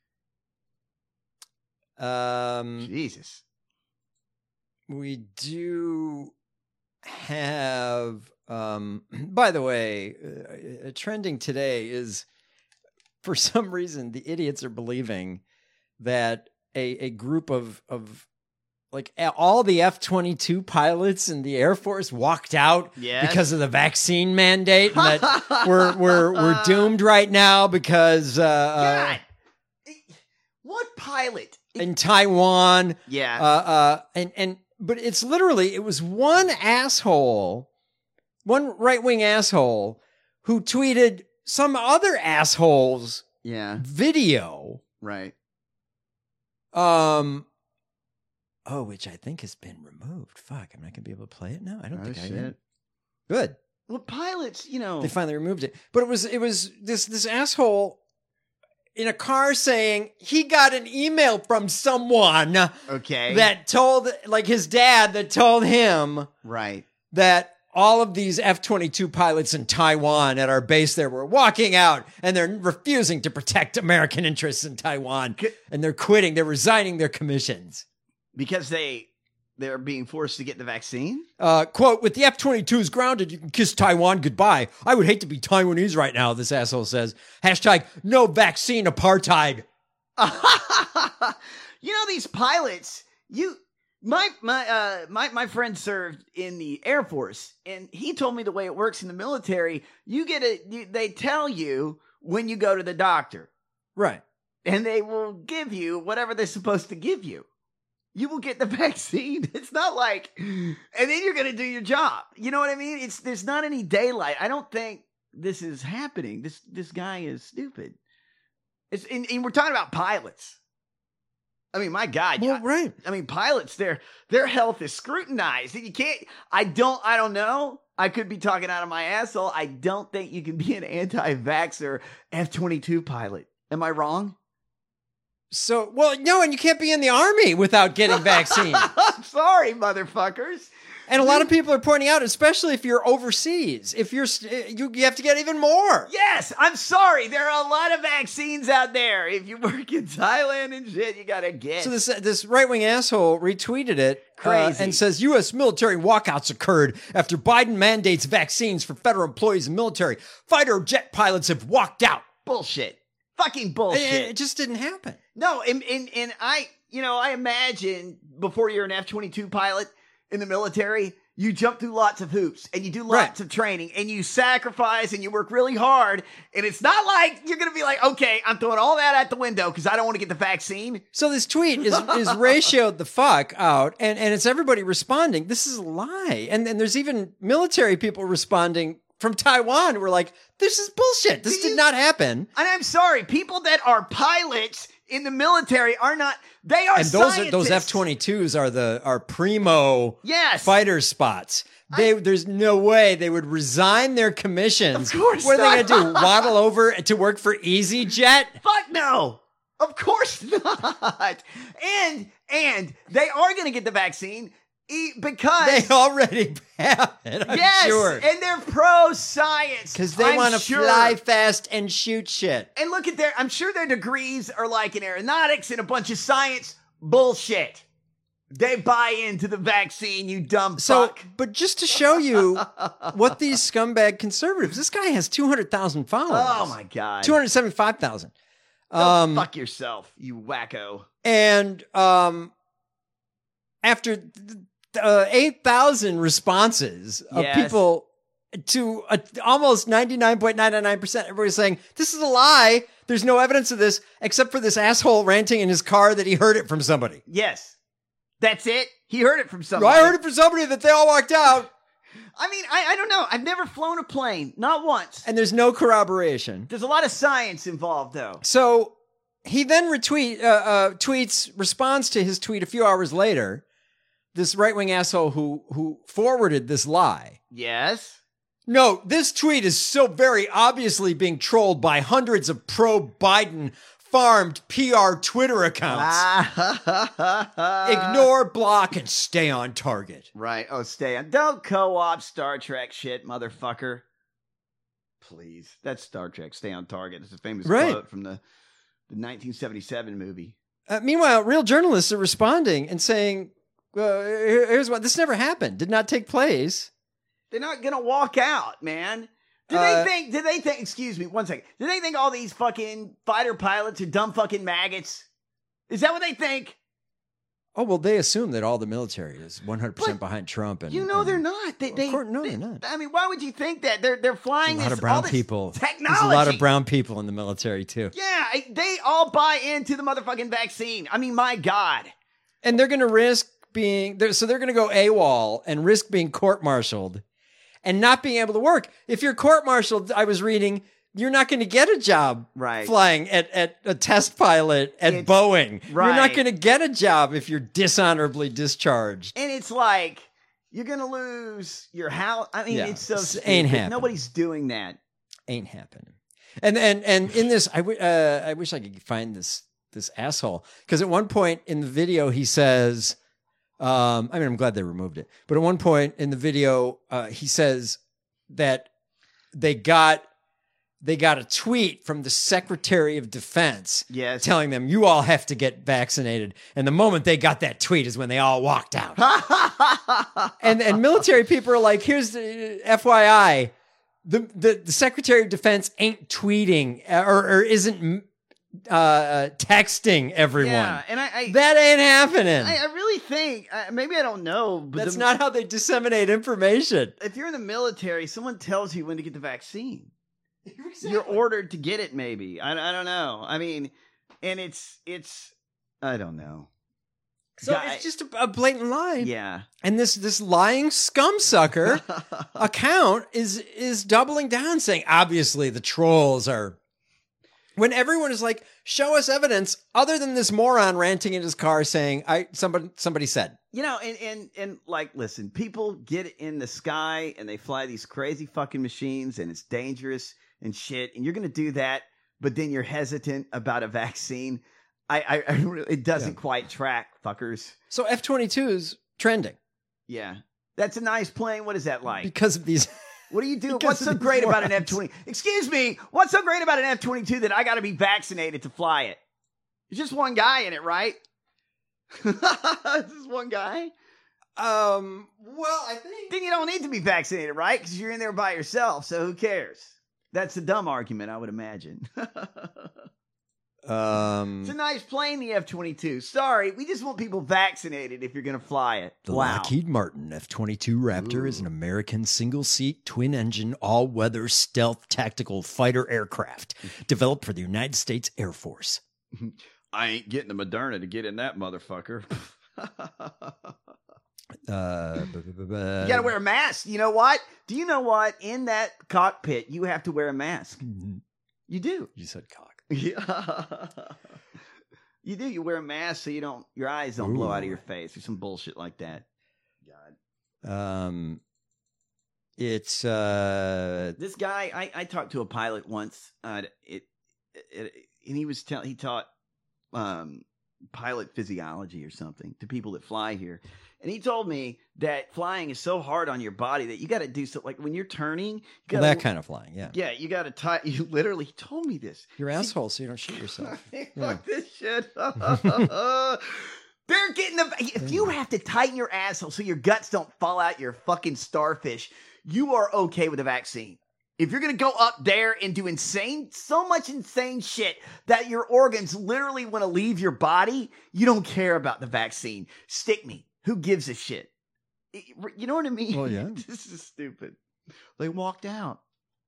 Um, Jesus. We do have, um, by the way, uh, trending today is, for some reason, the idiots are believing that a, a group of, of like a- all the F twenty-two pilots in the Air Force walked out Yes. because of the vaccine mandate, and that we're, we're, we're doomed right now because, uh, uh, God. What pilot? in Taiwan. Yeah. Uh, uh, and, and, but it's literally, it was one asshole, one right wing asshole who tweeted some other asshole's Yeah. video, Right. um, Oh, which I think has been removed. Fuck, I'm not gonna be able to play it now. I don't Oh, think shit. I am. Good. Well, pilots, you know, They finally removed it. But it was it was this this asshole in a car saying he got an email from someone okay, that told like his dad that told him right. that all of these F twenty-two pilots in Taiwan at our base there were walking out and they're refusing to protect American interests in Taiwan. And they're quitting. They're resigning their commissions. Because they they're being forced to get the vaccine? Uh, quote, with the F twenty-twos grounded, you can kiss Taiwan goodbye. I would hate to be Taiwanese right now, this asshole says. Hashtag no vaccine apartheid. You know, these pilots, you my my uh my my friend served in the Air Force, and he told me the way it works in the military, you get a you, they tell you when you go to the doctor. Right. And they will give you whatever they're supposed to give you. You will get the vaccine. It's not like, and then you're going to do your job. You know what I mean? It's there's not any daylight. I don't think this is happening. This this guy is stupid. It's and, and we're talking about pilots. I mean, my God. Well, right. I mean, pilots, their their health is scrutinized. And you can't. I don't. I don't know. I could be talking out of my asshole. I don't think you can be an anti-vaxxer F twenty-two pilot. Am I wrong? So, well, no, and you can't be in the army without getting vaccine. I'm sorry, motherfuckers. And a lot of people are pointing out, especially if you're overseas, if you're, you, you have to get even more. Yes, I'm sorry. There are a lot of vaccines out there. If you work in Thailand and shit, you gotta get. So this this right wing asshole retweeted it uh, Crazy. and says U S military walkouts occurred after Biden mandates vaccines for federal employees and military. Fighter jet pilots have walked out. Bullshit. Fucking bullshit. It, it just didn't happen. No, and, and and I, you know, I imagine before you're an F twenty-two pilot in the military, you jump through lots of hoops and you do lots Right. of training and you sacrifice and you work really hard. And it's not like you're going to be like, okay, I'm throwing all that out the window because I don't want to get the vaccine. So this tweet is, is ratioed the fuck out, and, and it's everybody responding. This is a lie. And then there's even military people responding from Taiwan who were like, this is bullshit. This did not happen. And I'm sorry, people that are pilots in the military are not, they are And those scientists. are those F twenty-twos are the are primo Yes. fighter spots. They there's no way they would resign their commissions. Of course What are they not. gonna do? Waddle over to work for EasyJet? Fuck no. Of course not. And, and they are going to get the vaccine e- because They already have it, I'm yes, sure. and they're pro science Because they want to sure. fly fast and shoot shit. And look at their, I'm sure their degrees are like in aeronautics and a bunch of science bullshit. They buy into the vaccine, you dumb So, fuck. but just to show you what these scumbag conservatives, this guy has two hundred thousand followers. Oh my God. two hundred seventy-five thousand. Go Um, fuck yourself, you wacko. and um, after uh, eight thousand responses of Yes. people to uh, almost ninety-nine point nine nine percent, everybody's saying, this is a lie. There's no evidence of this except for this asshole ranting in his car that he heard it from somebody. Yes. That's it? He heard it from somebody. I heard it from somebody that they all walked out. I mean, I, I don't know. I've never flown a plane. Not once. And there's no corroboration. There's a lot of science involved, though. So he then retweet uh, uh, tweets responds to his tweet a few hours later. This right wing asshole who who forwarded this lie. Yes. No, this tweet is so very obviously being trolled by hundreds of pro Biden farmed P R Twitter accounts. Ignore, block, and stay on target. Right. Oh, stay on. Don't co-op Star Trek shit, motherfucker. Please. That's Star Trek. Stay on target. It's a famous Right. quote from the, the nineteen seventy-seven movie. Uh, meanwhile, real journalists are responding and saying, uh, here- here's what, this never happened, did not take place. They're not gonna walk out, man. Do Uh, they think, do they think, excuse me, one second. Do they think all these fucking fighter pilots are dumb fucking maggots? Is that what they think? Oh, well, they assume that all the military is one hundred percent behind Trump. And You know and they're not. They, they, course- no, they- they're not. I mean, why would you think that? They're they're flying a lot this, of brown all this people. technology. There's a lot of brown people in the military, too. Yeah, I- they all buy into the motherfucking vaccine. I mean, my God. And they're going to risk being, they're, so they're going to go AWOL and risk being court-martialed and not being able to work. If you're court-martialed, I was reading, you're not going to get a job right. flying at, at a test pilot at It's- Boeing. right. You're not going to get a job if you're dishonorably discharged. And it's like you're gonna lose your house. I mean, Yeah, it's so it's- stupid. ain't happening. Nobody's doing that. Ain't happening. And and and in this, I, w- uh, I wish I could find this this asshole, because at one point in the video he says, um, I mean, I'm glad they removed it, but at one point in the video uh, he says that they got they got a tweet from the Secretary of Defense, yes, telling them you all have to get vaccinated. And the moment they got that tweet is when they all walked out. and and military people are like, here's the F Y I. The, the, the Secretary of Defense ain't tweeting or, or isn't uh, texting everyone. Yeah, and I, I that ain't happening. I, I really think uh, maybe I don't know, but That's the- not how they disseminate information. If you're in the military, someone tells you when to get the vaccine. You're ordered to get it. Maybe I, I don't know. I mean, and it's it's I don't know. So Guy- it's just a, a blatant lie. Yeah. And this this lying scum sucker account is is doubling down, saying obviously the trolls are. When everyone is like, show us evidence other than this moron ranting in his car saying, "I somebody somebody said." You know, and, and and like, listen, people get in the sky and they fly these crazy fucking machines, and it's dangerous and shit, and you're gonna do that, but then you're hesitant about a vaccine. I, I, I really, it doesn't Yeah. quite track, fuckers. So F twenty-two is trending Yeah, that's a nice plane. What is that like? because of these. What do you do? Because What's of so these great about an morons. F twenty? Excuse me. What's so great about an F twenty-two that I got to be vaccinated to fly it? There's just one guy in it, right? This is one guy. Um. Well, I think then you don't need to be vaccinated, right? Because you're in there by yourself. So who cares? That's the dumb argument, I would imagine. Um, It's a nice plane, the F twenty-two. Sorry, we just want people vaccinated if you're going to fly it. The Wow. Lockheed Martin F twenty-two Raptor is an American single-seat, twin-engine, all-weather stealth tactical fighter aircraft developed for the United States Air Force. I ain't getting the Moderna to get in that motherfucker. Uh, bu- bu- bu- bu- You got to wear a mask. You know what? Do you know what? In that cockpit, you have to wear a mask. You do. You said cock. Yeah. You do. You wear a mask so you don't, your eyes don't blow out of Ooh. your face or some bullshit like that. God. Um, it's uh, This guy, I, I talked to a pilot once. Uh, it, it, and he was tell he taught um, pilot physiology or something to people that fly here. And he told me that flying is so hard on your body that you got to do something like when you're turning. You well, gotta, that kind of flying. Yeah, Yeah, you got to tie. You literally he told me this. your asshole, so you don't shoot yourself. Yeah. Fuck this shit. They're getting the. If you have to tighten your asshole so your guts don't fall out your fucking starfish, you are okay with a vaccine. If you're gonna go up there and do insane, so much insane shit that your organs literally want to leave your body, you don't care about the vaccine. Stick me. Who gives a shit? You know what I mean? Well, yeah. This is stupid. They walked out.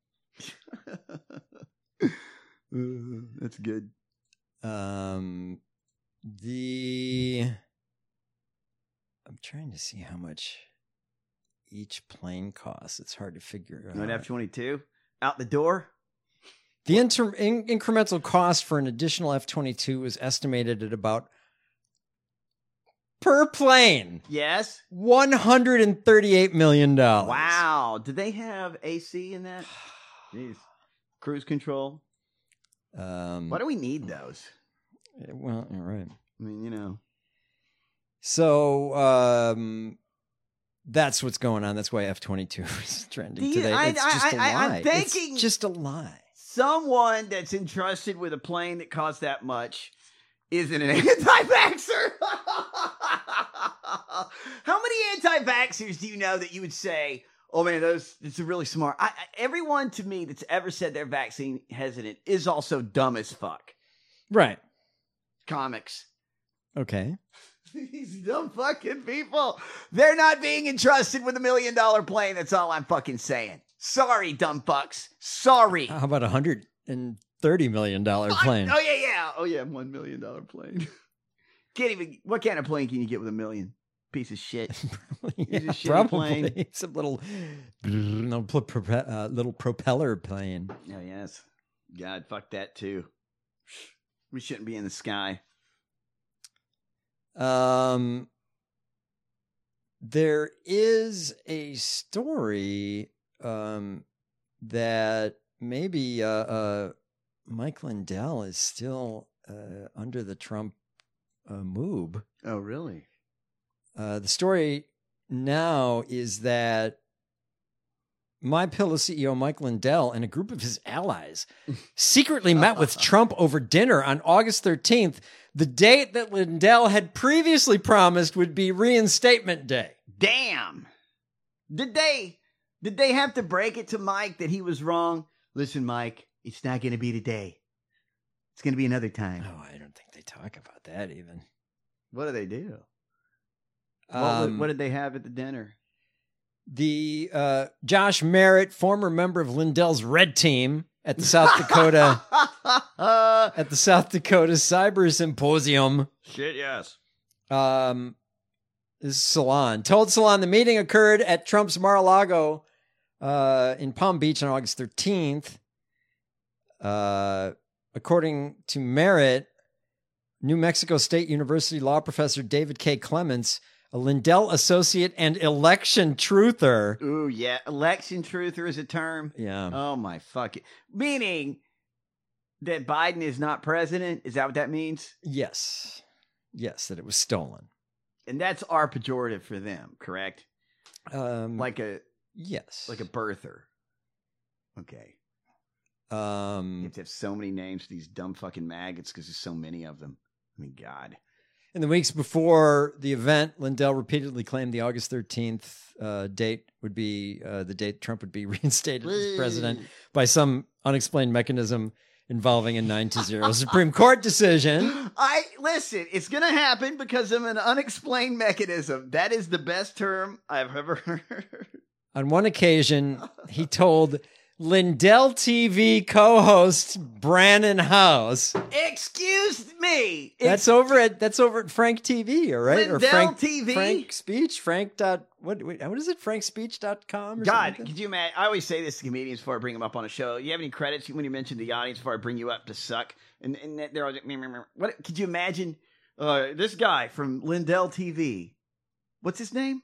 Uh, that's good. Um, the I'm trying to see how much each plane costs. It's hard to figure You want out. F twenty-two out the door? The inter- in- incremental cost for an additional F twenty-two is estimated at about per plane Yes. one hundred thirty-eight million dollars. Wow. Did they have A C in that? Jeez. Cruise control. Um, Why do we need those? well, all right. I mean, you know. So um, that's what's going on. That's why F twenty-two is trending Do you- today. I- It's just I- a I- I'm lie. thinking- It's just a lie. Someone that's entrusted with a plane that costs that much isn't an anti-vaxxer. How many anti-vaxxers do you know that you would say, oh man, those, it's really smart. I, I, everyone to me that's ever said they're vaccine hesitant is also dumb as fuck. Right. Comics. Okay. These dumb fucking people. They're not being entrusted with a million dollar plane. That's all I'm fucking saying. Sorry, dumb fucks. Sorry. How about a hundred and thirty million dollar plane? Oh, yeah, yeah. Oh, yeah. One million dollar plane. Can't even. What kind of plane can you get with a million? Piece of shit. Yeah, Piece of shitty probably plane. some little, no, pro- prope- uh, little propeller plane. Oh, yes. God, fuck that too. We shouldn't be in the sky. Um, there is a story um, that maybe uh, uh, Mike Lindell is still uh, under the Trump uh, moob. Oh, really? Uh, the story now is that MyPillow C E O Mike Lindell and a group of his allies secretly met with Trump over dinner on August thirteenth, the date that Lindell had previously promised would be reinstatement day. Damn. Did they did they have to break it to Mike that he was wrong? Listen, Mike, it's not going to be today. It's going to be another time. Oh, I don't think they talk about that even. What do they do? Um, what, would- what did they have at the dinner? The uh, Josh Merritt, former member of Lindell's Red Team at the South Dakota at the South Dakota Cyber Symposium. Shit, yes. Um, this is Salon. Told Salon the meeting occurred at Trump's Mar-a-Lago uh, in Palm Beach on August thirteenth. Uh, according to Merritt, New Mexico State University law professor David K. Clements, a Lindell associate and election truther. Ooh, yeah. Election truther is a term. Yeah. Oh, my fuck it. Meaning that Biden is not president? Is that what that means? Yes. Yes, that it was stolen. And that's our pejorative for them, correct? Um, like a yes. Like a birther. Okay. Um, you have to have so many names for these dumb fucking maggots because there's so many of them. I mean, God. In the weeks before the event, Lindell repeatedly claimed the August thirteenth uh, date would be uh, the date Trump would be reinstated as president by some unexplained mechanism involving a nine to zero Supreme Court decision. I listen, it's going to happen because of an unexplained mechanism. That is the best term I've ever heard. On one occasion, he told Lindell T V co-host Brannon House. Excuse me. That's over at that's over at Frank T V, all right? Lindell or Frank T V? Frank Speech, Frank dot what what is it? frank speech dot com or God, something like that? could you imagine? I always say this to comedians before I bring them up on a show. You have any credits when you mention the audience before I bring you up to suck? And and they're all meh, meh, meh. What could you imagine? Uh, this guy from Lindell T V. What's his name?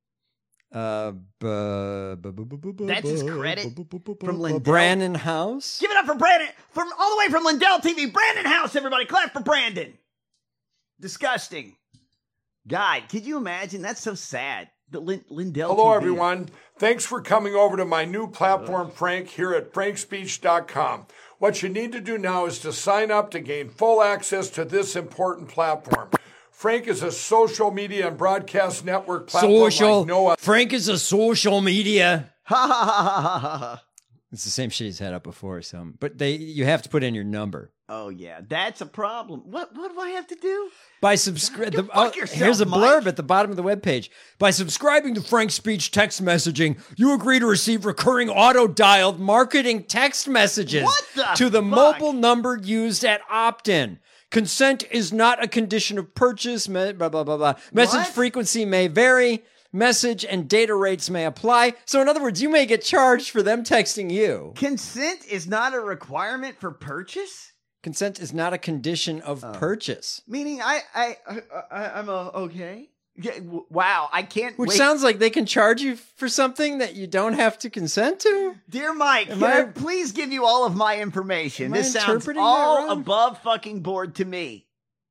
Uh, bu- bu- bu- bu- bu- bu- That's his bu- credit bu- bu- bu- bu- from bu- Lindell. Brannon House. Give it up for Brandon from all the way from Lindell T V. Brandon House, everybody, clap for Brandon. Disgusting. God, could you imagine? That's so sad. The Lin- Lindell. Hello, T V. everyone. Thanks for coming over to my new platform, Frank, here at frank speech dot com. What you need to do now is to sign up to gain full access to this important platform. Frank is a social media and broadcast network platform Social. like no other. Frank is a social media. Ha ha ha ha ha ha. It's the same shit he's had up before. So, but they you have to put in your number. Oh yeah, that's a problem. What what do I have to do? By subscribe, Go fuck yourself, here's a Mike. blurb at the bottom of the webpage. By subscribing to Frank Speech text messaging, you agree to receive recurring auto-dialed marketing text messages What the to the fuck? mobile number used at opt-in. Consent is not a condition of purchase. Me- blah blah blah blah. Message What? frequency may vary. Message and data rates may apply. So, in other words, you may get charged for them texting you. Consent is not a requirement for purchase. Consent is not a condition of Oh. purchase. Meaning, I I, I, I I'm a, okay. Yeah, w- wow, I can't. Which wait. sounds like they can charge you for something that you don't have to consent to. Dear Mike, Am can I I- please give you all of my information? Am I This sounds interpreting that all wrong? above fucking board to me.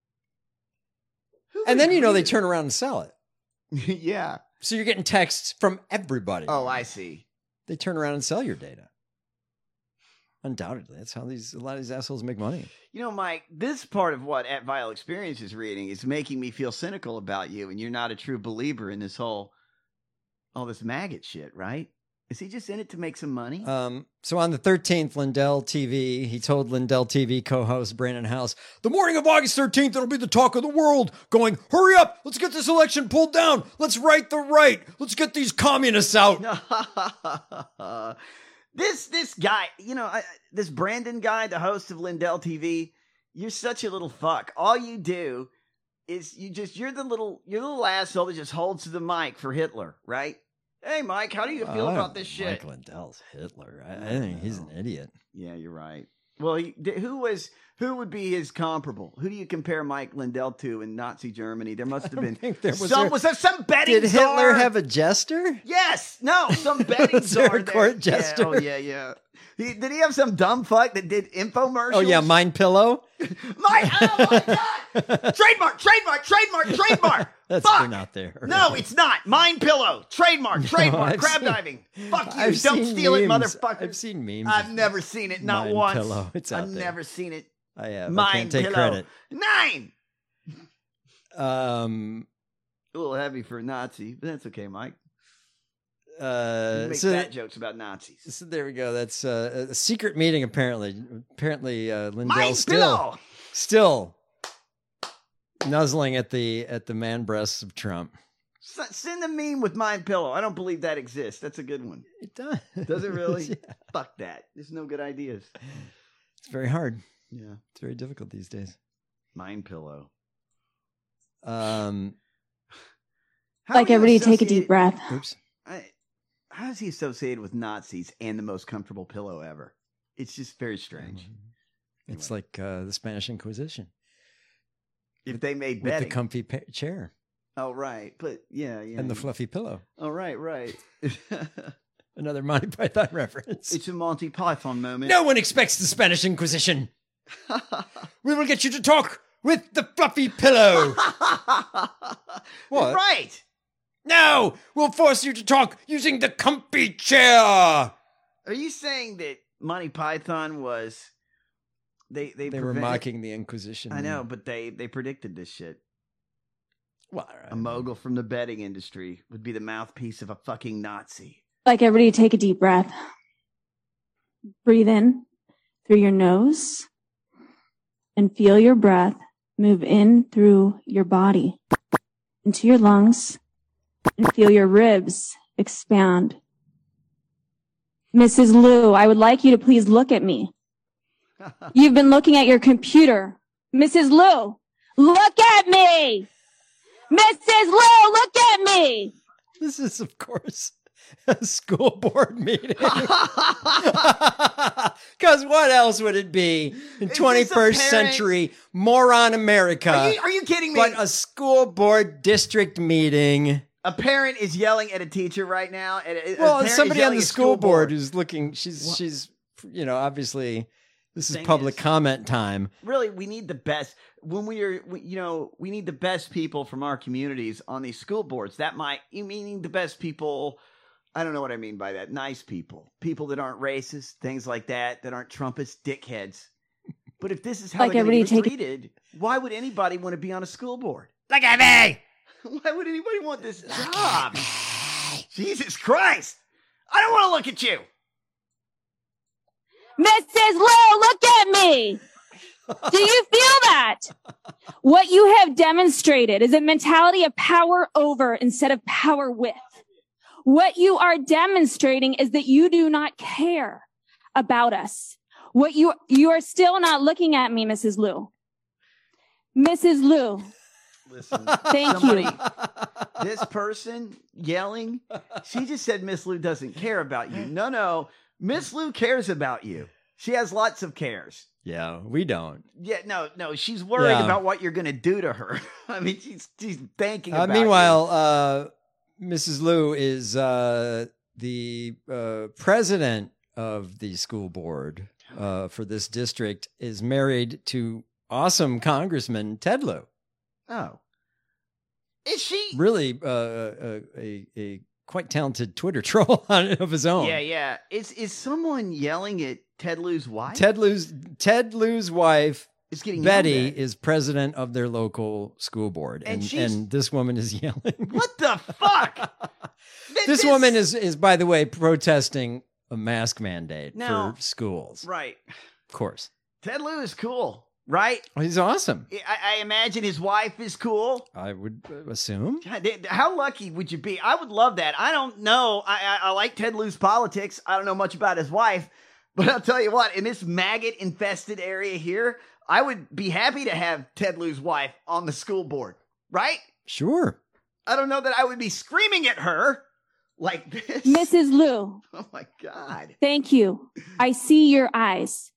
Who And then, you know, they agreed? turn around and sell it. Yeah. So you're getting texts from everybody. Oh, I see. They turn around and sell your data. Undoubtedly. That's how these a lot of these assholes make money. You know, Mike, this part of what At Vile Experience is reading is making me feel cynical about you, and you're not a true believer in this whole, all this maggot shit, right? Is he just in it to make some money? Um, so on the thirteenth, Lindell T V, he told Lindell T V co-host Brandon House, the morning of August thirteenth, it'll be the talk of the world, going, hurry up, let's get this election pulled down. Let's right the right. Let's get these communists out. this this guy, you know, I, this Brandon guy, the host of Lindell T V, you're such a little fuck. All you do is you just you're the little you're the little asshole that just holds to the mic for Hitler, right? Hey, Mike, how do you feel I about don't this think shit? Mike Lindell's Hitler. I, I think he's an idiot. Yeah, you're right. Well, he, who was who would be his comparable? Who do you compare Mike Lindell to in Nazi Germany? There must have been there was some. there- was there some betting? Did Hitler czar? have a jester? Yes. No. Some betting Was there czar a court there. jester? Yeah, oh yeah, yeah. He, did he have some dumb fuck that did infomercials? Oh yeah, Mind Pillow. My, oh my god! Trademark, trademark, trademark, trademark. That's Fuck. been out there. No, it's not. Mind Pillow. Trademark, trademark. I've crab seen- diving. Fuck you. I've Don't seen steal it, memes. motherfucker. I've seen memes. I've never seen it, not Mind once. Pillow. It's out I've there. never seen it. I have. I Mind can't take Pillow. credit. Nine. Um. A little heavy for a Nazi, but that's okay, Mike. You Uh, make so, fat jokes about Nazis. so there we go. That's uh, a secret meeting. Apparently, apparently, uh, Lindell Mind still, Pillow. still nuzzling at the at the man breasts of Trump. S- Send a meme with Mind Pillow. I don't believe that exists. That's a good one. It does. Does it really? Yeah. Fuck that. There's no good ideas. It's very hard. Yeah. It's very difficult these days. Mind Pillow. Um. How Like are you everybody take a associated- deep breath. Oops. I, how is he associated with Nazis and the most comfortable pillow ever? It's just very strange. It's like uh, the Spanish Inquisition If they made with the betting. comfy pa- chair Oh, right. But yeah, yeah. and the yeah. fluffy pillow. Oh, right, right. Another Monty Python reference. It's a Monty Python moment. No one expects the Spanish Inquisition. We will get you to talk with the fluffy pillow. What? Right. No, we'll force you to talk using the comfy chair. Are you saying that Monty Python was they they, They were prevented- mocking the Inquisition. I know, but they they predicted this shit. Well, A mogul from the betting industry would be the mouthpiece of a fucking Nazi. Like everybody take a deep breath. Breathe in through your nose and feel your breath move in through your body into your lungs and feel your ribs expand. Missus Liu, I would like you to please look at me. You've been looking at your computer. Missus Liu, look at me. Missus Liu, look at me. This is, of course, a school board meeting. Because what else would it be in Is twenty-first this a parent- century moron America? Are you, are you kidding me? But a school board district meeting. A parent is yelling at a teacher right now. And a, a Well, parent is somebody on yelling the at school board who's looking, she's, she's, you know, obviously, this is Thing public is- comment time. Really, we need the best. When we are, we, you know, we need the best people from our communities on these school boards. That might, you meaning the best people. I don't know what I mean by that. Nice people, people that aren't racist, things like that, that aren't Trumpist dickheads. But if this is how Like they're going to everybody be take- treated, why would anybody want to be on a school board? Look at me! Why would anybody want this job? Jesus Christ! I don't want to look at you. Missus Liu, look at me. Do you feel that? What you have demonstrated is a mentality of power over instead of power with. What you are demonstrating is that you do not care about us. What you, you are still not looking at me, Missus Liu. Missus Liu. Listen, Thank somebody, you. This person yelling, she just said Miss Lou doesn't care about you. No, no. Miss Lou cares about you. She has lots of cares. Yeah, we don't. Yeah, no, no. She's worried Yeah. about what you're going to do to her. I mean, she's she's thinking Uh, about meanwhile, uh, Missus Liu is uh, the uh, president of the school board uh, for this district, is married to awesome Congressman Ted Lieu. you. Oh. Is she? Really uh, a, a, a quite talented Twitter troll on, of his own. Yeah, yeah. Is is someone yelling at Ted Lieu's wife? Ted Lieu's, Ted Lieu's wife, is getting Betty, yelled at. is president of their local school board. And And, she's- and this woman is yelling. What the fuck? Th- This woman is, is, by the way, protesting a mask mandate Now- for schools. Right. Of course. Ted Lieu is cool, right? Well, he's awesome. I, I imagine his wife is cool. I would assume. God, they- how lucky would you be? I would love that. I don't know. I, I, I like Ted Lieu's politics. I don't know much about his wife, but I'll tell you what, in this maggot-infested area here, I would be happy to have Ted Lieu's wife on the school board, right? Sure. I don't know that I would be screaming at her like this. Missus Liu, Oh, my God. thank you. I see your eyes.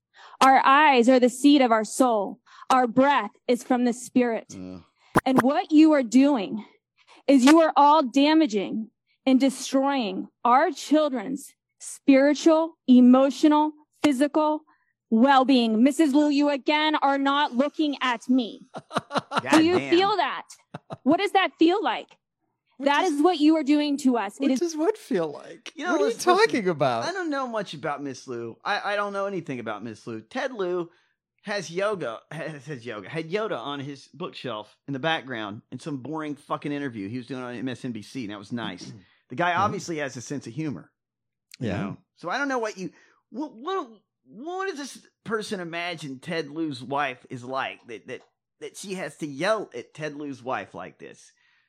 Our eyes are the seed of our soul. Our breath is from the Spirit. Uh. And what you are doing is you are all damaging and destroying our children's spiritual, emotional, physical well-being. Missus Lou, you again are not looking at me. Do you damn. feel that? What does that feel like? What That does- is what you are doing to us. What It is does what feel like? You know, what are you listen, listen, talking about? I don't know much about Miss Lou. I, I don't know anything about Miss Lou. Ted Lou has yoga, has, has yoga, had Yoda on his bookshelf in the background in some boring fucking interview he was doing on M S N B C, and that was nice. The guy obviously has a sense of humor. You Yeah. know? So I don't know what you, what, what, what does this person imagine Ted Lou's wife is like that, that, that she has to yell at Ted Lou's wife like this?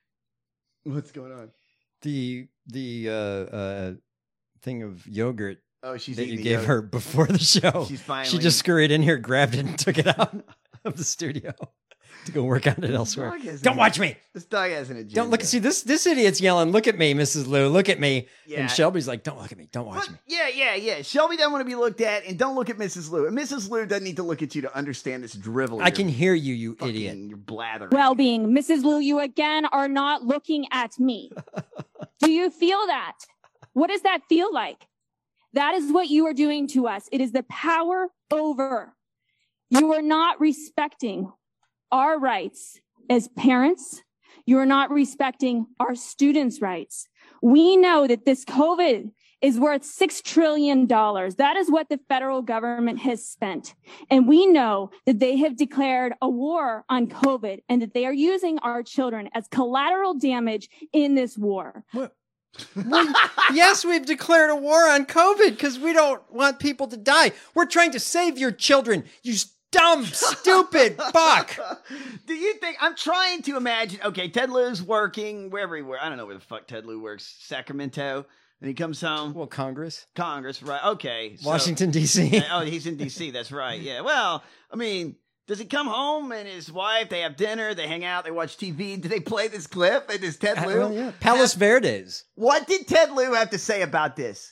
What's going on? The the uh, uh, thing of yogurt Oh, she's that eating you the gave yogurt. her before the show. She's She finally- just scurried in here, grabbed it, and took it out of the studio to go work on it elsewhere. Dog has Don't an- watch me. This dog has an agenda. Don't look. See this. This idiot's yelling. Look at me, Missus Lou. Look at me. Yeah. And Shelby's like, "Don't look at me. Don't watch What? me." Yeah, yeah, yeah. Shelby doesn't want to be looked at, and don't look at Missus Lou. And Missus Lou doesn't need to look at you to understand this drivel. I can hear you, you idiot. You're blathering. well-being. Missus Lou, you again are not looking at me. Do you feel that? What does that feel like? That is what you are doing to us. It is the power over. You are not respecting our rights as parents. You are not respecting our students' rights. We know that this COVID is worth six trillion dollars. That is what the federal government has spent. And we know that they have declared a war on COVID and that they are using our children as collateral damage in this war. What? Well, yes, we've declared a war on COVID because we don't want people to die. We're trying to save your children, you dumb, stupid fuck. Do you think I'm trying to imagine? Okay, Ted Lou's working wherever he works. I don't know where the fuck Ted Lou works. Sacramento, and he comes home. Well, Congress, Congress, right? Okay, so- Washington D C Oh, he's in D C. That's right. Yeah. Well, I mean, does he come home and his wife? They have dinner. They hang out. They watch T V. Do they play this clip? And does Ted Lou? Well, yeah. Palos Verdes. What did Ted Lou have to say about this?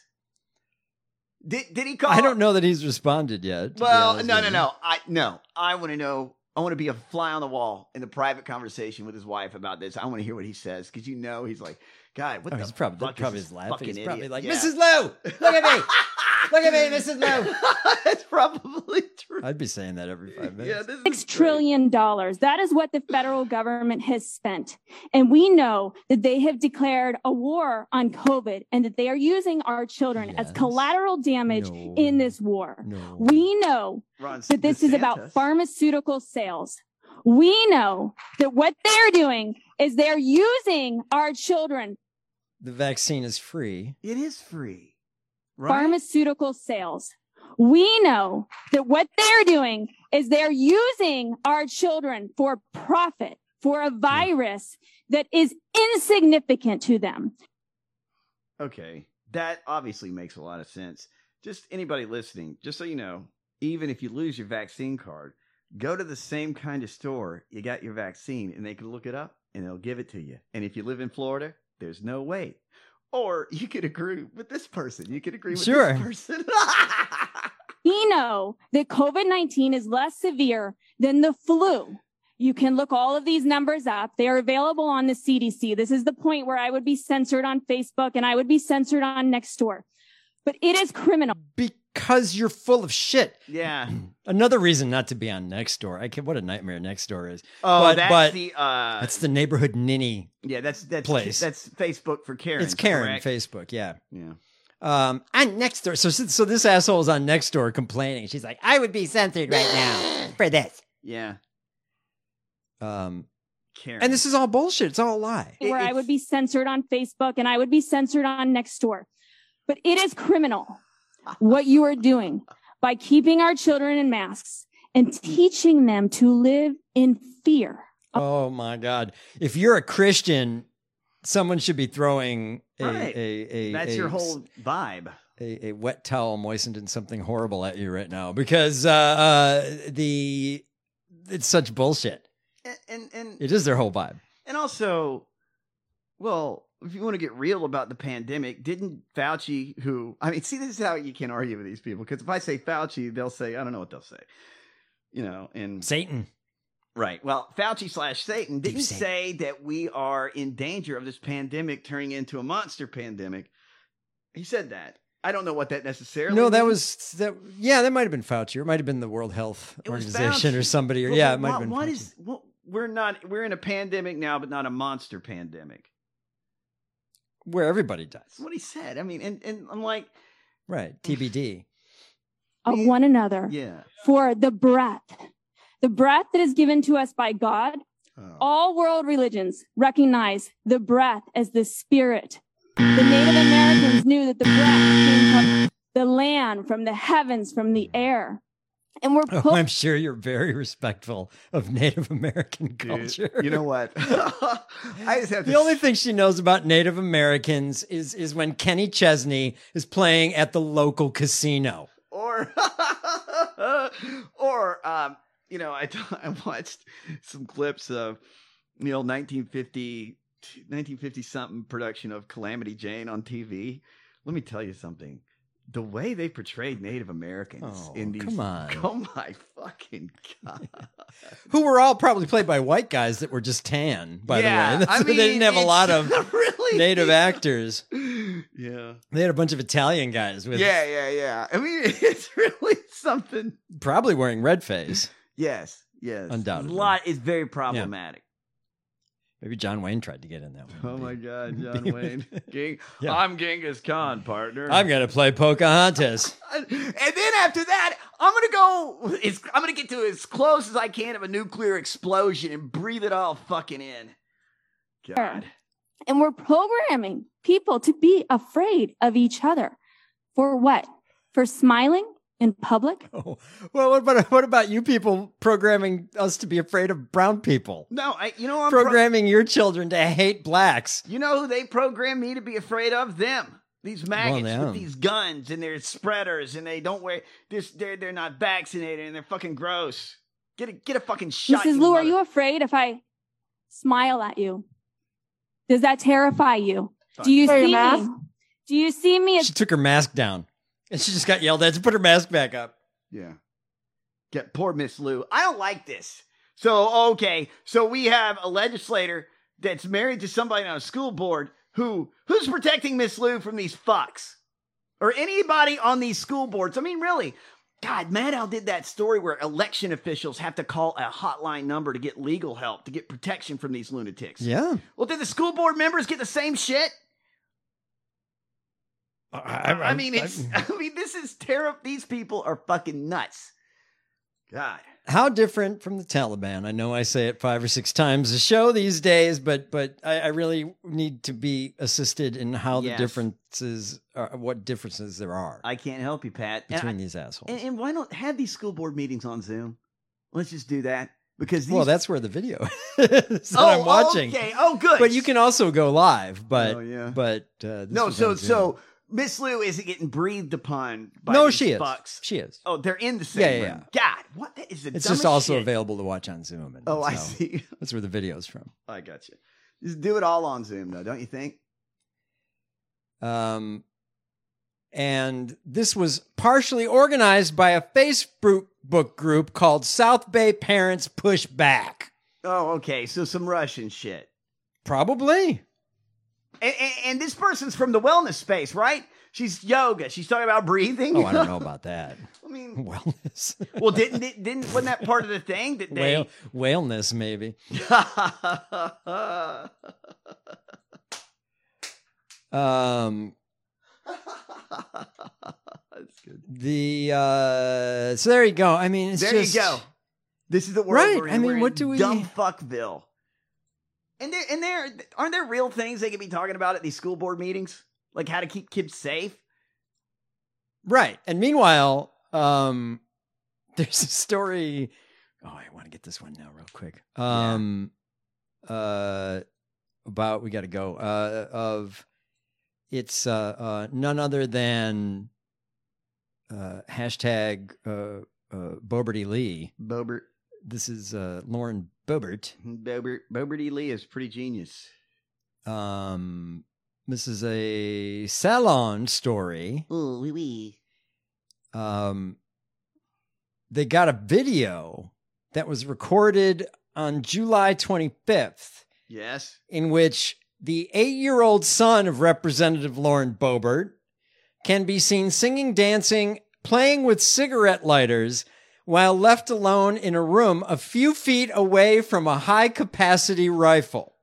Did did he call? I don't know that he's responded yet. to be Well, honest no, with no, you. no. I no. I want to know. I want to be a fly on the wall in the private conversation with his wife about this. I want to hear what he says because you know he's like, God, what Oh, the he's probably fuck probably is is this laughing. fucking He's idiot? probably like, Yeah. Missus Lou, look at me, look at me, Missus Lou. That's probably true. I'd be saying that every five minutes. Yeah, this is Six trillion dollars. That is what the federal government has spent. And we know that they have declared a war on COVID and that they are using our children as Yes. collateral damage No. in this war. No. We know Ron that this is about DeSantis. pharmaceutical sales. We know that what they're doing is they're using our children, The vaccine is free. It is free. Right? pharmaceutical sales. We know that what they're doing is they're using our children for profit, for a virus that is insignificant to them. Okay, that obviously makes a lot of sense. Just anybody listening, just so you know, even if you lose your vaccine card, go to the same kind of store you got your vaccine and they can look it up and they'll give it to you. And if you live in Florida, there's no wait. Or you could agree with this person. You could agree with Sure. this person. We know that COVID nineteen is less severe than the flu. You can look all of these numbers up. They are available on the C D C. This is the point where I would be censored on Facebook and I would be censored on Nextdoor. But it is criminal. Because you're full of shit. Yeah. Another reason not to be on Nextdoor. I can, what a nightmare Nextdoor is. Oh, but, that's but the uh that's the neighborhood ninny. yeah, that's that's place. that's Facebook for Karen. It's Karen correct? Facebook. Yeah. Yeah. Um, and Nextdoor. So, so this asshole is on Nextdoor complaining. She's like, I would be censored right now for this. Yeah. Um, Karen. and this is all bullshit. It's all a lie. Where I would be censored on Facebook and I would be censored on Nextdoor. But it is criminal what you are doing by keeping our children in masks and teaching them to live in fear. Oh my God. If you're a Christian, someone should be throwing a, Right. a, a, That's a- your whole vibe. a, a wet towel moistened in something horrible at you right now because uh, uh, the it's such bullshit. And and and, It is their whole vibe. and also, well, if you want to get real about the pandemic, didn't Fauci, who, I mean, see, this is how you can't argue with these people. Because if I say Fauci, they'll say, I don't know what they'll say. You know, and Satan. Right. Well, Fauci slash Satan didn't Satan. say that we are in danger of this pandemic turning into a monster pandemic. He said that. I don't know what that necessarily No, that means. was that. Yeah, that might have been Fauci, or it might have been the World Health It was Organization, or Fauci. somebody. Or But yeah, what- it might have been. What Fauci. is? What, we're not. We're in a pandemic now, but not a monster pandemic. Where everybody dies. That's what he said. I mean, and, and I'm like, Right. T B D. Of one another. yeah. For the breath, the breath that is given to us by God. Oh. All world religions recognize the breath as the spirit. The Native Americans knew that the breath came from the land, from the heavens, from the air. And we're Oh, po- I'm sure you're very respectful of Native American culture. You know what? I just have to The only thing she knows about Native Americans is is when Kenny Chesney is playing at the local casino. or or um you know I, I watched some clips of the old nineteen fifty something production of Calamity Jane on T V. Let me tell you something. The way they portrayed Native Americans Oh, in these, come on. oh my fucking god, Who were all probably played by white guys that were just tan, by Yeah, the way. I they didn't mean, have a it's lot of really- Native actors. yeah, They had a bunch of Italian guys with yeah, yeah, yeah. I mean, it's really something. probably wearing red face. Yes, yes, Undoubtedly. A lot is very problematic. Maybe John Wayne tried to get in that one. Oh my God, John Wayne. Ging- Yeah. I'm Genghis Khan, partner. I'm going to play Pocahontas. And then after that, I'm gonna go. It's, I'm gonna get to as close as I can of a nuclear explosion and breathe it all fucking in. God. and we're programming people to be afraid of each other. For what? For smiling in public? Oh, well, what about what about you people programming us to be afraid of brown people? No, I. You know I'm pro- Programming your children to hate blacks. You know who they program me to be afraid of? Them. These maggots Well, yeah. with these guns and they're spreaders and they don't wear this. They're they're not vaccinated and they're fucking gross. Get a get a fucking shot. Missus you Lou, are mother- you afraid if I smile at you? Does that terrify you? Do you Wear your see mask? me? Do you see me as She took her mask down, and she just got yelled at to put her mask back up. Yeah. Get poor Miss Lou. I don't like this. So, okay. So we have a legislator that's married to somebody on a school board who, who's protecting Miss Lou from these fucks? Or anybody on these school boards. I mean, really. God, Maddow did that story where election officials have to call a hotline number to get legal help, to get protection from these lunatics. Yeah. Well, did the school board members get the same shit? I, I mean, it's, I mean, this is terrible. These people are fucking nuts. God. How different from the Taliban? I know I say it five or six times a show these days, but but I, I really need to be assisted in how Yes. the differences are, what differences there are I can't help you, Pat. And between I- these assholes. And, and why not have these school board meetings on Zoom? Let's just do that. Because these... Well, that's where the video is that I'm watching. Okay. Oh, good. But you can also go live. But Oh, yeah. but uh, this No, was so on Zoom. so Miss Lou isn't getting breathed upon by no, these she is. fucks. She is. Oh, they're in the same Yeah, yeah, room. God, what that is the It's dumbest just also shit. available to watch on Zoom. And Oh, I that's how- see. That's where the video's from. I got you. Just do it all on Zoom, though, don't you think? Um, and this was partially organized by a Facebook group called South Bay Parents Push Back. Oh, okay. So some Russian shit. Probably. And, and, and this person's from the wellness space, right? She's yoga. She's talking about breathing. Oh, I don't know about that. I mean, wellness. well, didn't it, didn't wasn't that part of the thing that they? Whale, whaleness, maybe. um, That's good. the uh, so there you go. I mean, it's there just you go. This is the world Right, we're in. I mean, We're in what do we- dumb fuckville? And there, and there, aren't there real things they could be talking about at these school board meetings, like how to keep kids safe? Right. And meanwhile, um, there's a story. Oh, I want to get this one now, real quick. Um, uh, about we got to go. Uh, of it's uh, uh, none other than uh, hashtag uh, uh, Boberty Lee. Bobert. This is uh, Lauren Boebert. Bobert. Bobert E. Lee is pretty genius. Um, This is a Salon story. Oh, oui, oui. Um, they got a video that was recorded on July twenty-fifth. Yes. In which the eight-year-old son of Representative Lauren Boebert can be seen singing, dancing, playing with cigarette lighters while left alone in a room a few feet away from a high-capacity rifle.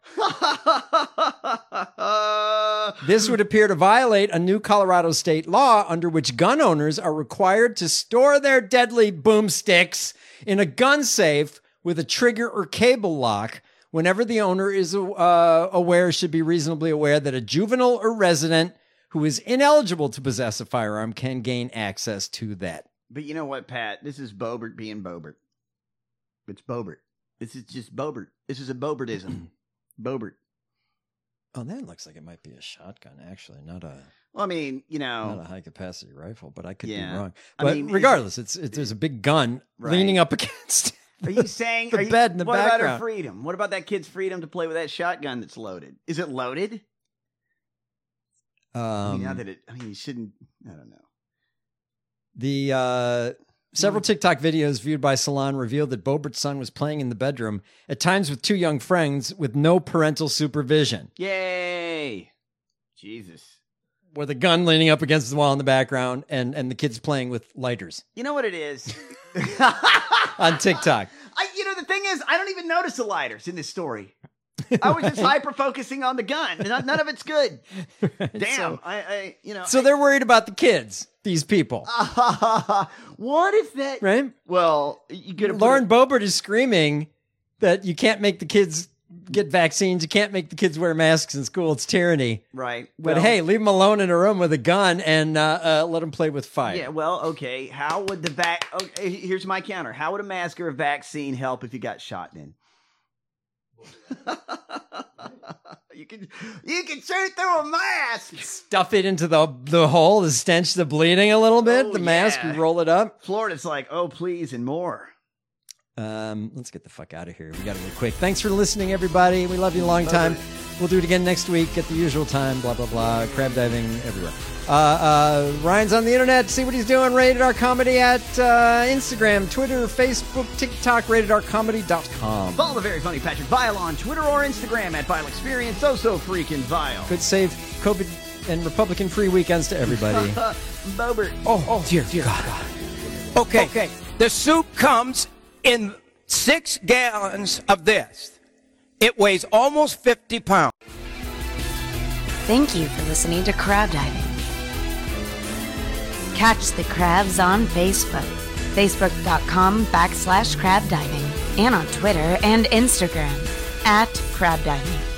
This would appear to violate a new Colorado state law under which gun owners are required to store their deadly boomsticks in a gun safe with a trigger or cable lock whenever the owner is uh, aware, should be reasonably aware that a juvenile or resident who is ineligible to possess a firearm can gain access to that. But you know what, Pat? This is Boebert being Boebert. It's Boebert. This is just Boebert. This is a Boebertism. Boebert. Oh, that looks like it might be a shotgun, actually, not a. Well, I mean, you know, not a high capacity rifle, but I could Yeah. be wrong. I But mean, regardless, it's, it's there's a big gun Right. leaning up against. Are you saying the are you, bed in the what about background? her freedom? What about that kid's freedom to play with that shotgun that's loaded? Is it loaded? Um, I mean, not that it. I mean, you shouldn't. I don't know. The uh, several TikTok videos viewed by Salon revealed that Boebert's son was playing in the bedroom, at times with two young friends, with no parental supervision. Yay! Jesus. With a gun leaning up against the wall in the background, and, and the kids playing with lighters You know what it is? on TikTok. I, you know, the thing is, I don't even notice the lighters in this story. I was just hyper focusing on the gun. None, none of it's good. Damn. So- I, I, you know. So they're worried about the kids, these people. What if that? Right? Well, you could have. Lauren Boebert is screaming that you can't make the kids get vaccines. You can't make the kids wear masks in school. It's tyranny. Right. But Well- hey, leave them alone in a room with a gun and uh, uh, let them play with fire. Yeah, well, okay. How would the vac? Okay, here's my counter. How would a mask or a vaccine help if you got shot in? you can you can shoot through a mask. Stuff it into the the hole, the stench, the bleeding a little bit, Oh, the mask, yeah. you roll it up. Florida's like, oh please, and more. Um, let's get the fuck out of here. We got to be quick. Thanks for listening, everybody. We love you a long time. We'll do it again next week at the usual time. Blah blah blah. Crab diving everywhere. Uh, uh, Ryan's on the internet. See what he's doing. Rated R Comedy at uh, Instagram, Twitter, Facebook, TikTok. Rated R Comedy dot com. Follow the very funny Patrick Vile on Twitter or Instagram at Vile Experience. So so freaking vile. Good save COVID and Republican free weekends to everybody. Boebert. Oh, oh, dear, dear God. Okay. Okay. The soup comes in six gallons of this. It weighs almost fifty pounds. Thank you for listening to Crab Diving. Catch the crabs on Facebook, facebook.com backslash crab diving, and on Twitter and Instagram at crab diving.